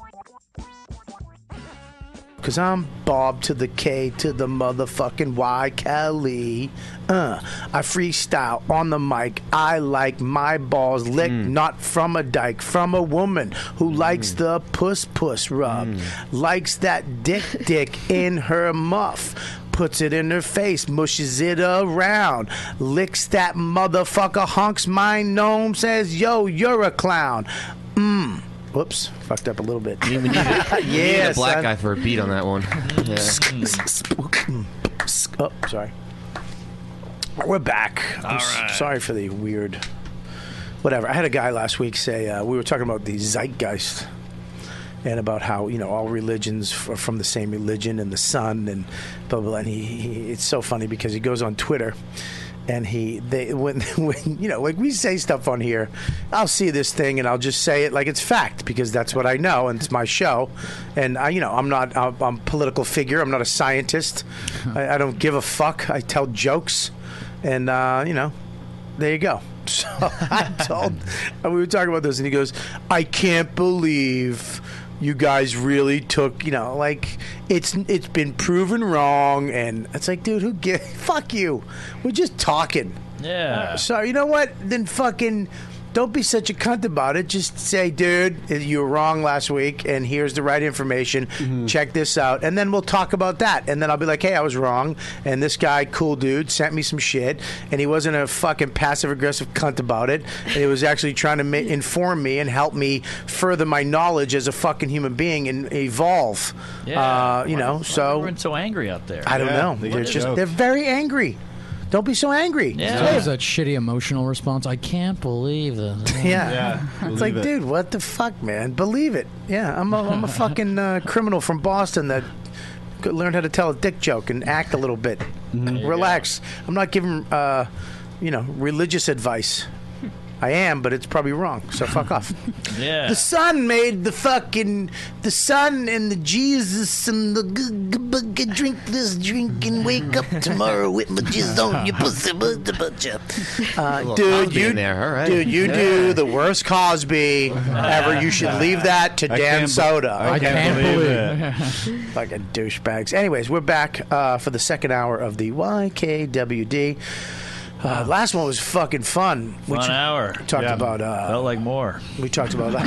[SPEAKER 2] Because I'm Bob to the K to the motherfucking Y, Kelly. I freestyle on the mic. I like my balls licked, not from a dyke, from a woman who likes the puss rub. Likes that dick in her muff. Puts it in her face, mushes it around. Licks that motherfucker, honks my gnome, says, yo, you're a clown. Whoops, fucked up a little bit.
[SPEAKER 8] You need a black
[SPEAKER 2] son.
[SPEAKER 8] guy for a beat on that one.
[SPEAKER 2] Oh, sorry. We're back. I'm sorry for the weird. Whatever. I had a guy last week say we were talking about the zeitgeist and about how all religions are from the same religion and the sun and blah blah. And it's so funny because he goes on Twitter. And when like we say stuff on here, I'll see this thing and I'll just say it like it's fact because that's what I know and it's my show. And I'm a political figure. I'm not a scientist. I don't give a fuck. I tell jokes, and there you go. So we were talking about this, and he goes, "I can't believe." You guys really took, like it's been proven wrong, and it's like, dude, fuck you. We're just talking.
[SPEAKER 6] Yeah.
[SPEAKER 2] So you know what? Then fucking don't be such a cunt about it. Just say, dude, you were wrong last week, and here's the right information. Mm-hmm. Check this out, and then we'll talk about that. And then I'll be like, hey, I was wrong, and this guy, cool dude, sent me some shit, and he wasn't a fucking passive-aggressive cunt about it. And he was actually trying to inform me and help me further my knowledge as a fucking human being and evolve.
[SPEAKER 6] Yeah.
[SPEAKER 2] Why
[SPEAKER 6] so everyone's so angry out there.
[SPEAKER 2] I don't know. They're very angry. Don't be so angry.
[SPEAKER 10] Yeah. There's that shitty emotional response. I can't believe this.
[SPEAKER 2] Yeah. It's like, dude, what the fuck, man? Believe it. Yeah, I'm a fucking criminal from Boston that learned how to tell a dick joke and act a little bit. Mm-hmm. Relax. I'm not giving, religious advice. I am, but it's probably wrong. So fuck off.
[SPEAKER 6] Yeah.
[SPEAKER 2] The sun made the sun and the Jesus and the drink this drink and wake up tomorrow with my jizz on your pussy. Dude, you do the worst Cosby ever. You should leave that to Dan Soda.
[SPEAKER 10] I can't believe it.
[SPEAKER 2] Fucking douchebags. Anyways, we're back for the second hour of the YKWd. Last one was fucking fun.
[SPEAKER 6] Fun hour.
[SPEAKER 2] Talked about.
[SPEAKER 6] Felt like more.
[SPEAKER 2] We talked about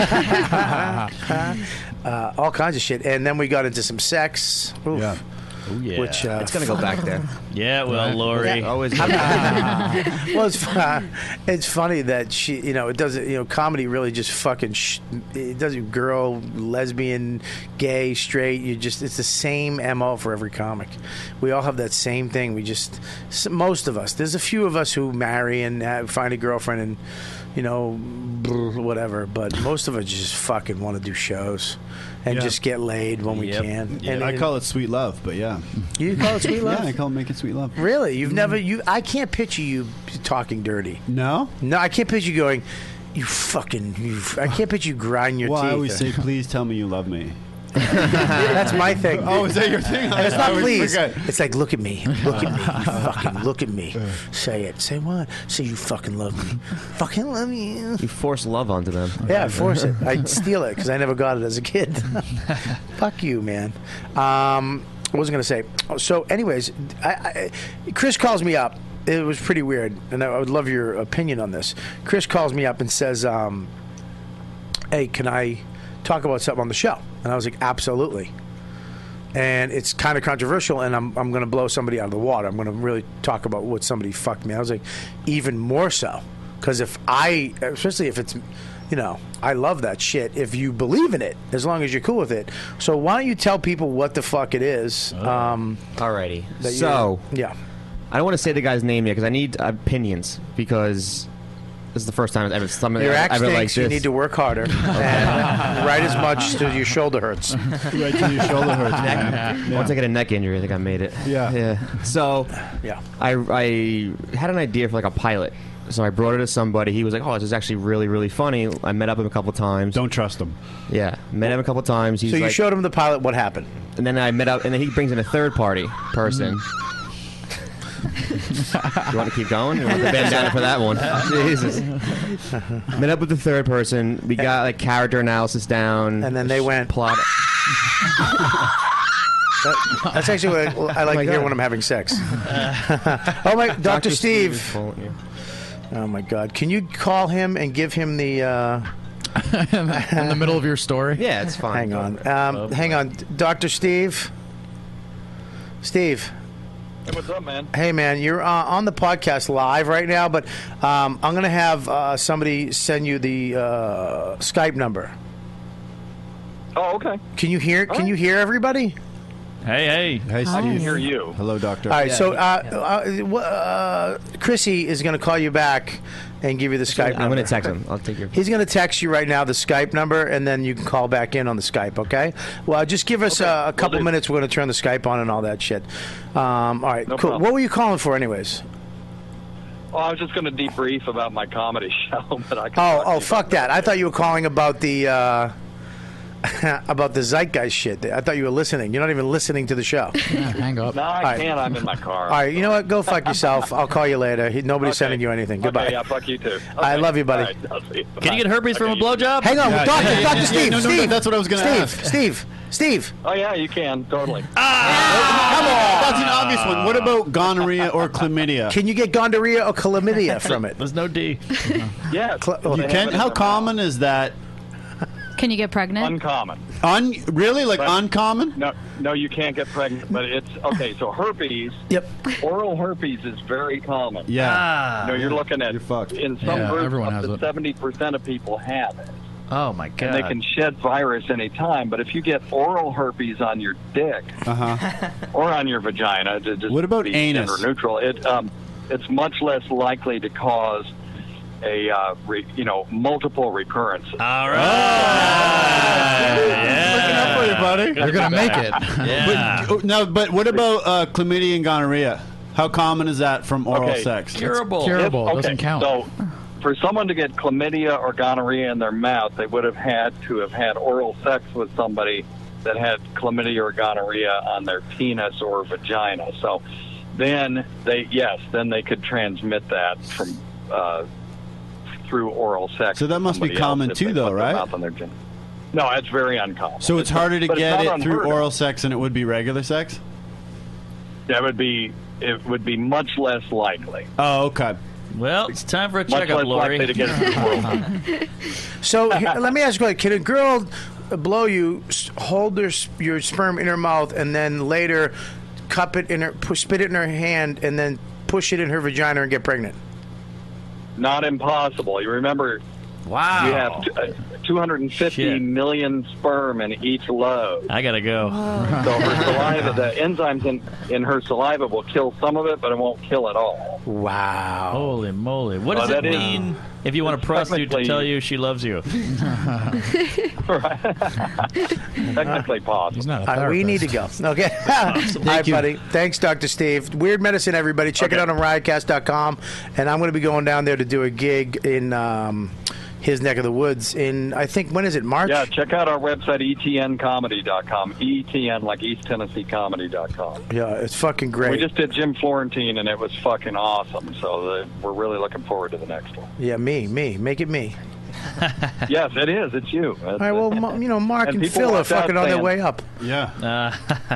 [SPEAKER 2] all kinds of shit, and then we got into some sex. Oof.
[SPEAKER 8] Yeah.
[SPEAKER 6] Oh, yeah.
[SPEAKER 8] Which it's gonna go back there.
[SPEAKER 6] Yeah, well, Lori.
[SPEAKER 8] Yeah, always.
[SPEAKER 2] Well, it's funny that she, it doesn't, comedy really just fucking, it doesn't girl, lesbian, gay, straight. It's the same MO for every comic. We all have that same thing. Most of us. There's a few of us who marry and find a girlfriend and, whatever. But most of us just fucking want to do shows and just get laid when we can.
[SPEAKER 9] Yeah. And I call it sweet love, but yeah.
[SPEAKER 2] You call it sweet love?
[SPEAKER 9] Yeah, I call it making sweet love.
[SPEAKER 2] Really? You've never... I can't picture you talking dirty.
[SPEAKER 9] No?
[SPEAKER 2] No, I can't picture you going, I can't picture you grinding your teeth.
[SPEAKER 9] I always say, please tell me you love me.
[SPEAKER 2] That's my thing.
[SPEAKER 9] Oh, is that your thing?
[SPEAKER 2] And it's not please. It's like, look at me. Look at me. You fucking look at me. Say it. Say what? Say you fucking love me. Fucking love you.
[SPEAKER 8] You force love onto them.
[SPEAKER 2] Yeah, I force it. I steal it because I never got it as a kid. Fuck you, man. What was I going to say? So, anyways, Chris calls me up. It was pretty weird, and I would love your opinion on this. Chris calls me up and says, hey, can I talk about something on the show? And I was like, absolutely. And it's kind of controversial, and I'm going to blow somebody out of the water. I'm going to really talk about what somebody fucked me. I was like, even more so. Because especially if it's, I love that shit. If you believe in it, as long as you're cool with it. So why don't you tell people what the fuck it is?
[SPEAKER 8] Alrighty.
[SPEAKER 2] Yeah.
[SPEAKER 8] I don't want to say the guy's name yet because I need opinions because this is the first time ever something
[SPEAKER 2] your act
[SPEAKER 8] ever
[SPEAKER 2] stinks,
[SPEAKER 8] like this.
[SPEAKER 2] You need to work harder and write as much till your shoulder hurts.
[SPEAKER 9] Right till your shoulder hurts.
[SPEAKER 8] Once I get a neck injury, I think I made it.
[SPEAKER 9] Yeah.
[SPEAKER 8] So, I had an idea for like a pilot. So I brought it to somebody. He was like, "Oh, this is actually really, really funny." I met up him a couple times.
[SPEAKER 9] Don't trust him.
[SPEAKER 8] Yeah, met him a couple times. He's
[SPEAKER 2] so you
[SPEAKER 8] like,
[SPEAKER 2] showed him the pilot. What happened?
[SPEAKER 8] And then I met up, and then he brings in a third party person. You want to keep going? You want the bandana for that one? Jesus. Met up with the third person. We got like character analysis down,
[SPEAKER 2] and then they went
[SPEAKER 8] plot.
[SPEAKER 2] That's actually what I like to hear when I'm having sex. Oh my, Dr. Steve. Oh my God! Can you call him and give him the
[SPEAKER 10] in the middle of your story?
[SPEAKER 8] Yeah, it's fine.
[SPEAKER 2] Hang on, Dr. Steve. Steve.
[SPEAKER 13] Hey, what's up, man?
[SPEAKER 2] Hey, man, you're on the podcast live right now, but I'm going to have somebody send you the Skype number.
[SPEAKER 13] Oh, okay.
[SPEAKER 2] Can you hear? Can you hear everybody?
[SPEAKER 6] Hey.
[SPEAKER 9] Hey, Steve.
[SPEAKER 13] I can hear you.
[SPEAKER 9] Hello, Doctor.
[SPEAKER 2] All right, so Chrissy is going to call you back and give you the Skype number.
[SPEAKER 8] I'm going to text him. I'll take your.
[SPEAKER 2] He's going to text you right now the Skype number, and then you can call back in on the Skype, okay? Well, just give us a couple minutes. We're going to turn the Skype on and all that shit. All right,
[SPEAKER 13] No
[SPEAKER 2] cool.
[SPEAKER 13] problem.
[SPEAKER 2] What were you calling for anyways?
[SPEAKER 13] Well, I was just going to debrief about my comedy show, but I can
[SPEAKER 2] Oh, fuck that. I thought you were calling about the about the Zeitgeist shit. I thought you were listening. You're not even listening to the show.
[SPEAKER 10] hang up.
[SPEAKER 13] No, I can't. I'm in my car.
[SPEAKER 2] All right, you know what? Go fuck yourself. I'll call you later. Nobody's sending you anything. Goodbye.
[SPEAKER 13] Okay, yeah, fuck you too.
[SPEAKER 2] I
[SPEAKER 13] Okay.
[SPEAKER 2] love you, buddy.
[SPEAKER 13] All right, I'll see you.
[SPEAKER 6] Can you get herpes from a blowjob?
[SPEAKER 2] Hang on, Dr. Steve.
[SPEAKER 9] no,
[SPEAKER 2] Steve.
[SPEAKER 9] that's what I was going to ask.
[SPEAKER 2] Steve.
[SPEAKER 13] Oh, yeah, you can. Totally.
[SPEAKER 9] Come on. That's an obvious one. What about gonorrhea or chlamydia?
[SPEAKER 2] Can you get gonorrhea or chlamydia from it?
[SPEAKER 6] There's no D.
[SPEAKER 13] Yeah.
[SPEAKER 9] You can? How common is that?
[SPEAKER 11] Can you get pregnant?
[SPEAKER 13] Uncommon.
[SPEAKER 9] Really? Like uncommon?
[SPEAKER 13] No, you can't get pregnant. But it's okay. So herpes.
[SPEAKER 2] Yep.
[SPEAKER 13] Oral herpes is very common.
[SPEAKER 9] Yeah.
[SPEAKER 13] No, you're looking at.
[SPEAKER 9] You're fucked.
[SPEAKER 13] In some
[SPEAKER 10] Yeah,
[SPEAKER 13] groups,
[SPEAKER 10] everyone
[SPEAKER 13] up
[SPEAKER 10] has
[SPEAKER 13] to
[SPEAKER 10] it.
[SPEAKER 13] 70% of people have it.
[SPEAKER 6] Oh my god.
[SPEAKER 13] And they can shed virus anytime. But if you get oral herpes on your dick or on your vagina, to just
[SPEAKER 9] What about
[SPEAKER 13] be
[SPEAKER 9] anus?
[SPEAKER 13] gender neutral, it's much less likely to cause a multiple recurrence.
[SPEAKER 6] All right.
[SPEAKER 9] Looking up for you, buddy.
[SPEAKER 10] You're gonna make it.
[SPEAKER 6] Yeah.
[SPEAKER 9] But what about chlamydia and gonorrhea? How common is that from oral
[SPEAKER 13] Okay.
[SPEAKER 9] sex?
[SPEAKER 6] Curable.
[SPEAKER 10] Curable.
[SPEAKER 13] Okay,
[SPEAKER 10] Doesn't count.
[SPEAKER 13] So, for someone to get chlamydia or gonorrhea in their mouth, they would have had to have had oral sex with somebody that had chlamydia or gonorrhea on their penis or vagina. So, then they could transmit that from through oral sex.
[SPEAKER 9] So that must be
[SPEAKER 13] with somebody
[SPEAKER 9] common
[SPEAKER 13] else if
[SPEAKER 9] too,
[SPEAKER 13] they
[SPEAKER 9] though,
[SPEAKER 13] put their
[SPEAKER 9] right?
[SPEAKER 13] mouth on their gin. No, it's very uncommon.
[SPEAKER 9] So it's harder to
[SPEAKER 13] but it's
[SPEAKER 9] get
[SPEAKER 13] not
[SPEAKER 9] it through
[SPEAKER 13] unheard of.
[SPEAKER 9] oral sex than it would be regular sex?
[SPEAKER 13] It would be much less likely.
[SPEAKER 9] Oh, okay.
[SPEAKER 6] Well, it's time for a
[SPEAKER 13] Much
[SPEAKER 6] checkup,
[SPEAKER 13] less
[SPEAKER 6] Lori.
[SPEAKER 13] likely to get it through oral.
[SPEAKER 2] So let me ask you, can a girl blow you, hold your sperm in her mouth, and then later cup it in her, spit it in her hand, and then push it in her vagina and get pregnant?
[SPEAKER 13] Not impossible. You remember,
[SPEAKER 6] Wow.
[SPEAKER 13] you have 250 million sperm in each load.
[SPEAKER 6] I gotta go.
[SPEAKER 13] So her saliva, the enzymes in her saliva will kill some of it, but it won't kill it all.
[SPEAKER 2] Wow.
[SPEAKER 6] Holy moly. What does
[SPEAKER 13] Well,
[SPEAKER 6] it
[SPEAKER 13] that is-
[SPEAKER 6] mean if you want a
[SPEAKER 13] it's
[SPEAKER 6] prostitute to
[SPEAKER 13] technically-
[SPEAKER 6] tell you she loves you?
[SPEAKER 13] Technically possible.
[SPEAKER 10] He's not a
[SPEAKER 2] All right, we need to go. Okay. All right, buddy. Thanks, Dr. Steve. Weird Medicine, everybody. Check it out on riotcast.com. And I'm going to be going down there to do a gig in his neck of the woods in, I think, when is it, March?
[SPEAKER 13] Yeah, check out our website, etncomedy.com. ETN, like East Tennessee Comedy.com.
[SPEAKER 2] Yeah, it's fucking great.
[SPEAKER 13] We just did Jim Florentine, and it was fucking awesome. So we're really looking forward to the next one.
[SPEAKER 2] Yeah, me. Make it me.
[SPEAKER 13] Yes, it is. It's you.
[SPEAKER 2] All right, well, Mark and
[SPEAKER 13] people
[SPEAKER 2] Phil are
[SPEAKER 13] walked out
[SPEAKER 2] fucking on their
[SPEAKER 13] saying-
[SPEAKER 2] way up.
[SPEAKER 9] Yeah.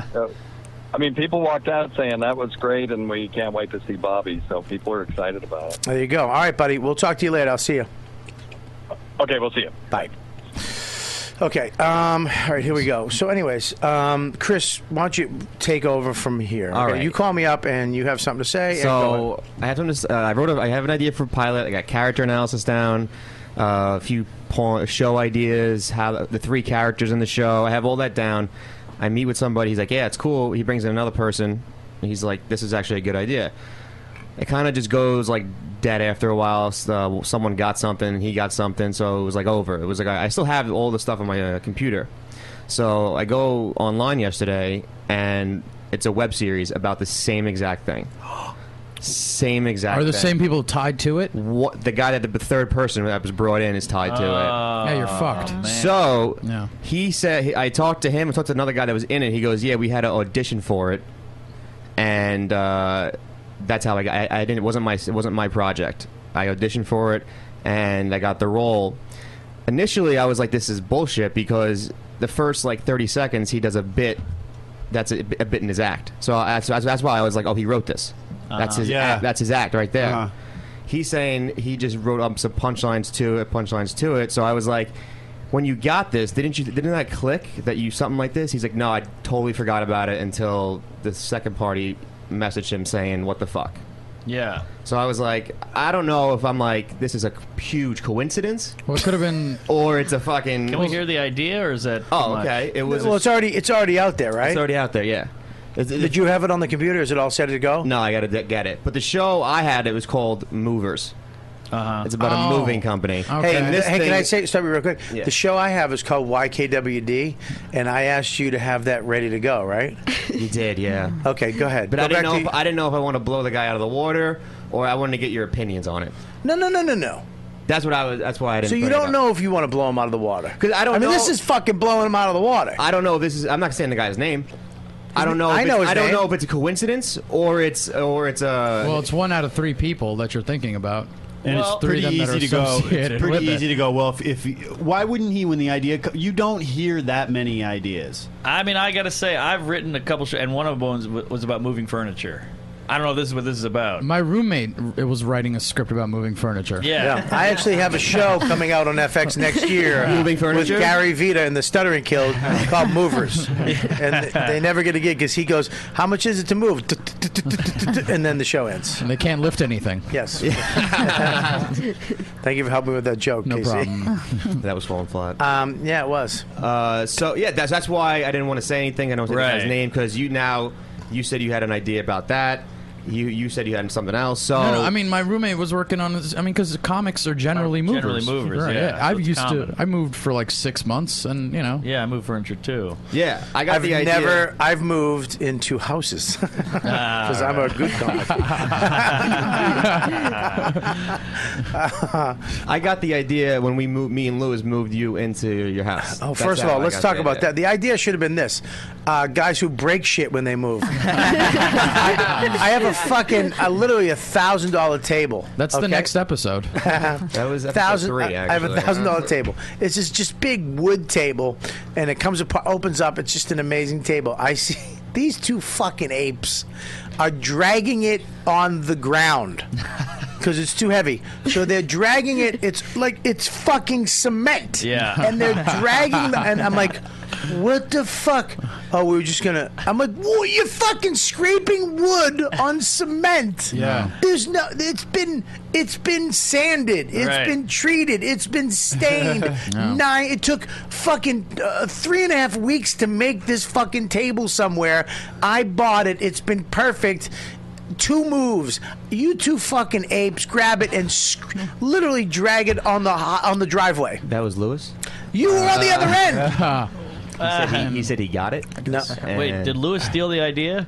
[SPEAKER 13] I mean, people walked out saying that was great, and we can't wait to see Bobby. So people are excited about it.
[SPEAKER 2] There you go. All right, buddy. We'll talk to you later. I'll see you.
[SPEAKER 13] Okay, we'll see you.
[SPEAKER 2] Bye. Okay. All right, here we go. So, anyways, Chris, why don't you take over from here?
[SPEAKER 8] All
[SPEAKER 2] Okay,
[SPEAKER 8] right.
[SPEAKER 2] You call me up and you have something to say. and go
[SPEAKER 8] So I have something. I have an idea for a pilot. I got character analysis down, a few show ideas, how the 3 characters in the show. I have all that down. I meet with somebody. He's like, "Yeah, it's cool." He brings in another person. And he's like, "This is actually a good idea." It kind of just goes like dead after a while. Someone got something, he got something, so it was like over. It was like I still have all the stuff on my computer. So I go online yesterday, and it's a web series about the same exact thing. Same exact
[SPEAKER 10] Are the
[SPEAKER 8] thing.
[SPEAKER 10] same people tied to it?
[SPEAKER 8] What, the guy that the third person that was brought in is tied to it.
[SPEAKER 10] Yeah, you're fucked.
[SPEAKER 8] So
[SPEAKER 10] Yeah.
[SPEAKER 8] he said, I talked to him. I talked to another guy that was in it. He goes, "Yeah, we had to audition for it, and that's how I got. I didn't. It wasn't my project. I auditioned for it, and I got the role. Initially, I was like, "This is bullshit," because the first like 30 seconds he does a bit. That's a bit in his act. So that's why I was like, "Oh, he wrote this. That's his.
[SPEAKER 9] Yeah.
[SPEAKER 8] That's his act right there."
[SPEAKER 9] Uh-huh.
[SPEAKER 8] He's saying he just wrote up some punchlines to it. So I was like, when you got this, didn't that click that you something like this? He's like, "No, I totally forgot about it until the second party messaged him saying, what the fuck?"
[SPEAKER 6] Yeah.
[SPEAKER 8] So I was like, I don't know if I'm like, this is a huge coincidence.
[SPEAKER 10] Well, it could have been,
[SPEAKER 8] or it's a fucking.
[SPEAKER 6] Can we hear the idea, or is that?
[SPEAKER 8] Oh, okay. It was.
[SPEAKER 2] Well, it's already out there, right?
[SPEAKER 8] It's already out there. Yeah.
[SPEAKER 2] Did you have it on the computer? Is it all set to go?
[SPEAKER 8] No, I got to get it. But the show I had, it was called Movers. It's about a moving company.
[SPEAKER 2] Hey, can I stop you real quick?
[SPEAKER 8] Yeah.
[SPEAKER 2] The show I have is called YKWd, and I asked you to have that ready to go, right?
[SPEAKER 8] You did, yeah.
[SPEAKER 2] Okay, go ahead.
[SPEAKER 8] But
[SPEAKER 2] Go
[SPEAKER 8] I didn't
[SPEAKER 2] back
[SPEAKER 8] know.
[SPEAKER 2] to-
[SPEAKER 8] I didn't know if I want to blow the guy out of the water, or I wanted to get your opinions on it.
[SPEAKER 2] No.
[SPEAKER 8] That's what I was. That's why I didn't.
[SPEAKER 2] So you
[SPEAKER 8] put it
[SPEAKER 2] don't
[SPEAKER 8] up.
[SPEAKER 2] know if you want to blow him out of the water?
[SPEAKER 8] Because I don't.
[SPEAKER 2] I mean,
[SPEAKER 8] know.
[SPEAKER 2] this is fucking blowing him out of the water.
[SPEAKER 8] I don't know. This is. I'm not saying the guy's name. I don't know.
[SPEAKER 2] I know his
[SPEAKER 8] I don't
[SPEAKER 2] name.
[SPEAKER 8] know if it's a coincidence or it's a.
[SPEAKER 10] well, it's 1 out of 3 people that you're thinking about.
[SPEAKER 9] And
[SPEAKER 10] Well,
[SPEAKER 9] it's pretty
[SPEAKER 10] three of them
[SPEAKER 9] easy
[SPEAKER 10] that are
[SPEAKER 9] to go. It's
[SPEAKER 10] associated
[SPEAKER 9] pretty
[SPEAKER 10] with it.
[SPEAKER 9] easy to go. Well, if why wouldn't he when the idea? You don't hear that many ideas.
[SPEAKER 6] I mean, I got to say, I've written a couple, and one of them was about moving furniture. I don't know if this is what this is about.
[SPEAKER 10] My roommate was writing a script about moving furniture.
[SPEAKER 6] Yeah.
[SPEAKER 2] I actually have a show coming out on FX next year.
[SPEAKER 8] Moving furniture?
[SPEAKER 2] With Gary Vita and the Stuttering Killed called Movers. And they never get a gig because he goes, how much is it to move? And then the show ends.
[SPEAKER 10] And they can't lift anything.
[SPEAKER 2] Yes. Thank you for helping me with that joke,
[SPEAKER 10] No
[SPEAKER 2] Casey.
[SPEAKER 10] problem.
[SPEAKER 8] That was falling flat.
[SPEAKER 2] Yeah, it was.
[SPEAKER 8] So yeah, that's why I didn't want to say anything. I don't say the guy's
[SPEAKER 6] Right.
[SPEAKER 8] name because you said you had an idea about that. You said you had something else. So
[SPEAKER 10] No, I mean, my roommate was working on this. I mean, because comics are generally movers.
[SPEAKER 6] Generally movers,
[SPEAKER 10] Right,
[SPEAKER 6] yeah.
[SPEAKER 10] I've
[SPEAKER 6] So it's
[SPEAKER 10] used
[SPEAKER 6] common.
[SPEAKER 10] to. I moved for like 6 months, and you know.
[SPEAKER 6] Yeah, I moved furniture too.
[SPEAKER 8] yeah, I got the idea.
[SPEAKER 2] I've moved into houses because I'm a good comic.
[SPEAKER 8] I got the idea when me and Lewis moved you into your house.
[SPEAKER 2] Oh,
[SPEAKER 8] That's
[SPEAKER 2] first of
[SPEAKER 8] how
[SPEAKER 2] all,
[SPEAKER 8] I
[SPEAKER 2] let's
[SPEAKER 8] got
[SPEAKER 2] talk
[SPEAKER 8] the
[SPEAKER 2] about
[SPEAKER 8] idea.
[SPEAKER 2] that. The idea should have been this: guys who break shit when they move. I have literally $1,000 table.
[SPEAKER 10] That's the
[SPEAKER 2] okay?
[SPEAKER 10] next episode.
[SPEAKER 8] That was episode 3,
[SPEAKER 2] I have
[SPEAKER 8] actually.
[SPEAKER 2] $1,000 table. It's this just big wood table, and it comes apart, opens up. It's just an amazing table. I see these two fucking apes are dragging it on the ground because it's too heavy. So they're dragging it. It's like it's fucking cement.
[SPEAKER 6] Yeah.
[SPEAKER 2] And they're dragging the, and I'm like, what the fuck? Oh, we were just gonna. I'm like, whoa, you're fucking scraping wood on cement.
[SPEAKER 10] Yeah.
[SPEAKER 2] There's no. It's been sanded. It's
[SPEAKER 6] Right.
[SPEAKER 2] been treated. It's been stained. It took fucking 3.5 weeks to make this fucking table somewhere. I bought it. It's been perfect. 2 moves. You two fucking apes grab it and literally drag it on the driveway.
[SPEAKER 8] That was Lewis.
[SPEAKER 2] You were on the other end.
[SPEAKER 8] He said he got it.
[SPEAKER 2] No.
[SPEAKER 6] Wait, did Lewis steal the idea?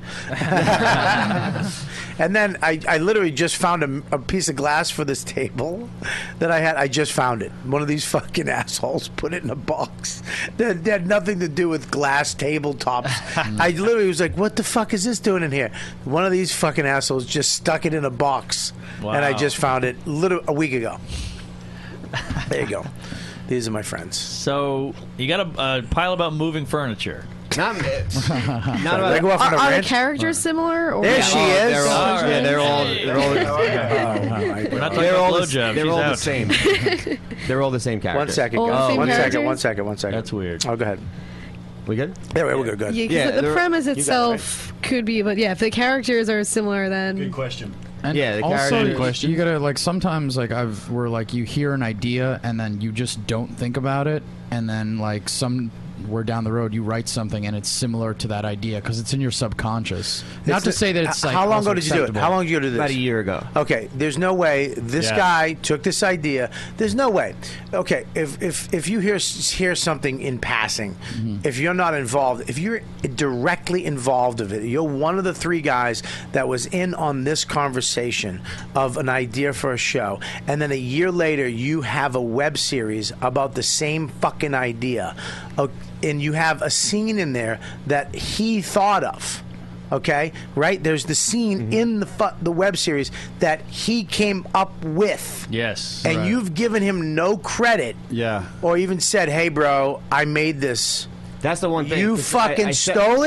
[SPEAKER 2] And then I literally just found a piece of glass for this table that I had. I just found it. One of these fucking assholes put it in a box that had nothing to do with glass tabletops. I literally was like, what the fuck is this doing in here? One of these fucking assholes just stuck it in a box.
[SPEAKER 6] Wow.
[SPEAKER 2] And I just found it a week ago. There you go. These are my friends.
[SPEAKER 6] So you got a pile about moving furniture.
[SPEAKER 8] Not
[SPEAKER 2] They
[SPEAKER 8] about
[SPEAKER 2] go off on a
[SPEAKER 7] Are the
[SPEAKER 2] rant.
[SPEAKER 7] characters similar? Or
[SPEAKER 2] There she is.
[SPEAKER 8] They're all,
[SPEAKER 6] All right.
[SPEAKER 8] yeah, they're all
[SPEAKER 6] We're not talking
[SPEAKER 8] they're all
[SPEAKER 6] about
[SPEAKER 8] the,
[SPEAKER 6] blowjob.
[SPEAKER 8] they're
[SPEAKER 6] She's
[SPEAKER 8] all the
[SPEAKER 6] out.
[SPEAKER 8] same. They're all the same character.
[SPEAKER 2] One second.
[SPEAKER 7] All the
[SPEAKER 2] guys.
[SPEAKER 7] same
[SPEAKER 2] One second.
[SPEAKER 7] characters?
[SPEAKER 2] One second.
[SPEAKER 6] That's weird.
[SPEAKER 2] Oh, go ahead.
[SPEAKER 8] We good?
[SPEAKER 2] Yeah, we're good. Good.
[SPEAKER 7] Yeah, 'cause
[SPEAKER 8] Yeah,
[SPEAKER 7] the
[SPEAKER 8] they're-
[SPEAKER 7] premise
[SPEAKER 2] got it,
[SPEAKER 7] itself could be, but yeah, if the characters are similar, then
[SPEAKER 9] question.
[SPEAKER 10] And
[SPEAKER 8] Yeah, the
[SPEAKER 10] also,
[SPEAKER 8] character-
[SPEAKER 10] you gotta like sometimes like where like you hear an idea and then you just don't think about it, and then like somewhere down the road you write something and it's similar to that idea because it's in your subconscious. Not to say that it's like
[SPEAKER 2] how long
[SPEAKER 10] also
[SPEAKER 2] ago did you do it?
[SPEAKER 10] acceptable.
[SPEAKER 2] How long did you do this?
[SPEAKER 8] About a year ago.
[SPEAKER 2] Okay, there's no way this
[SPEAKER 6] Yeah.
[SPEAKER 2] guy took this idea. There's no way. Okay, if you hear something in passing, if you're not involved, if you're directly involved of it, you're one of the 3 guys that was in on this conversation of an idea for a show, and then a year later you have a web series about the same fucking idea, and you have a scene in there that he thought of. Okay, right? There's the scene in the web series that he came up with.
[SPEAKER 6] Yes.
[SPEAKER 2] And you've given him no credit.
[SPEAKER 9] Yeah.
[SPEAKER 2] Or even said, "Hey, bro, I made this."
[SPEAKER 8] That's the one thing.
[SPEAKER 2] You
[SPEAKER 8] 'cause
[SPEAKER 2] fucking
[SPEAKER 8] I said-
[SPEAKER 2] stole it.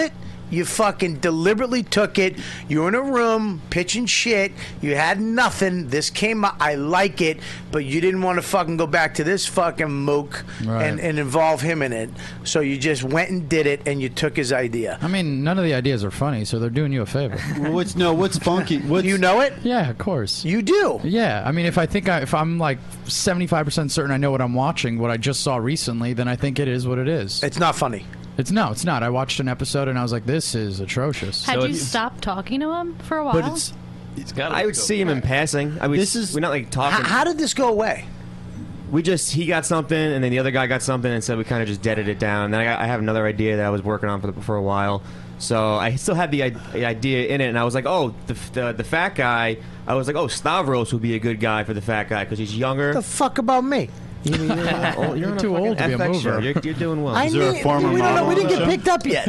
[SPEAKER 2] You fucking deliberately took it. You were in a room pitching shit. You had nothing. This came up. I like it, but you didn't want to fucking go back to this fucking mook and involve him in it. So you just went and did it, and you took his idea.
[SPEAKER 10] I mean, none of the ideas are funny, so they're doing you a favor.
[SPEAKER 9] What's funky?
[SPEAKER 2] You know it?
[SPEAKER 10] Yeah, of course.
[SPEAKER 2] You do?
[SPEAKER 10] Yeah. I mean, if I'm like 75% certain I know what I'm watching, what I just saw recently, then I think it is what it is.
[SPEAKER 2] It's not funny.
[SPEAKER 10] It's not. I watched an episode and I was like, this is atrocious.
[SPEAKER 11] Had you stopped talking to him for a while?
[SPEAKER 8] But I would see him in passing. we're not like talking.
[SPEAKER 2] How did this go away?
[SPEAKER 8] He got something, and then the other guy got something, and so we kind of just deaded it down. And then I have another idea that I was working on for a while. So I still had the idea in it, and I was like, oh, the fat guy. I was like, oh, Stavros would be a good guy for the fat guy because he's younger.
[SPEAKER 2] The fuck about me?
[SPEAKER 10] You're too old to be a mover.
[SPEAKER 8] You're doing well.
[SPEAKER 9] Is there a former
[SPEAKER 2] we don't know. We didn't
[SPEAKER 9] model
[SPEAKER 2] get picked up yet.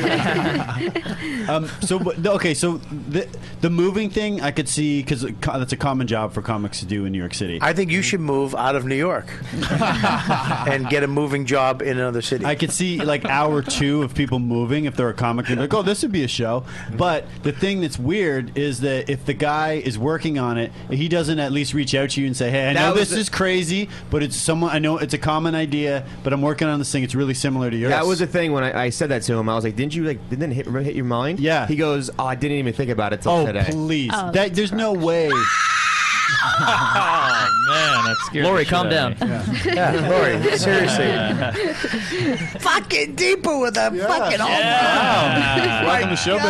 [SPEAKER 9] So the moving thing I could see because that's a common job for comics to do in New York City.
[SPEAKER 2] I think you should move out of New York and get a moving job in another city.
[SPEAKER 9] I could see like hour 2 of people moving if they're a comic. They're like, oh, this would be a show. But the thing that's weird is that if the guy is working on it, he doesn't at least reach out to you and say, hey, I know this is crazy, but it's someone I know it's a common idea, but I'm working on this thing. It's really similar to yours.
[SPEAKER 8] That was the thing when I said that to him. I was like, didn't it hit your mind?
[SPEAKER 9] Yeah.
[SPEAKER 8] He goes, oh, I didn't even think about it till today.
[SPEAKER 9] Oh, please. There's no way.
[SPEAKER 6] Oh, man, that scared
[SPEAKER 12] Lori,
[SPEAKER 6] the shit
[SPEAKER 12] calm
[SPEAKER 6] out
[SPEAKER 12] down.
[SPEAKER 6] of me.
[SPEAKER 2] Yeah, Lori, seriously. Fucking deeper with a fucking home run.
[SPEAKER 9] Welcome to show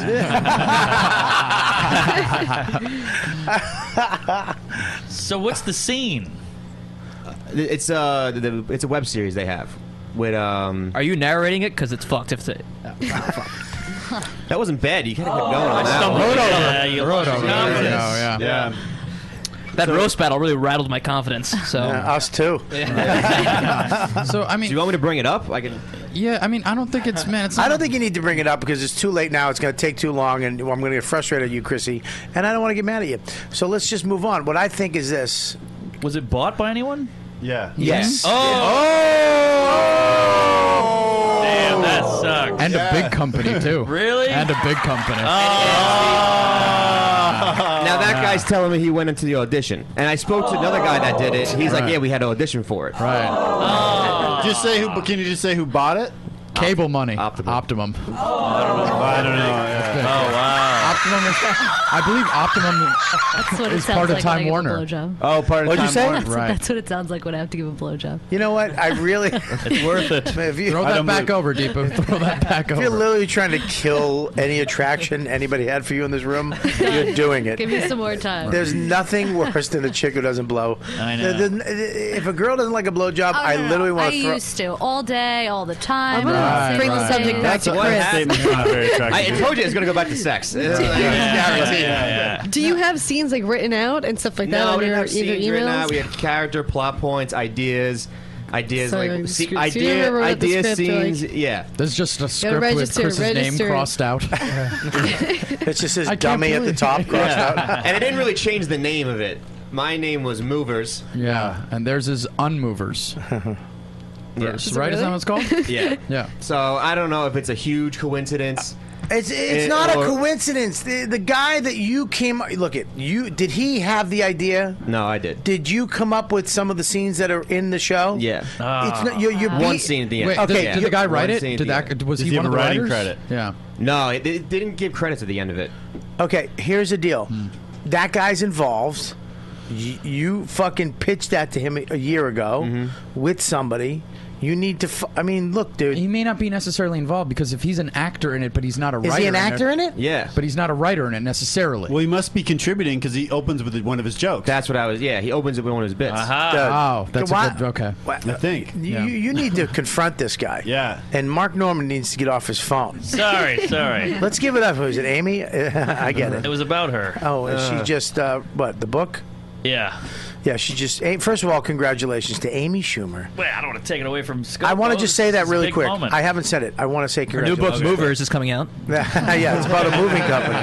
[SPEAKER 9] business.
[SPEAKER 6] So what's the scene?
[SPEAKER 8] It's a web series they have with.
[SPEAKER 12] Are you narrating it? Because it's fucked. If it.
[SPEAKER 8] That wasn't bad. You kind of kept going on that.
[SPEAKER 12] Yeah. That roast battle really rattled my confidence. So
[SPEAKER 2] us too.
[SPEAKER 10] So I mean,
[SPEAKER 8] do you want me to bring it up? I can.
[SPEAKER 10] Yeah, I mean, I don't think it's man. It's
[SPEAKER 2] I don't think you need to bring it up because it's too late now. It's going to take too long, and I'm going to get frustrated at you, Chrissy, and I don't want to get mad at you. So let's just move on. What I think is this:
[SPEAKER 6] was it bought by anyone?
[SPEAKER 9] Yeah.
[SPEAKER 2] Yes.
[SPEAKER 6] Oh! Damn, that sucks.
[SPEAKER 10] And a big company too.
[SPEAKER 6] Really?
[SPEAKER 10] And a big company.
[SPEAKER 8] Now that guy's telling me he went into the audition, and I spoke to another guy that did it. He's like, "Yeah, we had to audition for it."
[SPEAKER 10] Right.
[SPEAKER 9] Just say who? Can you just say who bought it?
[SPEAKER 10] Cable money.
[SPEAKER 8] Optimum.
[SPEAKER 9] I don't know. Yeah.
[SPEAKER 6] Oh wow.
[SPEAKER 10] Optimum is, I believe Optimum
[SPEAKER 11] That's what it
[SPEAKER 10] is
[SPEAKER 11] sounds
[SPEAKER 10] part of
[SPEAKER 11] like
[SPEAKER 10] Time
[SPEAKER 11] when I give
[SPEAKER 10] Warner.
[SPEAKER 11] a blowjob.
[SPEAKER 9] Oh, part of
[SPEAKER 2] What'd you
[SPEAKER 9] Time
[SPEAKER 2] say?
[SPEAKER 9] Warner.
[SPEAKER 10] Right.
[SPEAKER 11] That's what it sounds like when I have to give a blowjob.
[SPEAKER 2] You know what? I really.
[SPEAKER 6] It's worth it.
[SPEAKER 2] If you,
[SPEAKER 10] Throw that back over, Deepu. Throw that back
[SPEAKER 2] if you're
[SPEAKER 10] over.
[SPEAKER 2] literally trying to kill any attraction anybody had for you in this room, you're doing it.
[SPEAKER 11] Give me some more time.
[SPEAKER 2] There's nothing worse than a chick who doesn't blow.
[SPEAKER 6] I know.
[SPEAKER 2] If a girl doesn't like a blowjob,
[SPEAKER 11] Oh,
[SPEAKER 2] I
[SPEAKER 11] no,
[SPEAKER 2] literally
[SPEAKER 11] I
[SPEAKER 2] want to throw.
[SPEAKER 11] used to all day, all the time.
[SPEAKER 7] I'm gonna bring the subject back to Chris.
[SPEAKER 9] Statement's not very
[SPEAKER 8] I
[SPEAKER 9] attractive.
[SPEAKER 8] told you it's going to go back to sex.
[SPEAKER 6] Yeah.
[SPEAKER 7] Do you have scenes like written out and stuff like that
[SPEAKER 8] No,
[SPEAKER 7] on
[SPEAKER 8] we didn't
[SPEAKER 7] your
[SPEAKER 8] have scenes
[SPEAKER 7] either
[SPEAKER 8] written out.
[SPEAKER 7] emails?
[SPEAKER 8] We had character, plot points, ideas
[SPEAKER 7] So
[SPEAKER 8] like
[SPEAKER 7] you remember what the
[SPEAKER 8] idea
[SPEAKER 7] script,
[SPEAKER 8] scenes.
[SPEAKER 7] like-
[SPEAKER 8] Yeah.
[SPEAKER 10] There's just a script with
[SPEAKER 7] register,
[SPEAKER 10] Chris's name
[SPEAKER 7] register.
[SPEAKER 10] crossed out.
[SPEAKER 2] It just says
[SPEAKER 10] I can't
[SPEAKER 2] dummy at the
[SPEAKER 10] believe-
[SPEAKER 2] top, crossed out.
[SPEAKER 8] And it didn't really change the name of it. My name was Movers.
[SPEAKER 10] Yeah, and theirs is Unmovers.
[SPEAKER 8] Yes.
[SPEAKER 10] Right? Is that what it's called?
[SPEAKER 8] Yeah.
[SPEAKER 10] Yeah.
[SPEAKER 8] So I don't know if it's a huge coincidence.
[SPEAKER 2] It's not a coincidence. The guy that you came look at you. Did he have the idea?
[SPEAKER 8] No, I did.
[SPEAKER 2] Did you come up with some of the scenes that are in the show?
[SPEAKER 8] Yeah.
[SPEAKER 2] It's not you're
[SPEAKER 8] One scene at the end.
[SPEAKER 10] Wait,
[SPEAKER 2] Okay,
[SPEAKER 10] did the guy
[SPEAKER 8] one
[SPEAKER 10] write it?
[SPEAKER 8] scene at
[SPEAKER 10] Did
[SPEAKER 8] the
[SPEAKER 10] that?
[SPEAKER 8] end.
[SPEAKER 10] Was
[SPEAKER 9] Does
[SPEAKER 10] he
[SPEAKER 9] he
[SPEAKER 10] one
[SPEAKER 9] have
[SPEAKER 10] of
[SPEAKER 9] a
[SPEAKER 10] the
[SPEAKER 9] writing
[SPEAKER 10] writers?
[SPEAKER 9] credit?
[SPEAKER 10] Yeah.
[SPEAKER 8] No, it didn't give credits at the end of it.
[SPEAKER 2] Okay, here's the deal. That guy's involved. You fucking pitched that to him a year ago with somebody. You need to. I mean, look, dude.
[SPEAKER 10] He may not be necessarily involved because if he's an actor in it, but he's not a writer.
[SPEAKER 2] Is he an actor in it?
[SPEAKER 8] Yeah.
[SPEAKER 10] But he's not a writer in it necessarily.
[SPEAKER 9] Well, he must be contributing because he opens with one of his jokes.
[SPEAKER 8] That's what I was. Yeah, he opens it with one of his bits.
[SPEAKER 10] Oh, that's
[SPEAKER 2] Why-
[SPEAKER 10] a good. Okay.
[SPEAKER 9] I think.
[SPEAKER 2] You need to confront this guy.
[SPEAKER 9] Yeah.
[SPEAKER 2] And Mark Norman needs to get off his phone.
[SPEAKER 6] Sorry.
[SPEAKER 2] Let's give it up. Who is it? Amy? I get it.
[SPEAKER 6] It was about her.
[SPEAKER 2] Oh, is she just what? The book?
[SPEAKER 6] Yeah.
[SPEAKER 2] Yeah, she just. First of all, congratulations to Amy Schumer.
[SPEAKER 6] Wait, I don't want to take it away from Scott.
[SPEAKER 2] I want to just say that
[SPEAKER 6] It's a
[SPEAKER 2] really
[SPEAKER 6] big
[SPEAKER 2] quick.
[SPEAKER 6] moment.
[SPEAKER 2] I haven't said it. I want to say
[SPEAKER 12] Her new
[SPEAKER 2] congratulations.
[SPEAKER 12] book, Movers, is coming out.
[SPEAKER 2] Yeah, it's about a moving company.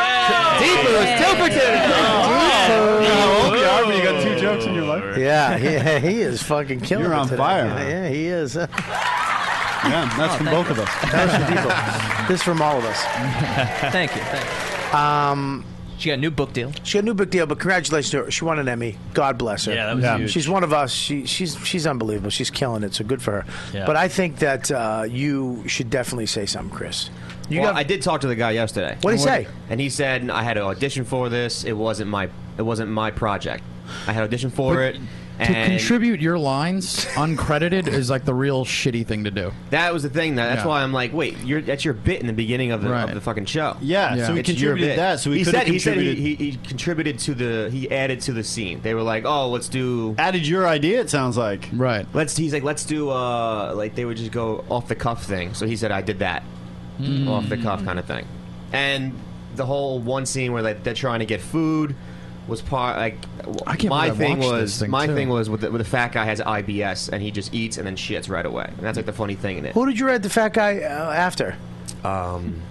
[SPEAKER 9] You got 2 jokes in your life.
[SPEAKER 2] Yeah, he is fucking killing
[SPEAKER 9] You're
[SPEAKER 2] it
[SPEAKER 9] on
[SPEAKER 2] today.
[SPEAKER 9] fire, huh?
[SPEAKER 2] Yeah, he is.
[SPEAKER 9] Yeah, that's from both of us.
[SPEAKER 2] That was from Depot. This is from all of us.
[SPEAKER 12] Thank you.
[SPEAKER 2] She got a new book deal. She got a new book deal, but congratulations to her. She won an Emmy. God bless her.
[SPEAKER 6] Yeah, that was huge.
[SPEAKER 2] She's one of us. She's unbelievable. She's killing it, so good for her.
[SPEAKER 8] Yeah.
[SPEAKER 2] But I think that you should definitely say something, Chris.
[SPEAKER 8] I did talk to the guy yesterday.
[SPEAKER 2] What'd he say?
[SPEAKER 8] And he said I had to audition for this. It wasn't my project. I had to audition for it.
[SPEAKER 10] To contribute your lines uncredited is like the real shitty thing to do.
[SPEAKER 8] That was the thing. That's
[SPEAKER 10] Yeah.
[SPEAKER 8] why I'm like, wait, that's your bit in the beginning of the fucking show.
[SPEAKER 9] Yeah, so he
[SPEAKER 8] It's your
[SPEAKER 9] contributed
[SPEAKER 8] bit.
[SPEAKER 9] that, so he
[SPEAKER 8] he
[SPEAKER 9] could've
[SPEAKER 8] said he
[SPEAKER 9] contributed-
[SPEAKER 8] contributed to he added to the scene. They were like, oh, let's do
[SPEAKER 9] added your idea. It sounds like
[SPEAKER 10] right.
[SPEAKER 8] He's like, let's do like they would just go off the cuff thing. So he said I did that off the cuff kind of thing, and the whole one scene where they're trying to get food was part like
[SPEAKER 10] I can't
[SPEAKER 8] my
[SPEAKER 10] believe I
[SPEAKER 8] thing
[SPEAKER 10] watched
[SPEAKER 8] was
[SPEAKER 10] this thing,
[SPEAKER 8] my
[SPEAKER 10] too.
[SPEAKER 8] thing was with the fat guy has IBS and he just eats and then shits right away, and that's like the funny thing in it.
[SPEAKER 2] Who did you write the fat guy after?
[SPEAKER 9] I'm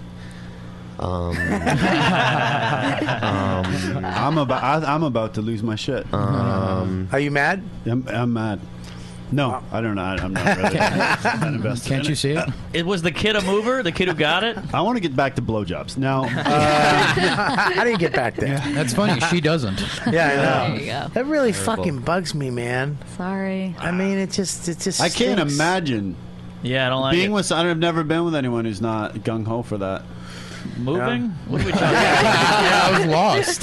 [SPEAKER 9] about to lose my shit.
[SPEAKER 2] Are you mad?
[SPEAKER 9] I'm mad. No, I don't know. I'm not ready. I'm not invested
[SPEAKER 10] Can't
[SPEAKER 9] in
[SPEAKER 10] you
[SPEAKER 9] it.
[SPEAKER 10] see it?
[SPEAKER 6] Was the kid a mover? The kid who got it?
[SPEAKER 9] I want to get back to blowjobs now.
[SPEAKER 2] How do you get back there?
[SPEAKER 10] That's funny. She doesn't.
[SPEAKER 2] Yeah, I know.
[SPEAKER 11] There you go.
[SPEAKER 2] That really
[SPEAKER 11] Terrible.
[SPEAKER 2] fucking bugs me, man.
[SPEAKER 11] Sorry.
[SPEAKER 2] I mean, it just.
[SPEAKER 9] I can't
[SPEAKER 2] stinks.
[SPEAKER 9] imagine.
[SPEAKER 6] Yeah, I don't like
[SPEAKER 9] being
[SPEAKER 6] it.
[SPEAKER 9] with. I've never been with anyone who's not gung ho for that.
[SPEAKER 6] Moving? What are we talking about?
[SPEAKER 10] Yeah, I was lost.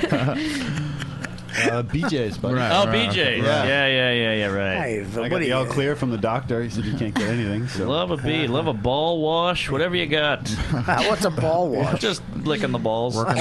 [SPEAKER 9] BJ's, buddy.
[SPEAKER 6] Oh, BJ's. Yeah, right.
[SPEAKER 2] Hey,
[SPEAKER 9] I got the all clear from the doctor. He said you can't get anything. So.
[SPEAKER 6] Love a bee, love a ball wash, whatever you got.
[SPEAKER 2] What's a ball wash?
[SPEAKER 6] Just licking the balls.
[SPEAKER 9] Oh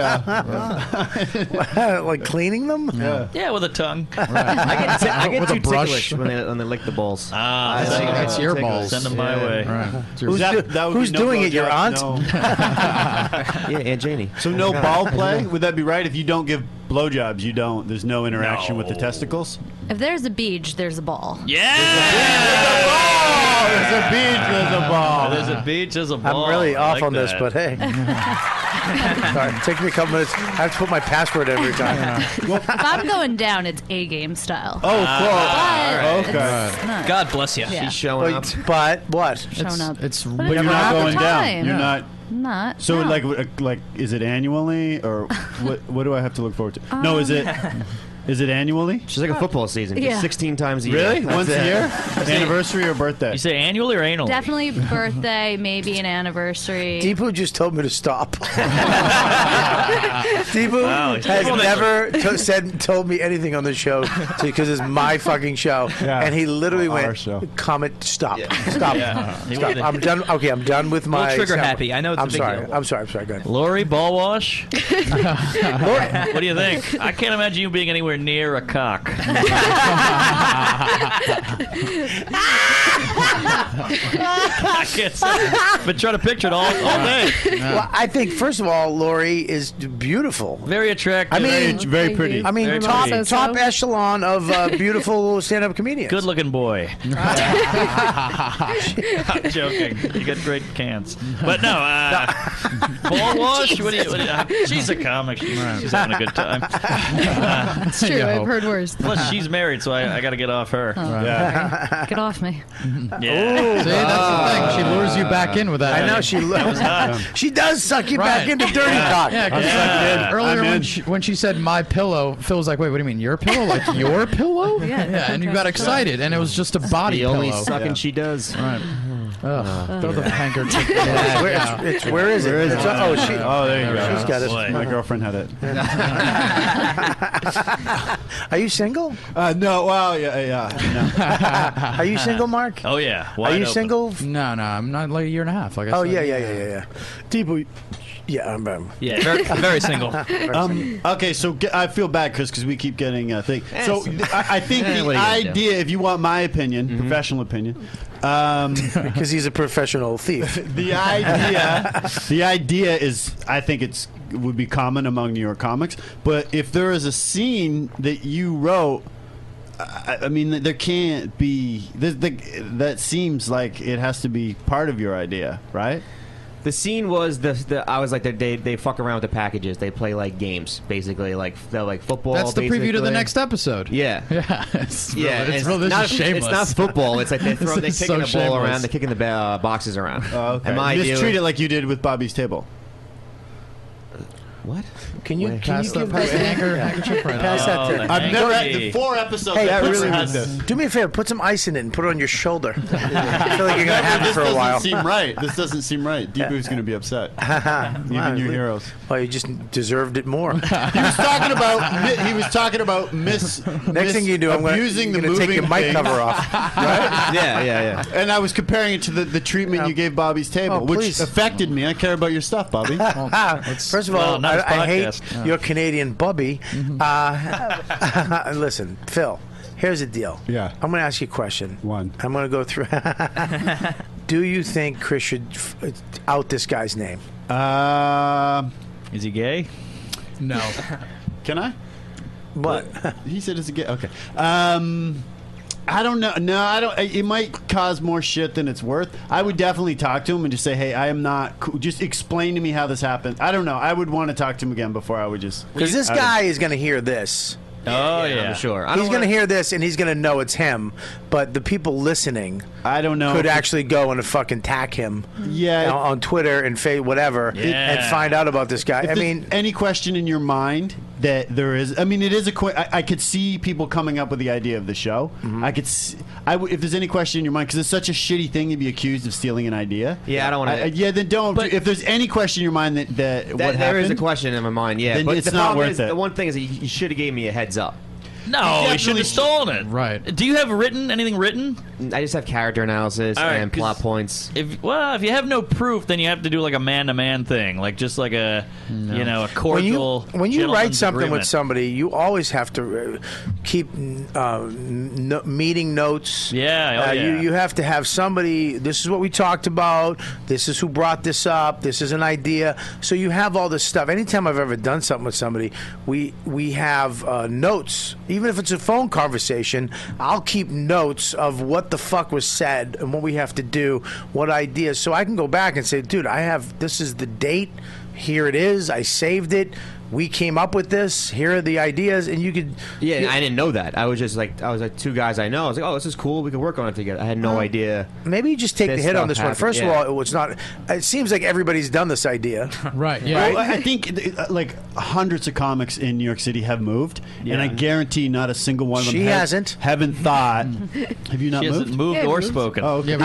[SPEAKER 9] yeah.
[SPEAKER 2] Like cleaning them?
[SPEAKER 6] Yeah, with a tongue.
[SPEAKER 8] I get
[SPEAKER 10] With a
[SPEAKER 8] too
[SPEAKER 10] brush.
[SPEAKER 8] ticklish when they lick the balls.
[SPEAKER 10] That's your balls.
[SPEAKER 6] Send them my way.
[SPEAKER 2] Who's doing it? Your aunt?
[SPEAKER 8] Yeah, Aunt Janie.
[SPEAKER 9] So no ball play? Would that be right? If you don't give blowjobs, you don't. There's no interaction with the testicles.
[SPEAKER 11] If there's a beach, there's a ball.
[SPEAKER 6] Yeah!
[SPEAKER 9] There's a beach. There's a ball.
[SPEAKER 6] There's a beach, there's a ball.
[SPEAKER 2] I'm really
[SPEAKER 6] I
[SPEAKER 2] off
[SPEAKER 6] like
[SPEAKER 2] on this,
[SPEAKER 6] that.
[SPEAKER 2] but hey. Sorry, take me a couple minutes. I have to put my password every time.
[SPEAKER 11] If I'm going down, it's A game style.
[SPEAKER 9] Oh,
[SPEAKER 11] But
[SPEAKER 9] okay.
[SPEAKER 11] it's not.
[SPEAKER 12] God bless you.
[SPEAKER 11] Yeah.
[SPEAKER 8] She's showing up.
[SPEAKER 2] But what?
[SPEAKER 11] Showing up.
[SPEAKER 10] It's
[SPEAKER 11] But
[SPEAKER 9] But
[SPEAKER 11] it's
[SPEAKER 9] you're
[SPEAKER 11] not
[SPEAKER 9] not
[SPEAKER 11] all the
[SPEAKER 9] going down.
[SPEAKER 11] time.
[SPEAKER 9] You're not.
[SPEAKER 11] Not.
[SPEAKER 9] So
[SPEAKER 11] no.
[SPEAKER 9] like, is it annually or what do I have to look forward to? No, is it annually?
[SPEAKER 8] She's like a football season.
[SPEAKER 11] Yeah.
[SPEAKER 8] Just 16 times a year.
[SPEAKER 9] Really? Once a year?
[SPEAKER 6] it.
[SPEAKER 9] Anniversary or birthday?
[SPEAKER 6] You say annually or anal?
[SPEAKER 11] Definitely birthday, maybe an anniversary.
[SPEAKER 2] Deepu just told me to stop. Deepu
[SPEAKER 6] Wow, he's
[SPEAKER 2] has
[SPEAKER 6] people that-
[SPEAKER 2] never told me anything on the show because it's my fucking show,
[SPEAKER 9] Yeah.
[SPEAKER 2] and he literally
[SPEAKER 9] Our
[SPEAKER 2] went,
[SPEAKER 9] show.
[SPEAKER 2] "Comment, stop, stop,
[SPEAKER 6] Yeah. He
[SPEAKER 2] stop.
[SPEAKER 6] would've-
[SPEAKER 2] I'm done. Okay, I'm done with my
[SPEAKER 12] Little trigger
[SPEAKER 2] sound-
[SPEAKER 12] happy. I know it's a
[SPEAKER 2] I'm
[SPEAKER 12] big
[SPEAKER 2] sorry.
[SPEAKER 12] deal.
[SPEAKER 2] I'm sorry. Go ahead.
[SPEAKER 6] Lori, ball wash? What do you think? I can't imagine you being anywhere near a cock. I can't say. Been trying to picture it all day.
[SPEAKER 2] Well, I think first of all, Lori is beautiful.
[SPEAKER 6] Very attractive.
[SPEAKER 2] I mean,
[SPEAKER 9] very pretty.
[SPEAKER 2] I mean,
[SPEAKER 6] Very
[SPEAKER 2] top
[SPEAKER 6] pretty.
[SPEAKER 2] top echelon of beautiful stand-up comedians.
[SPEAKER 6] good looking boy. I'm joking. You got great cans. But no, ball wash? What do you, she's a comic. She's having a good time.
[SPEAKER 7] It's true. I've heard worse.
[SPEAKER 6] Plus, she's married, so I got to get off her.
[SPEAKER 9] Yeah.
[SPEAKER 11] Get off me.
[SPEAKER 6] Yeah.
[SPEAKER 10] See, that's the thing. She lures you back in with that.
[SPEAKER 2] I know
[SPEAKER 6] That was hot.
[SPEAKER 2] she does suck you back
[SPEAKER 10] Right.
[SPEAKER 2] into dirty cock.
[SPEAKER 10] Yeah, 'cause
[SPEAKER 6] Yeah.
[SPEAKER 10] earlier
[SPEAKER 9] I'm
[SPEAKER 10] when
[SPEAKER 9] in.
[SPEAKER 10] she said my pillow, Phil was like, "Wait, what do you mean your pillow? Like your pillow?"
[SPEAKER 11] Yeah.
[SPEAKER 10] and you got excited, and it was just a body
[SPEAKER 8] The
[SPEAKER 10] pillow.
[SPEAKER 8] only sucking she does.
[SPEAKER 10] Right. Throw the handkerchief.
[SPEAKER 2] Where is it? It's- oh, she.
[SPEAKER 9] Oh, there you go.
[SPEAKER 2] She's got it.
[SPEAKER 6] Boy.
[SPEAKER 9] My girlfriend had it.
[SPEAKER 2] Are you single?
[SPEAKER 9] No, well, yeah. No.
[SPEAKER 2] Are you single, Mark?
[SPEAKER 6] Oh, yeah.
[SPEAKER 2] Are
[SPEAKER 6] Wide
[SPEAKER 2] you
[SPEAKER 6] open.
[SPEAKER 2] single?
[SPEAKER 10] No, I'm not like a year and a half. Like I
[SPEAKER 2] Oh
[SPEAKER 10] said.
[SPEAKER 2] yeah. Deepu, yeah, I'm.
[SPEAKER 12] Yeah, very, very single.
[SPEAKER 9] Okay, so I feel bad, Chris, because we keep getting a thing. So I think the
[SPEAKER 8] what are you gonna do?
[SPEAKER 9] idea, if you want my opinion, professional opinion,
[SPEAKER 2] because he's a professional thief.
[SPEAKER 9] the idea is, I think it would be common among New York comics. But if there is a scene that you wrote, I mean, there can't be. That seems like it has to be part of your idea, right?
[SPEAKER 8] The scene was I was like they fuck around with the packages. They play like games, basically, like they're like football.
[SPEAKER 10] That's the preview to the
[SPEAKER 8] basically.
[SPEAKER 10] next episode.
[SPEAKER 8] Yeah,
[SPEAKER 10] yeah, it's
[SPEAKER 8] It's
[SPEAKER 10] real, this
[SPEAKER 8] not,
[SPEAKER 10] is shameless.
[SPEAKER 8] It's not football. It's like they're
[SPEAKER 10] This
[SPEAKER 8] kicking
[SPEAKER 10] is
[SPEAKER 8] the
[SPEAKER 10] so
[SPEAKER 8] ball
[SPEAKER 10] shameless.
[SPEAKER 8] around. They're kicking the boxes around.
[SPEAKER 9] Oh, okay.
[SPEAKER 8] And my
[SPEAKER 9] Just
[SPEAKER 8] idea
[SPEAKER 9] treat it like you did with Bobby's Table.
[SPEAKER 8] What?
[SPEAKER 2] Can you
[SPEAKER 10] pass
[SPEAKER 2] give
[SPEAKER 10] pass
[SPEAKER 2] that
[SPEAKER 10] the handkerchief right
[SPEAKER 2] pass
[SPEAKER 10] now.
[SPEAKER 2] that to
[SPEAKER 9] I've never had the 4 episodes.
[SPEAKER 2] Hey,
[SPEAKER 9] I've
[SPEAKER 2] really
[SPEAKER 9] never had this.
[SPEAKER 2] do me a favor. Put some ice in it and put it on your shoulder. I feel like you're gonna have it for a while.
[SPEAKER 9] This doesn't seem right. This doesn't seem right. Deepu's going to be upset. Even your heroes.
[SPEAKER 2] Well, you just deserved it more.
[SPEAKER 9] He was talking about Miss.
[SPEAKER 2] Next thing you do, I'm
[SPEAKER 9] abusing
[SPEAKER 2] gonna
[SPEAKER 9] the moving
[SPEAKER 2] take your mic
[SPEAKER 9] thing.
[SPEAKER 2] cover off.
[SPEAKER 9] Right?
[SPEAKER 8] Yeah.
[SPEAKER 9] And I was comparing it to the treatment you gave Bobby's Table,
[SPEAKER 2] Oh,
[SPEAKER 9] which
[SPEAKER 2] please.
[SPEAKER 9] affected me. I care about your stuff, Bobby.
[SPEAKER 2] First of all,
[SPEAKER 6] not his
[SPEAKER 2] I hate
[SPEAKER 6] podcast.
[SPEAKER 2] your Canadian Bubby. Listen, Phil, here's the deal.
[SPEAKER 9] Yeah.
[SPEAKER 2] I'm going to ask you a question.
[SPEAKER 9] One.
[SPEAKER 2] I'm going to go through. Do you think Chris should out this guy's name?
[SPEAKER 6] Is he gay?
[SPEAKER 10] No.
[SPEAKER 9] Can I?
[SPEAKER 2] What?
[SPEAKER 9] He said it's a gay. Okay. I don't know. No, I don't. It might cause more shit than it's worth. I would definitely talk to him and just say, "Hey, I am not. Just explain to me how this happened." I don't know. I would want to talk to him again before I would just.
[SPEAKER 2] Because this guy is going to hear this.
[SPEAKER 6] Oh yeah,
[SPEAKER 8] for sure.
[SPEAKER 2] He's going to hear this and he's going to know it's him. But the people listening,
[SPEAKER 9] I don't know,
[SPEAKER 2] could actually go and fucking tag him.
[SPEAKER 9] Yeah.
[SPEAKER 2] on Twitter and whatever, and find out about this guy.
[SPEAKER 9] If
[SPEAKER 2] I
[SPEAKER 9] there's
[SPEAKER 2] mean,
[SPEAKER 9] any question in your mind that there is, I mean, it is I could see people coming up with the idea of the show.
[SPEAKER 2] Mm-hmm.
[SPEAKER 9] I could, if there's any question in your mind, because it's such a shitty thing to be accused of stealing an idea.
[SPEAKER 8] Yeah, I don't want to.
[SPEAKER 9] Yeah, then don't.
[SPEAKER 8] But-
[SPEAKER 9] if there's any question in your mind that what
[SPEAKER 8] There is a
[SPEAKER 9] happened,
[SPEAKER 8] question in my mind. Yeah,
[SPEAKER 9] then
[SPEAKER 8] but
[SPEAKER 9] it's
[SPEAKER 8] the
[SPEAKER 9] not
[SPEAKER 8] problem
[SPEAKER 9] worth
[SPEAKER 8] is,
[SPEAKER 9] it.
[SPEAKER 8] The one thing is that you should have gave me a heads up.
[SPEAKER 6] No, he should have stolen it.
[SPEAKER 10] Right.
[SPEAKER 6] Do you have anything written?
[SPEAKER 8] I just have character analysis
[SPEAKER 6] All right,
[SPEAKER 8] and plot
[SPEAKER 6] 'cause
[SPEAKER 8] points.
[SPEAKER 6] If you have no proof, then you have to do like a man-to-man thing, like just like a a cordial.
[SPEAKER 2] when you write
[SPEAKER 6] gentleman's
[SPEAKER 2] something with
[SPEAKER 6] agreement.
[SPEAKER 2] somebody, you always have to keep meeting notes.
[SPEAKER 6] Yeah,
[SPEAKER 2] You have to have somebody. This is what we talked about. This is who brought this up. This is an idea. So you have all this stuff. Anytime I've ever done something with somebody, we have notes. Even if it's a phone conversation, I'll keep notes of what the fuck was said and what we have to do, what ideas, so I can go back and say, dude, this is the date. Here it is. I saved it. We came up with this. Here are the ideas, and you could.
[SPEAKER 8] Yeah, I didn't know that. I was like two guys I know. I was like, oh, this is cool. We can work on it together. I had no idea.
[SPEAKER 2] Maybe you just take the hit on this one.
[SPEAKER 8] happened.
[SPEAKER 2] First
[SPEAKER 8] Yeah.
[SPEAKER 2] of all, it's not. It seems like everybody's done this idea.
[SPEAKER 10] Right.
[SPEAKER 9] Well, I think like hundreds of comics in New York City have moved, and I guarantee not a single one of them
[SPEAKER 2] She hasn't.
[SPEAKER 9] haven't thought. Have you not
[SPEAKER 6] She
[SPEAKER 9] moved?
[SPEAKER 6] hasn't moved or spoken.
[SPEAKER 9] Oh, okay.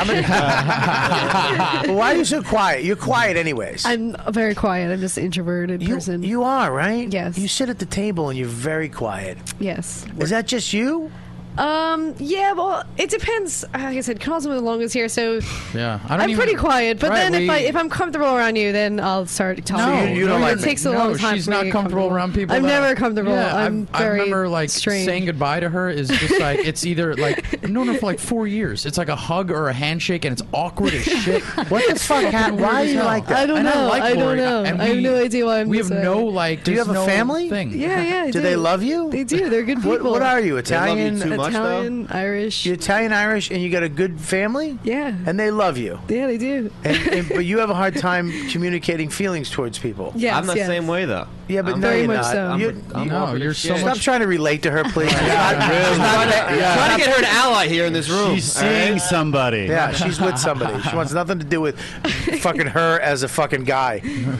[SPEAKER 2] Well, why are you so quiet? You're quiet anyways.
[SPEAKER 7] I'm very quiet. I'm just an introverted person.
[SPEAKER 2] You are, right?
[SPEAKER 7] Yes.
[SPEAKER 2] You sit at the table and you're very quiet.
[SPEAKER 7] Yes.
[SPEAKER 2] Is that just you?
[SPEAKER 7] Yeah, well, it depends. Like I said, Carl's been the longest here, so
[SPEAKER 10] Yeah,
[SPEAKER 7] I'm pretty quiet. But
[SPEAKER 10] Right,
[SPEAKER 7] then if I'm comfortable around you, then I'll start talking.
[SPEAKER 10] No,
[SPEAKER 2] you don't like
[SPEAKER 7] it takes a
[SPEAKER 10] no,
[SPEAKER 7] long time.
[SPEAKER 10] she's
[SPEAKER 7] for me
[SPEAKER 10] not
[SPEAKER 7] to get
[SPEAKER 10] comfortable around people.
[SPEAKER 7] I'm
[SPEAKER 10] that-
[SPEAKER 7] never comfortable.
[SPEAKER 10] Yeah,
[SPEAKER 7] I'm
[SPEAKER 10] I
[SPEAKER 7] very
[SPEAKER 10] remember like
[SPEAKER 7] strange.
[SPEAKER 10] saying goodbye to her is just like it's either like I've known her for like 4 years. It's like a hug or a handshake, and it's awkward as shit.
[SPEAKER 2] What the fuck? Why are you like that?
[SPEAKER 7] I don't
[SPEAKER 10] And
[SPEAKER 7] know.
[SPEAKER 10] like
[SPEAKER 7] I don't
[SPEAKER 10] Lori,
[SPEAKER 7] know.
[SPEAKER 10] and
[SPEAKER 7] I have
[SPEAKER 10] we-
[SPEAKER 7] no idea why I'm
[SPEAKER 10] We
[SPEAKER 7] this
[SPEAKER 10] have
[SPEAKER 7] way.
[SPEAKER 10] no like.
[SPEAKER 2] Do you
[SPEAKER 10] there's
[SPEAKER 2] have a
[SPEAKER 10] no
[SPEAKER 2] family?
[SPEAKER 10] Thing.
[SPEAKER 7] Yeah, I
[SPEAKER 2] Do they love you?
[SPEAKER 7] They do. They're good people.
[SPEAKER 2] What are you,
[SPEAKER 8] love you
[SPEAKER 2] Italian?
[SPEAKER 8] too much, though?
[SPEAKER 7] Italian, Irish.
[SPEAKER 2] You're Italian, Irish, and you got a good family?
[SPEAKER 7] Yeah.
[SPEAKER 2] And they love you.
[SPEAKER 7] Yeah, they do.
[SPEAKER 2] But you have a hard time communicating feelings towards people.
[SPEAKER 7] Yes,
[SPEAKER 8] I'm the
[SPEAKER 7] yes.
[SPEAKER 8] same way though.
[SPEAKER 2] Yeah, but
[SPEAKER 8] I'm
[SPEAKER 2] no,
[SPEAKER 7] very
[SPEAKER 2] you're
[SPEAKER 7] much
[SPEAKER 2] not.
[SPEAKER 7] so.
[SPEAKER 10] You're so
[SPEAKER 2] Stop
[SPEAKER 10] much.
[SPEAKER 2] trying to relate to her, please.
[SPEAKER 8] Trying to get her an ally here in this room.
[SPEAKER 9] She's
[SPEAKER 8] all right?
[SPEAKER 9] seeing somebody.
[SPEAKER 2] Yeah, she's with somebody. She wants nothing to do with fucking her as a fucking guy.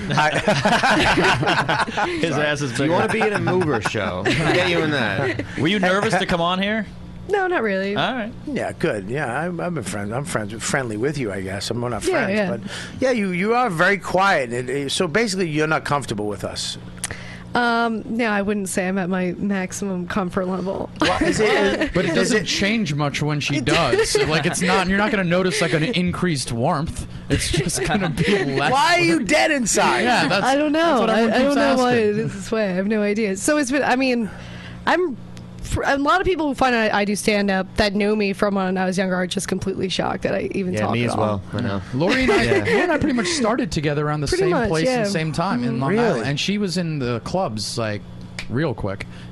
[SPEAKER 6] His ass is
[SPEAKER 8] Do you
[SPEAKER 6] bigger.
[SPEAKER 8] want to be in a mover show? We'll get you in that.
[SPEAKER 6] Were you nervous to come on here?
[SPEAKER 7] No, not really.
[SPEAKER 6] All right.
[SPEAKER 2] Yeah, good. Yeah, I've been friends. I'm friendly with you, I guess. We're not
[SPEAKER 7] Yeah,
[SPEAKER 2] friends,
[SPEAKER 7] yeah.
[SPEAKER 2] but yeah, you are very quiet. So basically, you're not comfortable with us.
[SPEAKER 7] No, I wouldn't say I'm at my maximum comfort level.
[SPEAKER 2] Is it,
[SPEAKER 10] But it doesn't change much when she does. Like it's not. You're not going to notice like an increased warmth. It's just going to be less.
[SPEAKER 2] why are you dead inside?
[SPEAKER 10] Yeah, that's.
[SPEAKER 7] I don't know.
[SPEAKER 10] That's what
[SPEAKER 7] I
[SPEAKER 10] everyone
[SPEAKER 7] don't
[SPEAKER 10] keeps
[SPEAKER 7] know why
[SPEAKER 10] asking.
[SPEAKER 7] it is this way. I have no idea. So it's been. I mean, a lot of people who find out I do stand up that know me from when I was younger are just completely shocked that I even
[SPEAKER 8] Yeah,
[SPEAKER 7] talk
[SPEAKER 8] me
[SPEAKER 7] at
[SPEAKER 8] as
[SPEAKER 7] all.
[SPEAKER 8] well. I know.
[SPEAKER 10] Lori and I pretty much started together around the
[SPEAKER 7] Pretty
[SPEAKER 10] same
[SPEAKER 7] much,
[SPEAKER 10] place
[SPEAKER 7] yeah.
[SPEAKER 10] and same time in Long
[SPEAKER 2] Really?
[SPEAKER 10] Island, and she was in the clubs like real quick.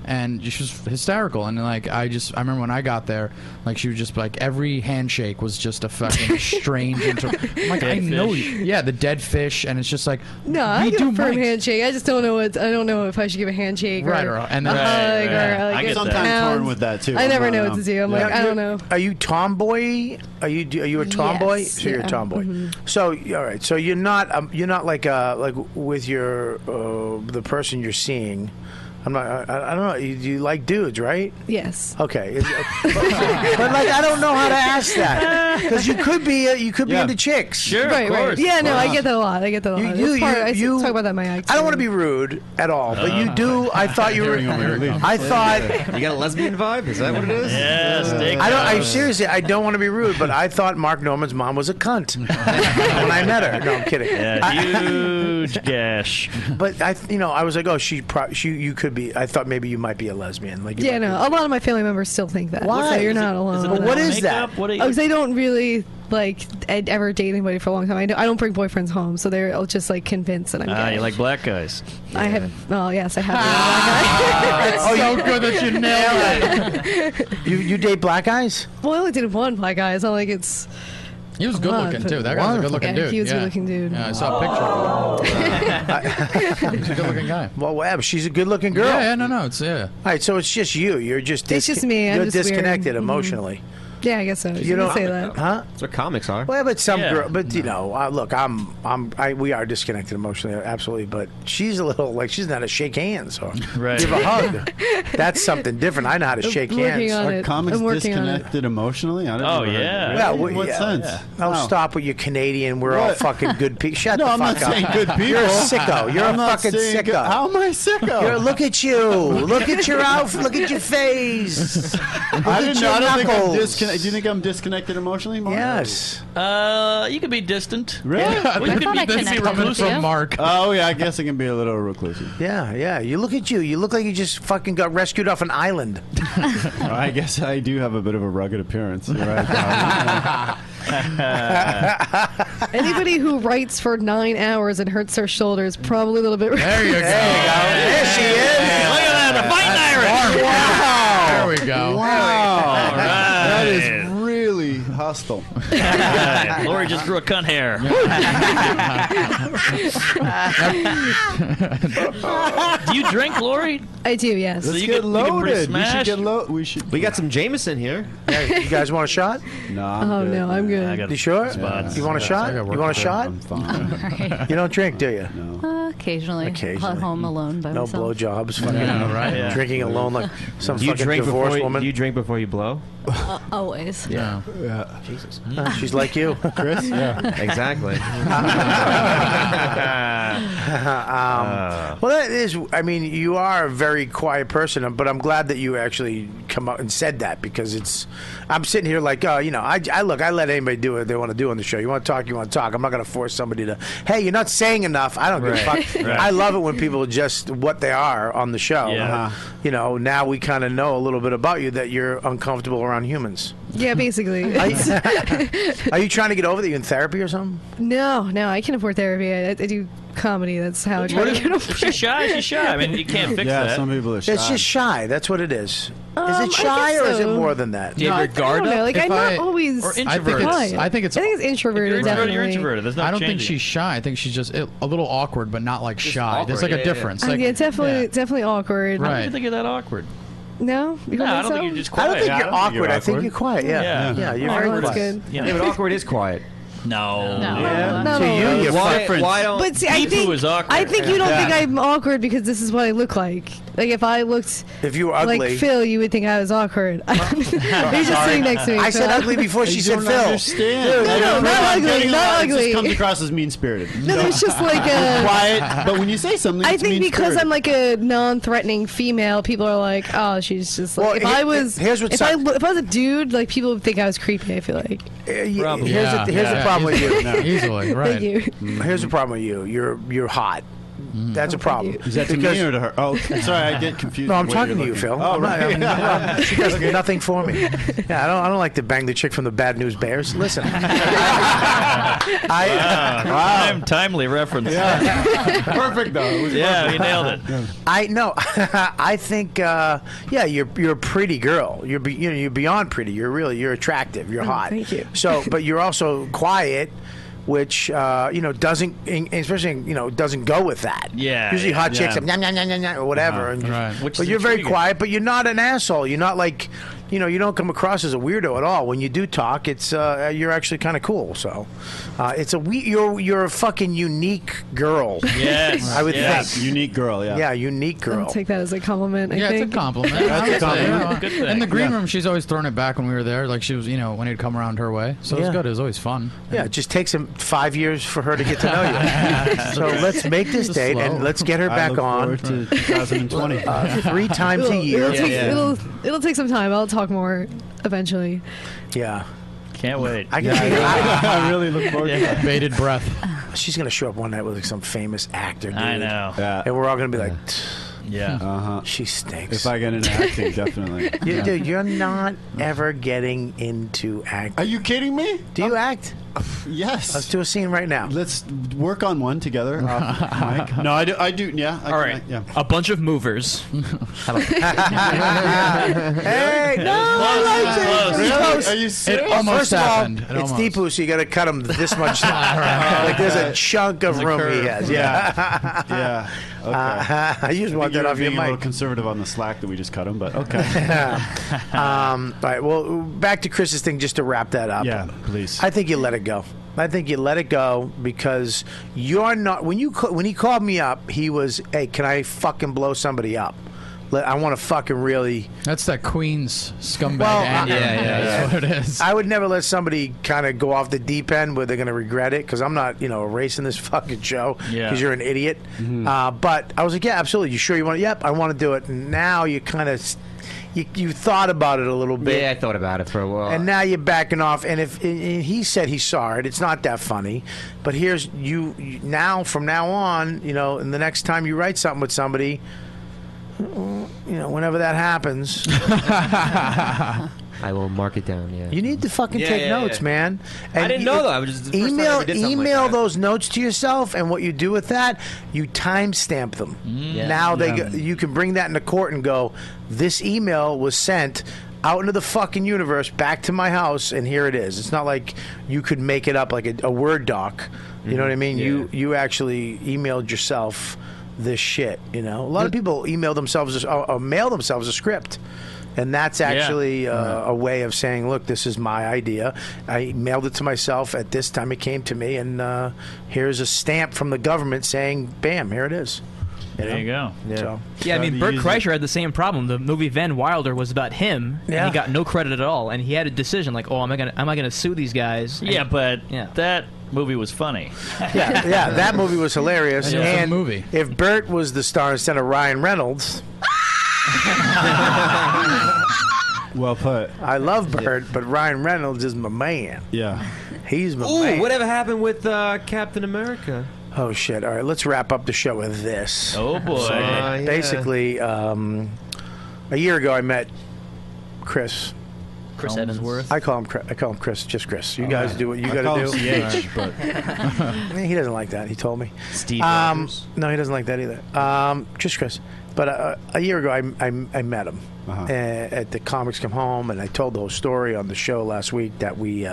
[SPEAKER 10] and she was hysterical. And like I remember when I got there, like she was just like every handshake was just a fucking strange. I'm like, I know you. Yeah, the dead fish, and it's just like
[SPEAKER 7] no, I give a firm handshake. I just don't know what I don't know if I should give a handshake
[SPEAKER 10] right,
[SPEAKER 7] or
[SPEAKER 10] and
[SPEAKER 7] a
[SPEAKER 10] then,
[SPEAKER 7] hug or like
[SPEAKER 9] I get
[SPEAKER 7] a
[SPEAKER 9] sometimes
[SPEAKER 7] pound.
[SPEAKER 9] torn with that too.
[SPEAKER 7] I never know what to do. I'm like, I don't know.
[SPEAKER 2] Are you tomboy? Are you a tomboy?
[SPEAKER 7] Yes,
[SPEAKER 2] So you're a
[SPEAKER 7] yeah.
[SPEAKER 2] tomboy.
[SPEAKER 7] Mhm.
[SPEAKER 2] So all right. So you're not like with your the person you're seeing. I'm not. I don't know. You like dudes, right?
[SPEAKER 7] Yes.
[SPEAKER 2] Okay. But like I don't know how to ask that because you could be into chicks.
[SPEAKER 6] Sure,
[SPEAKER 7] Right,
[SPEAKER 6] of course.
[SPEAKER 7] right. Yeah, no, I get that a lot. I get that a lot. I talk about that in my act.
[SPEAKER 2] I don't want to be rude at all, but you do. I thought you were. I thought
[SPEAKER 8] you got a lesbian vibe. Is that what it is?
[SPEAKER 6] Yes.
[SPEAKER 2] I seriously, I don't want to be rude, but I thought Mark Norman's mom was a cunt when I met her. No, I'm kidding.
[SPEAKER 6] Yeah, huge gash.
[SPEAKER 2] But I was like, oh, you could be. I thought maybe you might be a lesbian. Like,
[SPEAKER 7] Yeah, no. A lot of my family members still think that.
[SPEAKER 2] Why?
[SPEAKER 7] So you're
[SPEAKER 2] Is it-
[SPEAKER 7] not alone.
[SPEAKER 2] is it But what is that?
[SPEAKER 6] Makeup? What are you-
[SPEAKER 7] Because they don't really like ever date anybody for a long time. I don't bring boyfriends home, so they're just like convinced that I'm gay.
[SPEAKER 6] You like black guys.
[SPEAKER 7] I have. Oh yes, I have.
[SPEAKER 10] It's so good that you nailed it.
[SPEAKER 2] You date black guys?
[SPEAKER 7] Well, I only did one black guy. It's not like it's.
[SPEAKER 10] He was good looking too. That guy was a good looking dude.
[SPEAKER 7] He was a
[SPEAKER 10] yeah.
[SPEAKER 7] good looking dude.
[SPEAKER 10] Yeah, I saw a picture of him. He's a good looking guy.
[SPEAKER 2] Well, but she's a good looking girl.
[SPEAKER 10] Yeah, no, it's
[SPEAKER 2] All right, so it's just you. You're just
[SPEAKER 7] It's just me. I'm
[SPEAKER 2] You're
[SPEAKER 7] just
[SPEAKER 2] disconnected
[SPEAKER 7] weird. Mhm.
[SPEAKER 2] emotionally.
[SPEAKER 7] Yeah, I guess so. You
[SPEAKER 2] don't
[SPEAKER 7] can say that.
[SPEAKER 2] huh?
[SPEAKER 8] That's what comics are.
[SPEAKER 2] Well, but some
[SPEAKER 8] Yeah.
[SPEAKER 2] girl, but look, we are disconnected emotionally, absolutely. But she's a little like she's not a shake hands or
[SPEAKER 6] Right.
[SPEAKER 2] give a hug. That's something different. I know how to shake hands.
[SPEAKER 9] Are comics disconnected emotionally? I don't
[SPEAKER 6] Oh,
[SPEAKER 9] know.
[SPEAKER 6] yeah.
[SPEAKER 2] Well,
[SPEAKER 9] Really? What sense?
[SPEAKER 2] Oh,
[SPEAKER 9] How?
[SPEAKER 2] stop with your Canadian. We're all
[SPEAKER 9] What?
[SPEAKER 2] fucking good people. Shut
[SPEAKER 9] No,
[SPEAKER 2] the
[SPEAKER 9] I'm
[SPEAKER 2] fuck
[SPEAKER 9] not
[SPEAKER 2] up.
[SPEAKER 9] saying good people.
[SPEAKER 2] You're a sicko. You're
[SPEAKER 9] I'm
[SPEAKER 2] a
[SPEAKER 9] not
[SPEAKER 2] fucking
[SPEAKER 9] saying
[SPEAKER 2] sicko.
[SPEAKER 9] good- How am I sicko?
[SPEAKER 2] Look at you. Look at your outfit. Look at your face.
[SPEAKER 9] I didn't know. I don't think I'm
[SPEAKER 2] knuckles.
[SPEAKER 9] disconnected. Do you think I'm disconnected emotionally, Mark?
[SPEAKER 2] Yes.
[SPEAKER 6] You could be distant.
[SPEAKER 9] Really?
[SPEAKER 6] Yeah.
[SPEAKER 7] I thought I connected with you.
[SPEAKER 10] Mark.
[SPEAKER 9] Oh yeah, I guess I can be a little reclusive.
[SPEAKER 2] Yeah. You look at you. You look like you just fucking got rescued off an island.
[SPEAKER 9] I guess I do have a bit of a rugged appearance. You're right.
[SPEAKER 7] Anybody who writes for 9 hours and hurts their shoulders probably a little bit.
[SPEAKER 10] There you go.
[SPEAKER 2] There she is.
[SPEAKER 6] Look at that, the fighting Irish.
[SPEAKER 10] There we go.
[SPEAKER 9] Wow.
[SPEAKER 6] All right.
[SPEAKER 9] That is really hostile.
[SPEAKER 6] Lori just grew a cunt hair. Do you drink, Lori?
[SPEAKER 7] I do, yes.
[SPEAKER 9] Let's
[SPEAKER 6] you
[SPEAKER 9] get
[SPEAKER 6] could- you could
[SPEAKER 9] loaded. We should
[SPEAKER 6] smash?
[SPEAKER 9] get loaded. We should.
[SPEAKER 8] We got some Jameson here.
[SPEAKER 2] Hey, you guys want a shot?
[SPEAKER 9] No, I'm
[SPEAKER 7] Oh
[SPEAKER 9] good.
[SPEAKER 7] no, I'm
[SPEAKER 6] I
[SPEAKER 7] good.
[SPEAKER 6] got
[SPEAKER 2] You sure?
[SPEAKER 6] spots.
[SPEAKER 2] You want a shot?
[SPEAKER 10] I got
[SPEAKER 2] You
[SPEAKER 10] work
[SPEAKER 2] want a
[SPEAKER 10] to do.
[SPEAKER 2] shot?
[SPEAKER 9] I'm fine.
[SPEAKER 2] You don't drink, do you?
[SPEAKER 11] Occasionally.
[SPEAKER 2] Occasionally.
[SPEAKER 11] At home alone by
[SPEAKER 2] No
[SPEAKER 11] myself.
[SPEAKER 2] blowjobs. Fucking
[SPEAKER 10] right?
[SPEAKER 6] Yeah.
[SPEAKER 2] drinking alone like some
[SPEAKER 8] Do you
[SPEAKER 2] fucking
[SPEAKER 8] drink
[SPEAKER 2] divorced
[SPEAKER 8] before
[SPEAKER 2] woman.
[SPEAKER 8] you drink before you blow?
[SPEAKER 11] Always.
[SPEAKER 10] Yeah.
[SPEAKER 8] Jesus.
[SPEAKER 2] She's like you.
[SPEAKER 9] Chris? Yeah.
[SPEAKER 8] Exactly.
[SPEAKER 2] Well, that is. I mean, you are a very quiet person, but I'm glad that you actually come out and said that because it's. I'm sitting here like, I look. I let anybody do what they want to do on the show. You want to talk, you want to talk. I'm not going to force somebody to. Hey, you're not saying enough. I don't give a fuck.
[SPEAKER 6] Right.
[SPEAKER 2] I love it when people are just what they are on the show.
[SPEAKER 6] Yeah.
[SPEAKER 2] Now we kind of know a little bit about you that you're uncomfortable around humans.
[SPEAKER 7] Yeah, basically.
[SPEAKER 2] Are you trying to get over that? You in therapy or something?
[SPEAKER 7] No, I can afford therapy. I do comedy. That's how I try to get over
[SPEAKER 6] If she's shy, she's shy. I mean, you can't fix
[SPEAKER 9] Yeah,
[SPEAKER 6] that.
[SPEAKER 9] some people are shy.
[SPEAKER 2] It's just shy. That's what it is. Is
[SPEAKER 7] I
[SPEAKER 2] it shy
[SPEAKER 7] guess
[SPEAKER 2] or is it
[SPEAKER 7] so.
[SPEAKER 2] more than that?
[SPEAKER 12] Do you have your
[SPEAKER 7] I
[SPEAKER 12] guard
[SPEAKER 7] don't know.
[SPEAKER 12] up?
[SPEAKER 7] Like,
[SPEAKER 10] If
[SPEAKER 7] I'm not
[SPEAKER 10] I-
[SPEAKER 7] always
[SPEAKER 6] or
[SPEAKER 10] I think
[SPEAKER 6] introverted.
[SPEAKER 10] it's.
[SPEAKER 7] quiet.
[SPEAKER 10] I think it's.
[SPEAKER 7] I think it's introverted.
[SPEAKER 6] If you're introverted,
[SPEAKER 7] definitely.
[SPEAKER 6] you're introverted. There's no
[SPEAKER 10] I don't think
[SPEAKER 6] changing.
[SPEAKER 10] she's shy. I think she's just a little awkward, but not like shy.
[SPEAKER 8] awkward,
[SPEAKER 10] There's like a
[SPEAKER 8] yeah,
[SPEAKER 10] difference.
[SPEAKER 8] yeah.
[SPEAKER 10] Like,
[SPEAKER 7] Yeah, definitely,
[SPEAKER 10] yeah.
[SPEAKER 7] definitely awkward.
[SPEAKER 6] I
[SPEAKER 10] Right.
[SPEAKER 6] don't think you're that awkward.
[SPEAKER 7] No, you
[SPEAKER 6] No, I don't
[SPEAKER 7] so?
[SPEAKER 6] think you're just
[SPEAKER 2] I
[SPEAKER 6] quiet.
[SPEAKER 2] don't think you're awkward. I think
[SPEAKER 9] awkward.
[SPEAKER 2] you're quiet. Yeah,
[SPEAKER 6] Yeah.
[SPEAKER 2] you're
[SPEAKER 7] Oh,
[SPEAKER 2] very
[SPEAKER 7] that's
[SPEAKER 2] quiet.
[SPEAKER 7] good.
[SPEAKER 6] Yeah.
[SPEAKER 8] Yeah, but awkward is quiet.
[SPEAKER 6] No.
[SPEAKER 11] No.
[SPEAKER 2] Yeah.
[SPEAKER 7] No,
[SPEAKER 2] To you, you're
[SPEAKER 8] Why,
[SPEAKER 2] fucking.
[SPEAKER 8] why don't?
[SPEAKER 7] But see, I
[SPEAKER 6] Pee-poo
[SPEAKER 7] think
[SPEAKER 6] is awkward.
[SPEAKER 7] I think you don't
[SPEAKER 2] Yeah.
[SPEAKER 7] think I'm awkward because this is what I look like. Like if I looked
[SPEAKER 2] If you were ugly,
[SPEAKER 7] like Phil, you would think I was awkward. He's just sitting next to me.
[SPEAKER 2] I
[SPEAKER 7] so-
[SPEAKER 2] said ugly before she
[SPEAKER 9] You
[SPEAKER 2] said
[SPEAKER 9] don't
[SPEAKER 2] Phil.
[SPEAKER 9] understand.
[SPEAKER 7] No, not
[SPEAKER 9] I'm
[SPEAKER 7] ugly,
[SPEAKER 9] getting a
[SPEAKER 7] not
[SPEAKER 9] lot- It
[SPEAKER 7] ugly.
[SPEAKER 9] just comes across as mean-spirited.
[SPEAKER 7] No, there's just like a.
[SPEAKER 9] Quiet, but when you say something,
[SPEAKER 7] I
[SPEAKER 9] it's
[SPEAKER 7] think because
[SPEAKER 9] mean-spirited.
[SPEAKER 7] I'm like a non-threatening female, people are like, "Oh, she's just like."
[SPEAKER 2] Well,
[SPEAKER 7] if I was,
[SPEAKER 2] here's what's
[SPEAKER 7] if I was a dude, like people would think I was creepy. I feel like.
[SPEAKER 6] Probably.
[SPEAKER 2] Here's the problem with you.
[SPEAKER 10] Easily, right?
[SPEAKER 7] Thank you.
[SPEAKER 2] Here's the problem with you. You're hot. That's a problem.
[SPEAKER 9] Is that to me or to her? Oh, sorry, I get confused.
[SPEAKER 2] No, I'm
[SPEAKER 9] the way
[SPEAKER 2] talking to
[SPEAKER 9] you're
[SPEAKER 2] you,
[SPEAKER 9] looking.
[SPEAKER 2] Phil.
[SPEAKER 9] Oh, right.
[SPEAKER 2] She does nothing for me. Yeah, I don't like to bang the chick from the Bad News Bears. Listen,
[SPEAKER 6] Timely reference.
[SPEAKER 9] Perfect though.
[SPEAKER 6] Yeah, you nailed it.
[SPEAKER 2] I know. I think, you're a pretty girl. You're beyond pretty. You're attractive. You're hot.
[SPEAKER 7] Thank you.
[SPEAKER 2] So, but you're also quiet, which doesn't, especially doesn't go with that.
[SPEAKER 6] Yeah.
[SPEAKER 2] Usually, hot chicks
[SPEAKER 6] Yeah.
[SPEAKER 2] have nyah, nyah, nyah, nyah, or whatever. And
[SPEAKER 10] Right.
[SPEAKER 6] Which
[SPEAKER 2] but
[SPEAKER 6] is
[SPEAKER 2] you're very
[SPEAKER 6] intriguing.
[SPEAKER 2] quiet. But you're not an asshole. You're not like. You don't come across as a weirdo at all. When you do talk, it's you're actually kind of cool. So, it's you're a fucking unique girl.
[SPEAKER 6] Yes,
[SPEAKER 2] I would
[SPEAKER 6] yes.
[SPEAKER 2] think.
[SPEAKER 9] Unique girl. Yeah.
[SPEAKER 2] Yeah, unique girl.
[SPEAKER 7] I'll take that as a compliment. I
[SPEAKER 10] Yeah,
[SPEAKER 7] think.
[SPEAKER 10] it's a compliment.
[SPEAKER 9] That's a compliment.
[SPEAKER 10] Yeah.
[SPEAKER 6] Good thing.
[SPEAKER 10] In the green room, she's always throwing it back when we were there. Like she was, when he'd come around her way. So it was
[SPEAKER 2] Yeah.
[SPEAKER 10] good. It was always fun.
[SPEAKER 2] Yeah, it just takes him 5 years for her to get to know you. So let's make this
[SPEAKER 10] Just
[SPEAKER 2] date
[SPEAKER 10] slow.
[SPEAKER 2] and let's get her
[SPEAKER 9] I
[SPEAKER 2] back
[SPEAKER 9] look
[SPEAKER 2] on
[SPEAKER 9] forward to 2020.
[SPEAKER 2] 3 times a year.
[SPEAKER 7] It'll take some time. I'll talk more eventually.
[SPEAKER 2] Yeah,
[SPEAKER 6] Can't wait.
[SPEAKER 2] I can see her.
[SPEAKER 9] I really look forward to that.
[SPEAKER 10] Bated breath.
[SPEAKER 2] She's gonna show up one night with like some famous actor, dude.
[SPEAKER 6] I know.
[SPEAKER 9] Yeah.
[SPEAKER 2] And we're all gonna be like,
[SPEAKER 6] Yeah.
[SPEAKER 2] she stinks.
[SPEAKER 9] If I get into acting, definitely.
[SPEAKER 2] Dude, you're not ever getting into acting.
[SPEAKER 9] Are you kidding me?
[SPEAKER 2] Do you act?
[SPEAKER 9] Yes.
[SPEAKER 2] Let's do a scene right now.
[SPEAKER 9] Let's work on one together. Mike. No, I do. Yeah.
[SPEAKER 12] All right.
[SPEAKER 9] Yeah.
[SPEAKER 12] A bunch of movers. How about
[SPEAKER 2] Hey, no,
[SPEAKER 9] Really? Are you serious?
[SPEAKER 10] almost
[SPEAKER 2] First of all,
[SPEAKER 10] happened. It
[SPEAKER 2] it's
[SPEAKER 10] almost.
[SPEAKER 2] Deepu, so you got to cut him this much. Like there's a chunk of room he has. Yeah.
[SPEAKER 9] Yeah. Okay.
[SPEAKER 2] You just want that off your
[SPEAKER 9] being a little
[SPEAKER 2] mic.
[SPEAKER 9] conservative on the slack that we just cut him, but okay.
[SPEAKER 2] All right. Well, back to Chris's thing, just to wrap that up.
[SPEAKER 9] Yeah, please.
[SPEAKER 2] I think you let it go. I think you let it go because you're not. When he called me up, he was, "Hey, can I fucking blow somebody up? I want to fucking really."
[SPEAKER 10] That's that Queen's scumbag
[SPEAKER 2] Well,
[SPEAKER 10] anger. That's what it is.
[SPEAKER 2] I would never let somebody kind of go off the deep end where they're going to regret it because I'm not, erasing this fucking show because
[SPEAKER 6] Yeah.
[SPEAKER 2] you're an idiot. But I was like, yeah, absolutely. You sure you want it? Yep, I want to do it. And now you kind of, you thought about it a little bit.
[SPEAKER 8] Yeah, I thought about it for a while.
[SPEAKER 2] And now you're backing off. And if and he said he saw it, it's not that funny. But here's you now. From now on, and the next time you write something with somebody, whenever that happens,
[SPEAKER 8] I will mark it down. Yeah.
[SPEAKER 2] you need to fucking
[SPEAKER 8] Yeah,
[SPEAKER 2] take
[SPEAKER 8] yeah,
[SPEAKER 2] notes,
[SPEAKER 8] yeah.
[SPEAKER 2] man.
[SPEAKER 8] I didn't know, though. I was just the first time I
[SPEAKER 2] email
[SPEAKER 8] ever did something like that.
[SPEAKER 2] those notes to yourself, and what you do with that, you timestamp them.
[SPEAKER 8] Yeah.
[SPEAKER 2] Now
[SPEAKER 9] Yeah.
[SPEAKER 2] you can bring that into court and go, this email was sent out into the fucking universe, back to my house, and here it is. It's not like you could make it up like a Word doc. You know what I mean?
[SPEAKER 8] Yeah.
[SPEAKER 2] You actually emailed yourself this shit. A lot of people email themselves or mail themselves a script. And that's actually a way of saying, look, this is my idea. I mailed it to myself at this time. It came to me, and here's a stamp from the government saying, bam, here it is.
[SPEAKER 6] There you go.
[SPEAKER 8] Yeah.
[SPEAKER 2] So,
[SPEAKER 12] Yeah, I mean,
[SPEAKER 9] to
[SPEAKER 12] Burt
[SPEAKER 9] use
[SPEAKER 12] Kreischer had the same problem. The movie Van Wilder was about him,
[SPEAKER 2] Yeah.
[SPEAKER 12] and he got no credit at all. And he had a decision like, "Oh, am I gonna sue these guys?" And-
[SPEAKER 6] Yeah, but
[SPEAKER 12] Yeah.
[SPEAKER 6] that movie was funny.
[SPEAKER 2] yeah, that movie was hilarious.
[SPEAKER 10] Yeah, it's a
[SPEAKER 2] And
[SPEAKER 10] movie.
[SPEAKER 2] if Burt was the star instead of Ryan Reynolds,
[SPEAKER 9] Well put.
[SPEAKER 2] I love Burt, but Ryan Reynolds is my man.
[SPEAKER 9] Yeah.
[SPEAKER 2] He's my
[SPEAKER 8] Ooh,
[SPEAKER 2] man.
[SPEAKER 8] whatever happened with Captain America?
[SPEAKER 2] Oh, shit. All right, let's wrap up the show with this.
[SPEAKER 6] Oh boy.
[SPEAKER 8] Yeah.
[SPEAKER 2] Basically, a year ago I met Chris.
[SPEAKER 12] Chris Evansworth.
[SPEAKER 2] I call him Chris, just Chris. You guys do what you
[SPEAKER 9] I
[SPEAKER 2] got
[SPEAKER 9] call
[SPEAKER 2] to do.
[SPEAKER 9] him CH, but
[SPEAKER 2] He doesn't like that. He told me.
[SPEAKER 8] Steve Rogers.
[SPEAKER 2] No, he doesn't like that either. Just Chris. But a year ago, I met him at the Comics Come Home, and I told the whole story on the show last week that we,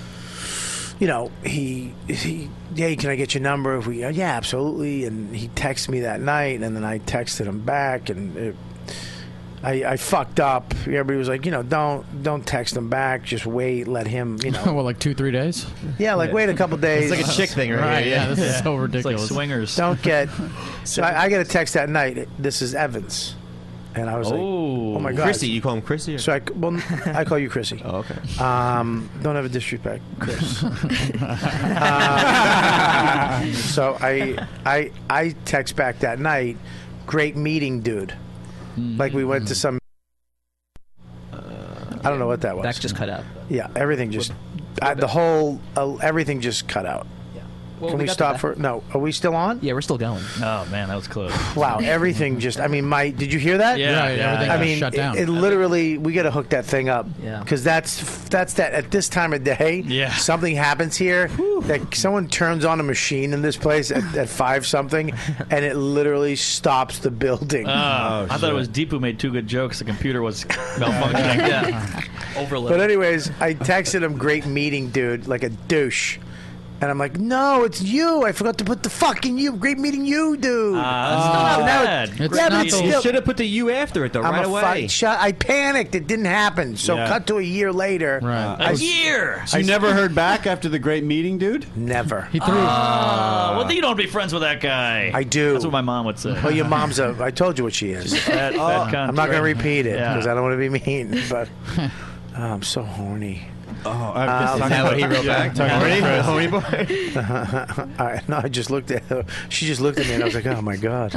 [SPEAKER 2] he, hey, can I get your number? If we, yeah, absolutely. And he texted me that night, and then I texted him back, and I fucked up. Everybody was like, don't text him back. Just wait, let him,
[SPEAKER 10] Well, like 2-3 days?
[SPEAKER 2] Yeah, wait a couple days.
[SPEAKER 8] It's like a chick thing, right?
[SPEAKER 10] Yeah, this is so
[SPEAKER 6] It's like
[SPEAKER 10] ridiculous.
[SPEAKER 6] swingers.
[SPEAKER 2] Don't get. So I got a text that night. This is Evans, and I was like,
[SPEAKER 6] Oh.
[SPEAKER 2] "Oh my god!"
[SPEAKER 8] Chrissy, you call him Chrissy? Or?
[SPEAKER 2] So I call you Chrissy.
[SPEAKER 8] Oh, okay.
[SPEAKER 2] Don't ever disrespect Chris. So I text back that night. Great meeting, dude. Like we went to some. I don't know what that was.
[SPEAKER 12] That just cut out.
[SPEAKER 2] Yeah, everything just everything just cut out. Can we stop for? No, are we still on?
[SPEAKER 12] Yeah, we're still going.
[SPEAKER 6] Oh man, that was close.
[SPEAKER 2] Wow, everything just. I mean, did you hear that?
[SPEAKER 6] Yeah,
[SPEAKER 10] everything
[SPEAKER 2] I
[SPEAKER 10] got
[SPEAKER 2] mean,
[SPEAKER 10] shut down.
[SPEAKER 2] It literally, we got to hook that thing up.
[SPEAKER 12] Yeah.
[SPEAKER 2] Because that's that at this time of day.
[SPEAKER 6] Yeah.
[SPEAKER 2] Something happens here that someone turns on a machine in this place at 5 something, and it literally stops the building.
[SPEAKER 6] I thought it was Deep who made 2 good jokes. The computer was malfunctioning. Yeah. Overload.
[SPEAKER 2] But anyways, I texted him, "Great meeting, dude," like a douche. And I'm like, "No, it's you. I forgot to put the fucking you. Great meeting you, dude."
[SPEAKER 6] That's still not bad.
[SPEAKER 8] You should have put the you after it, though, right away.
[SPEAKER 2] I panicked. It didn't happen. So cut to a year later.
[SPEAKER 6] A year.
[SPEAKER 9] So you never heard back after the great meeting, dude?
[SPEAKER 2] Never.
[SPEAKER 10] He threw.
[SPEAKER 6] Well, then you don't be friends with that guy.
[SPEAKER 2] I do.
[SPEAKER 6] That's what my mom would say.
[SPEAKER 2] Well, your mom's I told you what she is.
[SPEAKER 6] Fat cunt.
[SPEAKER 2] I'm not going to repeat it
[SPEAKER 6] Yeah.
[SPEAKER 2] because I don't want to be mean. But I'm so horny.
[SPEAKER 9] Oh,
[SPEAKER 8] Is that what he wrote back? Horny boy?
[SPEAKER 2] No, I just looked at her. She just looked at me and I was like, "Oh my god."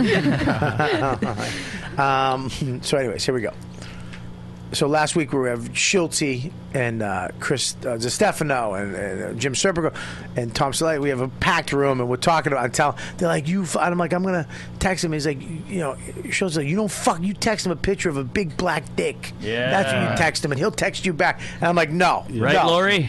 [SPEAKER 2] So anyways, here we go. So last week we have Schultze and Chris Stefano and Jim Serpico and Tom Selleck. We have a packed room and we're talking about. They're like, "You," and I'm like, "I'm gonna text him." He's like, Schultze like, "You don't fuck." You text him a picture of a big black dick.
[SPEAKER 6] Yeah.
[SPEAKER 2] That's what you text him, and he'll text you back. And I'm like, "No,
[SPEAKER 6] Right,
[SPEAKER 2] no."
[SPEAKER 6] Lori?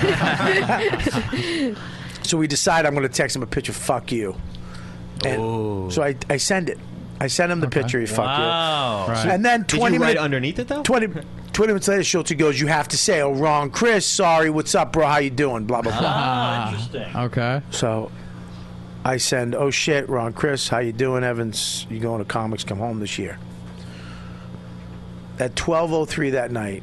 [SPEAKER 2] So we decide I'm going to text him a picture. Fuck you. And so I send it. I send him the picture. He fuck
[SPEAKER 6] Wow.
[SPEAKER 2] you.
[SPEAKER 6] Right.
[SPEAKER 2] And then
[SPEAKER 8] Did
[SPEAKER 2] 20
[SPEAKER 8] you write
[SPEAKER 2] minutes
[SPEAKER 8] underneath it, though?
[SPEAKER 2] 20 minutes later, Schultze goes, "You have to say, 'Oh, wrong, Chris. Sorry. What's up, bro? How you doing?' Blah blah blah."
[SPEAKER 6] Interesting.
[SPEAKER 10] Okay.
[SPEAKER 2] So I send, "Oh shit, Ron, Chris, how you doing, Evans? You going to Comics Come Home this year?" At 12:03 that night,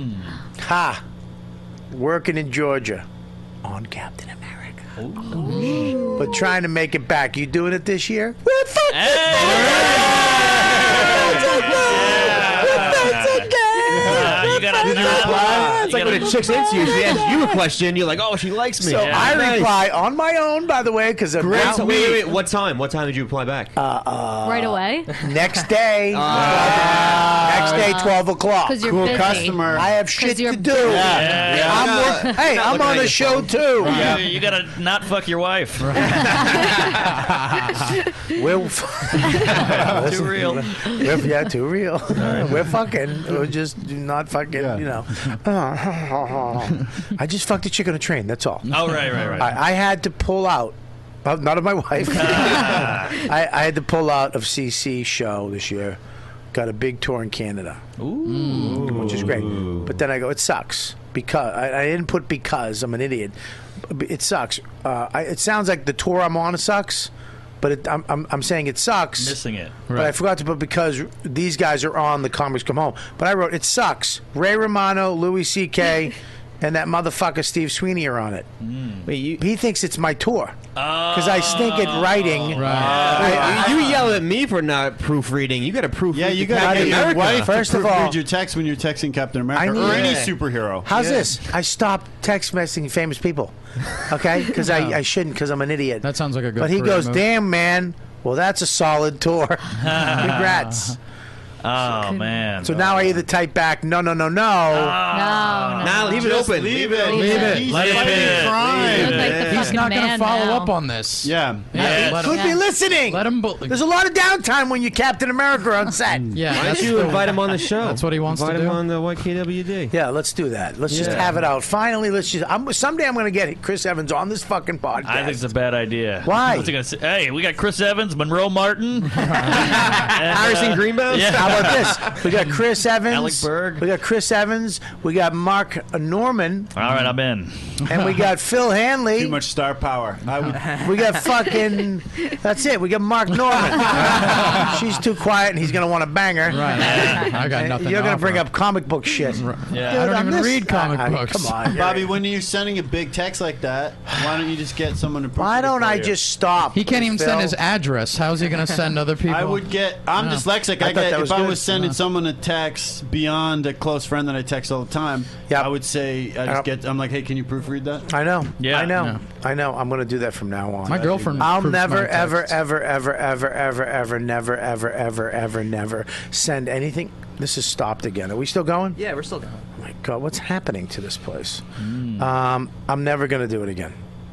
[SPEAKER 2] working in Georgia on Captain America. But trying to make it back. You doing it this year? We're fucking
[SPEAKER 8] Did you reply? It's like when a chick's into you. She asks you a question. You're like, "Oh, she likes me."
[SPEAKER 2] So I reply on my own, by the way, because
[SPEAKER 8] wait. What time? What time did you reply back?
[SPEAKER 11] Right away?
[SPEAKER 2] Next day. Next day, 12 o'clock.
[SPEAKER 11] 'Cause you're busy.
[SPEAKER 9] customer.
[SPEAKER 2] I have shit to do.
[SPEAKER 6] Yeah.
[SPEAKER 2] Hey, I'm on the show too.
[SPEAKER 6] You gotta not fuck your wife.
[SPEAKER 2] We're
[SPEAKER 6] Too real.
[SPEAKER 2] Too real. We're fucking. We're just not fucking. I just fucked a chick on a train. That's all.
[SPEAKER 6] Oh, right.
[SPEAKER 2] I had to pull out. Not of my wife. I had to pull out of CC's show this year. Got a big tour in Canada. Which is great. But then I go, it sucks. Because I didn't put because. I'm an idiot. It sucks. It sounds like the tour I'm on sucks. But I'm saying it sucks.
[SPEAKER 6] Missing it.
[SPEAKER 2] But I forgot to put because these guys are on the Comics Come Home. But I wrote, it sucks. Ray Romano, Louis C.K., and that motherfucker Steve Sweeney are on it. He thinks it's my tour. Because I stink at writing.
[SPEAKER 8] You yell at me for not proofreading. You got to proofread.
[SPEAKER 9] Yeah, you got to get your wife
[SPEAKER 2] First
[SPEAKER 9] to
[SPEAKER 2] of all,
[SPEAKER 9] proofread your text when you're texting Captain
[SPEAKER 2] I
[SPEAKER 9] America
[SPEAKER 2] need-
[SPEAKER 9] or any
[SPEAKER 2] Yeah.
[SPEAKER 9] superhero.
[SPEAKER 2] How's this? I stopped text messaging famous people. Okay? Because I shouldn't because I'm an idiot.
[SPEAKER 10] That sounds like a good
[SPEAKER 2] But he
[SPEAKER 10] career
[SPEAKER 2] goes,
[SPEAKER 10] move.
[SPEAKER 2] "Damn, man. Well, that's a solid tour." Congrats.
[SPEAKER 6] Oh, man.
[SPEAKER 2] So now I either type back, no.
[SPEAKER 11] No.
[SPEAKER 8] Now leave it open.
[SPEAKER 9] Leave it.
[SPEAKER 10] He's
[SPEAKER 6] Let it
[SPEAKER 10] fighting
[SPEAKER 6] be.
[SPEAKER 10] crime.
[SPEAKER 11] You look like the
[SPEAKER 10] He's
[SPEAKER 11] fucking
[SPEAKER 10] not going to
[SPEAKER 11] man
[SPEAKER 10] follow
[SPEAKER 11] now.
[SPEAKER 10] up on this.
[SPEAKER 9] Yeah.
[SPEAKER 10] let
[SPEAKER 2] Could
[SPEAKER 10] him,
[SPEAKER 2] be listening.
[SPEAKER 10] let him.
[SPEAKER 2] There's a lot of downtime when you're Captain America on set.
[SPEAKER 10] Yeah,
[SPEAKER 8] Why
[SPEAKER 10] that's
[SPEAKER 8] don't you
[SPEAKER 10] the-
[SPEAKER 8] invite him on the show?
[SPEAKER 10] That's what he wants
[SPEAKER 8] invite
[SPEAKER 10] to
[SPEAKER 8] him
[SPEAKER 10] do.
[SPEAKER 8] on the YKWd.
[SPEAKER 2] Yeah, let's do that. Let's just
[SPEAKER 8] Yeah.
[SPEAKER 2] have it out. Finally, let's just. Someday I'm going to get Chris Evans on this fucking podcast.
[SPEAKER 6] I think it's a bad idea.
[SPEAKER 2] Why?
[SPEAKER 6] What's he gonna say? Hey, we got Chris Evans, Monroe Martin,
[SPEAKER 8] Harrison Greenbelt.
[SPEAKER 6] Yeah.
[SPEAKER 2] How about this? We got Chris Evans.
[SPEAKER 6] Alec Berg.
[SPEAKER 2] We got Chris Evans. We got Mark Norman.
[SPEAKER 6] All right, I'm in.
[SPEAKER 2] And we got Phil Hanley.
[SPEAKER 9] Too much star power. I would.
[SPEAKER 2] We got fucking. That's it. We got Mark Norman. She's too quiet, and he's gonna want to bang her.
[SPEAKER 10] Right. I got
[SPEAKER 2] And
[SPEAKER 10] nothing.
[SPEAKER 2] You're
[SPEAKER 10] to
[SPEAKER 2] gonna
[SPEAKER 10] offer.
[SPEAKER 2] bring up comic book shit.
[SPEAKER 6] Yeah.
[SPEAKER 10] I don't
[SPEAKER 2] on
[SPEAKER 10] even
[SPEAKER 2] this-
[SPEAKER 10] read comic books.
[SPEAKER 2] Come on,
[SPEAKER 9] Bobby, when you're sending a big text like that, why don't you just get someone to proofread
[SPEAKER 2] Why
[SPEAKER 9] it
[SPEAKER 2] don't
[SPEAKER 9] for
[SPEAKER 2] I
[SPEAKER 9] you?
[SPEAKER 2] just stop?
[SPEAKER 10] He can't even
[SPEAKER 2] Phil?
[SPEAKER 10] send his address. How's he going to send other people?
[SPEAKER 9] I would get. I'm
[SPEAKER 10] Yeah.
[SPEAKER 9] dyslexic.
[SPEAKER 2] I
[SPEAKER 9] I
[SPEAKER 2] thought
[SPEAKER 9] get
[SPEAKER 2] that
[SPEAKER 9] if
[SPEAKER 2] was
[SPEAKER 9] I
[SPEAKER 2] good.
[SPEAKER 9] was sending someone a text beyond a close friend that I text all the time.
[SPEAKER 2] Yeah.
[SPEAKER 9] I would say I'm like, hey, can you proofread that?
[SPEAKER 2] I know.
[SPEAKER 6] Yeah.
[SPEAKER 2] I know.
[SPEAKER 10] Yeah.
[SPEAKER 2] I know. I'm gonna do that from now on.
[SPEAKER 10] My girlfriend.
[SPEAKER 2] I'll
[SPEAKER 10] proofs
[SPEAKER 2] never,
[SPEAKER 10] my
[SPEAKER 2] ever,
[SPEAKER 10] texts.
[SPEAKER 2] ever, ever, ever, ever, ever, never, ever, ever, ever, never send anything. This is stopped again. Are we still going?
[SPEAKER 12] Yeah, we're still going.
[SPEAKER 2] Oh my God, what's happening to this place? I'm never going to do it again.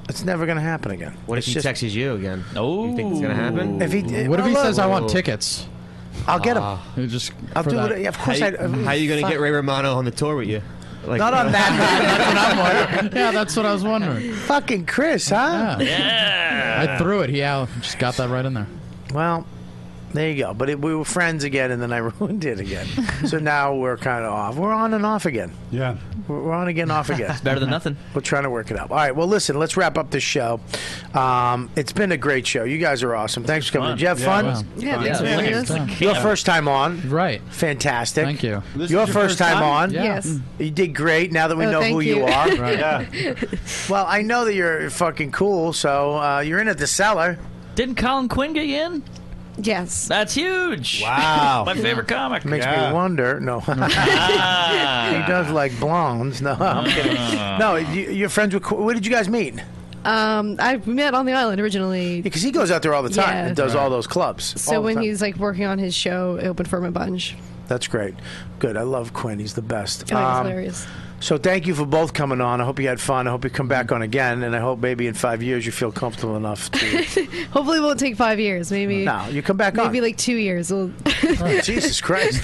[SPEAKER 2] It's never going to happen again.
[SPEAKER 8] What if
[SPEAKER 2] It's
[SPEAKER 8] he
[SPEAKER 2] just-
[SPEAKER 8] texts you again? Oh, you think it's gonna happen?
[SPEAKER 2] If he,
[SPEAKER 10] What if he
[SPEAKER 2] well,
[SPEAKER 10] says, "I want
[SPEAKER 2] look,
[SPEAKER 10] tickets"?
[SPEAKER 2] I'll get him.
[SPEAKER 10] Just
[SPEAKER 2] I'll
[SPEAKER 10] for
[SPEAKER 2] do
[SPEAKER 10] that.
[SPEAKER 2] it. Yeah, of course.
[SPEAKER 8] How you going to
[SPEAKER 2] fuck.
[SPEAKER 8] get Ray Romano on the tour with you? Like,
[SPEAKER 2] Not on that.
[SPEAKER 10] That's what I'm wondering. Yeah, that's what I was wondering.
[SPEAKER 2] Fucking Chris, huh?
[SPEAKER 10] I threw it. Yeah, just got that right in there.
[SPEAKER 2] Well, there you go. But we were friends again, and then I ruined it again. So now we're kind of off. We're on and off again.
[SPEAKER 9] Yeah.
[SPEAKER 2] We're on again, off again.
[SPEAKER 12] It's better than nothing.
[SPEAKER 2] We're trying to work it out. All right. Well, listen. Let's wrap up this show. It's been a great show. You guys are awesome. Thanks for coming. Did you have fun?
[SPEAKER 7] Yeah, thanks for having us.
[SPEAKER 2] Your first time on.
[SPEAKER 10] Right.
[SPEAKER 2] Fantastic.
[SPEAKER 10] Thank you.
[SPEAKER 9] This
[SPEAKER 2] Your
[SPEAKER 9] is
[SPEAKER 2] first time on.
[SPEAKER 10] Yeah.
[SPEAKER 7] Yes.
[SPEAKER 2] You did great. Now that we
[SPEAKER 7] Oh,
[SPEAKER 2] know
[SPEAKER 7] thank
[SPEAKER 2] who you
[SPEAKER 7] you.
[SPEAKER 2] are.
[SPEAKER 10] Right.
[SPEAKER 9] Yeah.
[SPEAKER 2] Well, I know that you're fucking cool. So you're in at the cellar.
[SPEAKER 6] Didn't Colin Quinn get you in?
[SPEAKER 7] Yes.
[SPEAKER 6] That's huge.
[SPEAKER 9] Wow.
[SPEAKER 6] My favorite comic.
[SPEAKER 2] Makes
[SPEAKER 9] Yeah.
[SPEAKER 2] me wonder. No. He does like blondes. No, I'm kidding. No, you're friends with. Where did you guys meet?
[SPEAKER 7] I met on the island originally.
[SPEAKER 2] Because he goes out there all the time
[SPEAKER 7] Yeah.
[SPEAKER 2] and does all those clubs.
[SPEAKER 7] So
[SPEAKER 2] all the
[SPEAKER 7] when
[SPEAKER 2] time.
[SPEAKER 7] he's like working on his show, it opened for him a bunch.
[SPEAKER 2] That's great. Good. I love Quinn. He's the best.
[SPEAKER 7] Oh, he's hilarious.
[SPEAKER 2] So thank you for both coming on. I hope you had fun. I hope you come back on again, and I hope maybe in 5 years you feel comfortable enough to.
[SPEAKER 7] Hopefully, it won't take 5 years. Maybe.
[SPEAKER 2] No, you come back on.
[SPEAKER 7] Maybe like 2 years. We'll
[SPEAKER 2] Oh, Jesus Christ.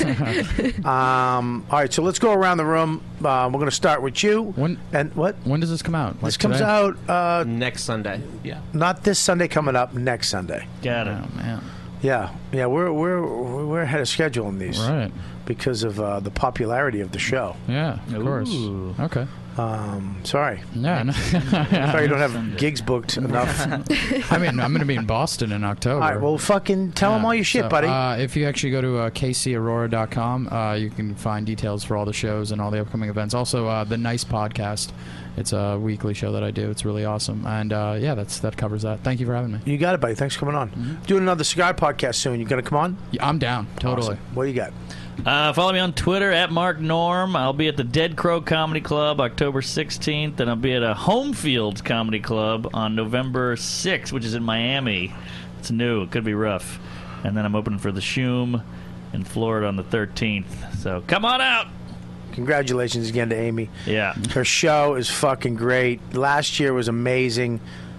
[SPEAKER 2] All right, so let's go around the room. We're going to start with you. And what?
[SPEAKER 10] When does this come out?
[SPEAKER 2] This
[SPEAKER 10] Like
[SPEAKER 2] comes
[SPEAKER 10] today?
[SPEAKER 2] out
[SPEAKER 8] next Sunday.
[SPEAKER 12] Yeah.
[SPEAKER 2] not this Sunday coming up, next Sunday.
[SPEAKER 6] Got it.
[SPEAKER 10] Oh man.
[SPEAKER 2] Yeah, we're ahead of schedule on these,
[SPEAKER 10] Right.
[SPEAKER 2] Because of the popularity of the show.
[SPEAKER 10] Yeah. Of course. Okay.
[SPEAKER 2] Sorry.
[SPEAKER 10] Yeah. No.
[SPEAKER 2] Sorry you don't have gigs booked enough.
[SPEAKER 10] I mean, I'm going to be in Boston in October.
[SPEAKER 2] All right, well, fucking tell them all your shit,
[SPEAKER 10] So,
[SPEAKER 2] buddy.
[SPEAKER 10] If you actually go to kcaurora.com, you can find details for all the shows and all the upcoming events. Also, the Nice Podcast. It's a weekly show that I do. It's really awesome. And, yeah, that covers that. Thank you for having me.
[SPEAKER 2] You got it, buddy. Thanks for coming on. Doing another cigar podcast soon. You going to come on?
[SPEAKER 10] Yeah, I'm down. Totally.
[SPEAKER 2] Awesome. What do you got?
[SPEAKER 6] Follow me on Twitter at Mark Norm. I'll be at the Dead Crow Comedy Club October 16th, and I'll be at a Homefield Comedy Club on November 6th, which is in Miami. It's new. It could be rough. And then I'm opening for the Shoom in Florida on the 13th. So come on out.
[SPEAKER 2] Congratulations again to Amy.
[SPEAKER 6] Yeah.
[SPEAKER 2] Her show is fucking great. Last year was amazing.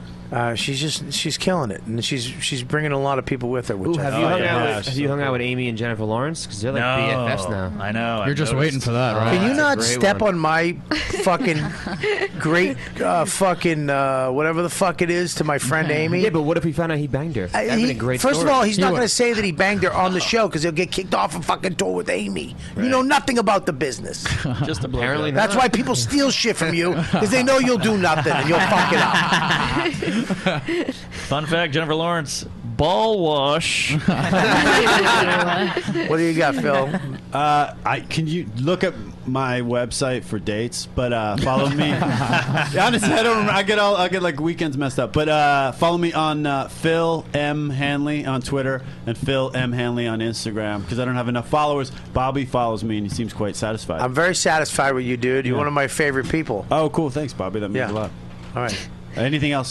[SPEAKER 2] She's killing it, and she's bringing a lot of people with her. Which
[SPEAKER 8] Ooh, have you hung out with Amy and Jennifer Lawrence? Because they're like BFFs now.
[SPEAKER 6] I know.
[SPEAKER 10] You're just waiting for that, right?
[SPEAKER 2] Can you not
[SPEAKER 8] great
[SPEAKER 2] step
[SPEAKER 8] one.
[SPEAKER 2] on my fucking great fucking whatever the fuck it is to my friend Amy?
[SPEAKER 8] Yeah, but what if we found out he banged her? That'd been a great
[SPEAKER 2] First
[SPEAKER 8] story.
[SPEAKER 2] of all, he's not going to say that he banged her on the show because he'll get kicked off a fucking tour with Amy. You know nothing about the business.
[SPEAKER 6] Just a
[SPEAKER 8] Apparently
[SPEAKER 2] That's
[SPEAKER 8] not.
[SPEAKER 2] why people steal shit from you because they know you'll do nothing and you'll fuck it up.
[SPEAKER 6] Fun fact, Jennifer Lawrence, ball wash.
[SPEAKER 2] What do you got, Phil?
[SPEAKER 9] Can you look up my website for dates? But follow me. Honestly, I don't remember. I get like weekends messed up. But follow me on Phil M Hanley on Twitter and Phil M Hanley on Instagram because I don't have enough followers. Bobby follows me and he seems quite satisfied.
[SPEAKER 2] I'm very satisfied with you, dude. You're one of my favorite people.
[SPEAKER 9] Oh, cool. Thanks, Bobby. That means a lot.
[SPEAKER 2] All right.
[SPEAKER 9] Anything else?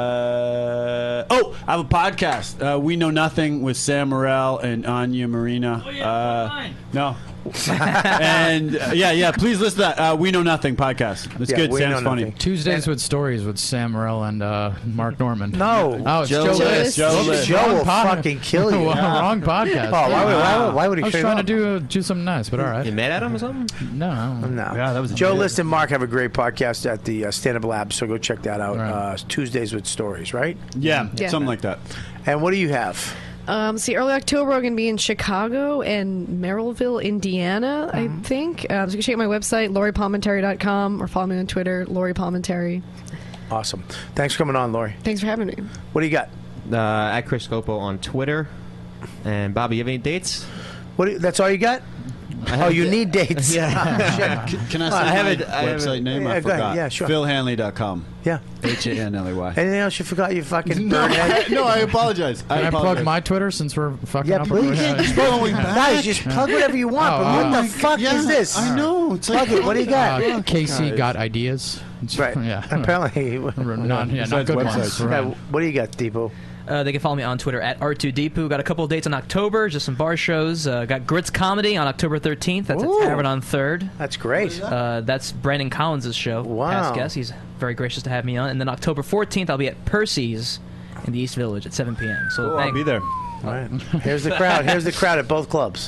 [SPEAKER 9] I have a podcast. We Know Nothing with Sam Morrell and Anya Marina.
[SPEAKER 6] Oh, yeah,
[SPEAKER 9] no. And yeah, please listen to that. We Know Nothing podcast. It's good.
[SPEAKER 2] We
[SPEAKER 9] Sam's
[SPEAKER 2] Know
[SPEAKER 9] funny.
[SPEAKER 2] Nothing.
[SPEAKER 10] Tuesdays with Stories with Sam Morril and Mark Norman.
[SPEAKER 2] No.
[SPEAKER 10] Oh, it's
[SPEAKER 2] Joe
[SPEAKER 10] Joe
[SPEAKER 2] List.
[SPEAKER 10] List.
[SPEAKER 2] Joe List. Joe will fucking kill you.
[SPEAKER 10] Wrong podcast.
[SPEAKER 2] Oh, why would he
[SPEAKER 10] I was
[SPEAKER 2] kill
[SPEAKER 10] trying
[SPEAKER 2] you?
[SPEAKER 10] to do something nice, but all right.
[SPEAKER 8] You mad at him or something?
[SPEAKER 10] No.
[SPEAKER 2] No.
[SPEAKER 9] Yeah, that was
[SPEAKER 2] Joe List and Mark have a great podcast at the Stand Up Lab, so go check that out. Tuesdays with Stories, right?
[SPEAKER 9] Yeah,
[SPEAKER 7] Yeah.
[SPEAKER 9] something like that.
[SPEAKER 2] And what do you have?
[SPEAKER 7] See, early October, we're going to be in Chicago and Merrillville, Indiana, I think. So you can check out my website, LoriPalmentary.com, or follow me on Twitter, Lori Palmentary.
[SPEAKER 2] Awesome. Thanks for coming on, Lori.
[SPEAKER 7] Thanks for having me.
[SPEAKER 2] What do you got?
[SPEAKER 8] At Chris Scopo on Twitter. And Bobby, you have any dates?
[SPEAKER 2] That's all you got? Oh, you need dates.
[SPEAKER 8] Yeah.
[SPEAKER 9] Can I say my website name? I
[SPEAKER 2] go ahead.
[SPEAKER 9] forgot.
[SPEAKER 2] Yeah, sure.
[SPEAKER 9] PhilHanley.com.
[SPEAKER 2] Yeah.
[SPEAKER 9] HANLEY.
[SPEAKER 2] Anything else you forgot, you fucking
[SPEAKER 9] No,
[SPEAKER 2] birdhead?
[SPEAKER 9] no, I apologize.
[SPEAKER 10] Can I plug my Twitter since we're fucking
[SPEAKER 2] Yeah,
[SPEAKER 10] up?
[SPEAKER 2] please. Guys, just plug whatever you want, but what the fuck is this?
[SPEAKER 9] I know. It's
[SPEAKER 2] Plug it. What do you got?
[SPEAKER 10] Casey got ideas.
[SPEAKER 2] Right.
[SPEAKER 10] Yeah.
[SPEAKER 2] Apparently.
[SPEAKER 10] Not
[SPEAKER 9] Besides
[SPEAKER 10] good
[SPEAKER 9] websites.
[SPEAKER 10] ones. Right.
[SPEAKER 2] What do you got, Deepu?
[SPEAKER 12] They can follow me on Twitter at R2Deepu. Got a couple of dates in October, just some bar shows. Got Grits Comedy on October 13th. That's
[SPEAKER 2] Ooh.
[SPEAKER 12] at Tavern on 3rd.
[SPEAKER 2] That's great.
[SPEAKER 12] That's Brandon Collins' show.
[SPEAKER 2] Wow.
[SPEAKER 12] Past guest. He's very gracious to have me on. And then October 14th, I'll be at Percy's in the East Village at 7 p.m. So
[SPEAKER 9] I'll be there.
[SPEAKER 2] All right. Here's the crowd. Here's the crowd at both clubs.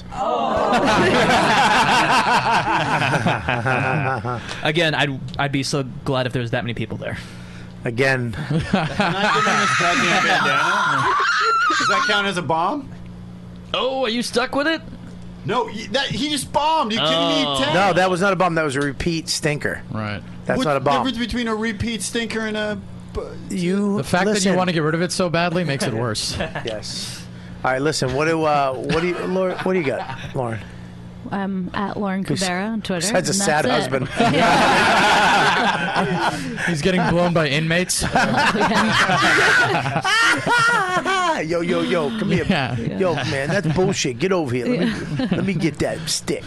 [SPEAKER 12] Again, I'd be so glad if there was that many people there.
[SPEAKER 2] Again.
[SPEAKER 9] Can I give him this goddamn bandana? Does that count as a bomb?
[SPEAKER 6] Oh, are you stuck with it?
[SPEAKER 9] No, he just bombed. Are you kidding me?
[SPEAKER 2] No, that was not a bomb. That was a repeat stinker.
[SPEAKER 10] Right.
[SPEAKER 2] That's
[SPEAKER 9] What's
[SPEAKER 2] not a bomb.
[SPEAKER 9] the difference between a repeat stinker and a...
[SPEAKER 2] You
[SPEAKER 10] The fact that
[SPEAKER 2] listen.
[SPEAKER 10] you want to get rid of it so badly makes it worse.
[SPEAKER 2] Yes. All right, listen. What do you got, Lauren?
[SPEAKER 11] I'm at Lauren Cabrera on Twitter.
[SPEAKER 2] Besides a
[SPEAKER 11] and
[SPEAKER 2] sad
[SPEAKER 11] that's it.
[SPEAKER 2] husband.
[SPEAKER 10] He's getting blown by inmates.
[SPEAKER 2] Yo, come here.
[SPEAKER 10] Yeah.
[SPEAKER 2] Yo, man, that's bullshit. Get over here. Let me get that stick.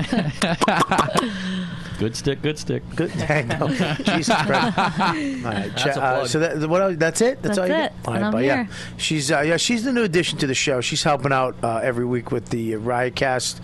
[SPEAKER 6] Good stick, good stick.
[SPEAKER 2] Good. Hang on. Jesus Christ. All right.
[SPEAKER 6] That's a plug.
[SPEAKER 2] So what else? That's it.
[SPEAKER 11] That's
[SPEAKER 2] all you
[SPEAKER 11] it.
[SPEAKER 2] get? All
[SPEAKER 11] And
[SPEAKER 2] right,
[SPEAKER 11] I'm
[SPEAKER 2] but
[SPEAKER 11] here.
[SPEAKER 2] she's the new addition to the show. She's helping out every week with the Riotcast.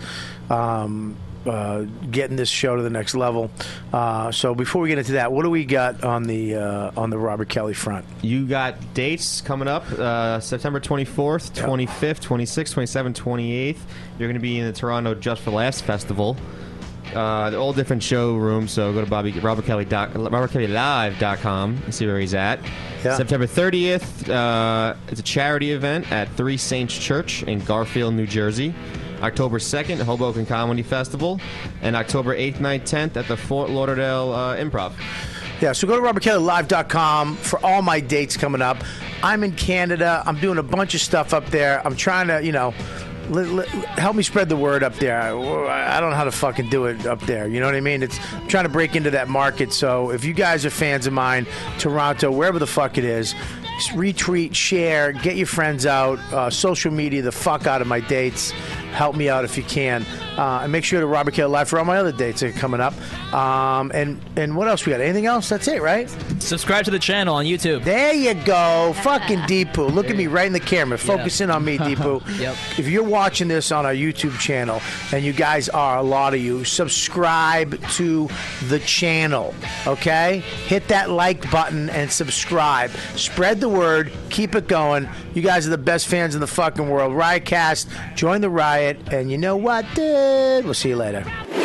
[SPEAKER 2] Getting this show to the next level. So before we get into that, what do we got on the Robert Kelly front?
[SPEAKER 8] You got dates coming up September 24th, 25th, 26th, 27th, 28th. You're going to be in the Toronto Just for Laughs Festival. They're all different showrooms, so go to robertkellylive.com and see where he's at.
[SPEAKER 2] Yeah.
[SPEAKER 8] September 30th, it's a charity event at 3 Saints Church in Garfield, New Jersey. October 2nd, Hoboken Comedy Festival. And October 8th, 9th, 10th at the Fort Lauderdale Improv.
[SPEAKER 2] Yeah, so go to robertkellylive.com for all my dates coming up. I'm in Canada. I'm doing a bunch of stuff up there. I'm trying to, help me spread the word up there. I don't know how to fucking do it up there. You know what I mean? I'm trying to break into that market. So if you guys are fans of mine, Toronto, wherever the fuck it is, retweet, share, get your friends out, social media the fuck out of my dates. Help me out if you can. And make sure to Robert Kelly Live for all my other dates that are coming up. And what else we got? Anything else? That's it, right?
[SPEAKER 12] Subscribe to the channel on YouTube.
[SPEAKER 2] There you go. Fucking Deepu. Look at me right in the camera. Focusing on me, Deepu.
[SPEAKER 12] Yep.
[SPEAKER 2] If you're watching this on our YouTube channel, and you guys are, a lot of you, subscribe to the channel, okay? Hit that like button and subscribe. Spread the word. Keep it going. You guys are the best fans in the fucking world. Riotcast. Join the riot. And you know what, dude? We'll see you later.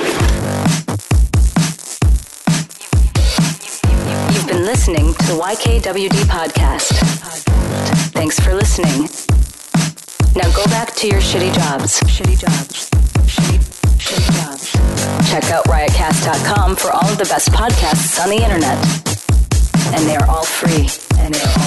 [SPEAKER 14] You've been listening to the YKWD podcast. Thanks for listening. Now go back to your shitty jobs. Shitty jobs. Shitty jobs. Check out riotcast.com for all of the best podcasts on the internet. And they are all free.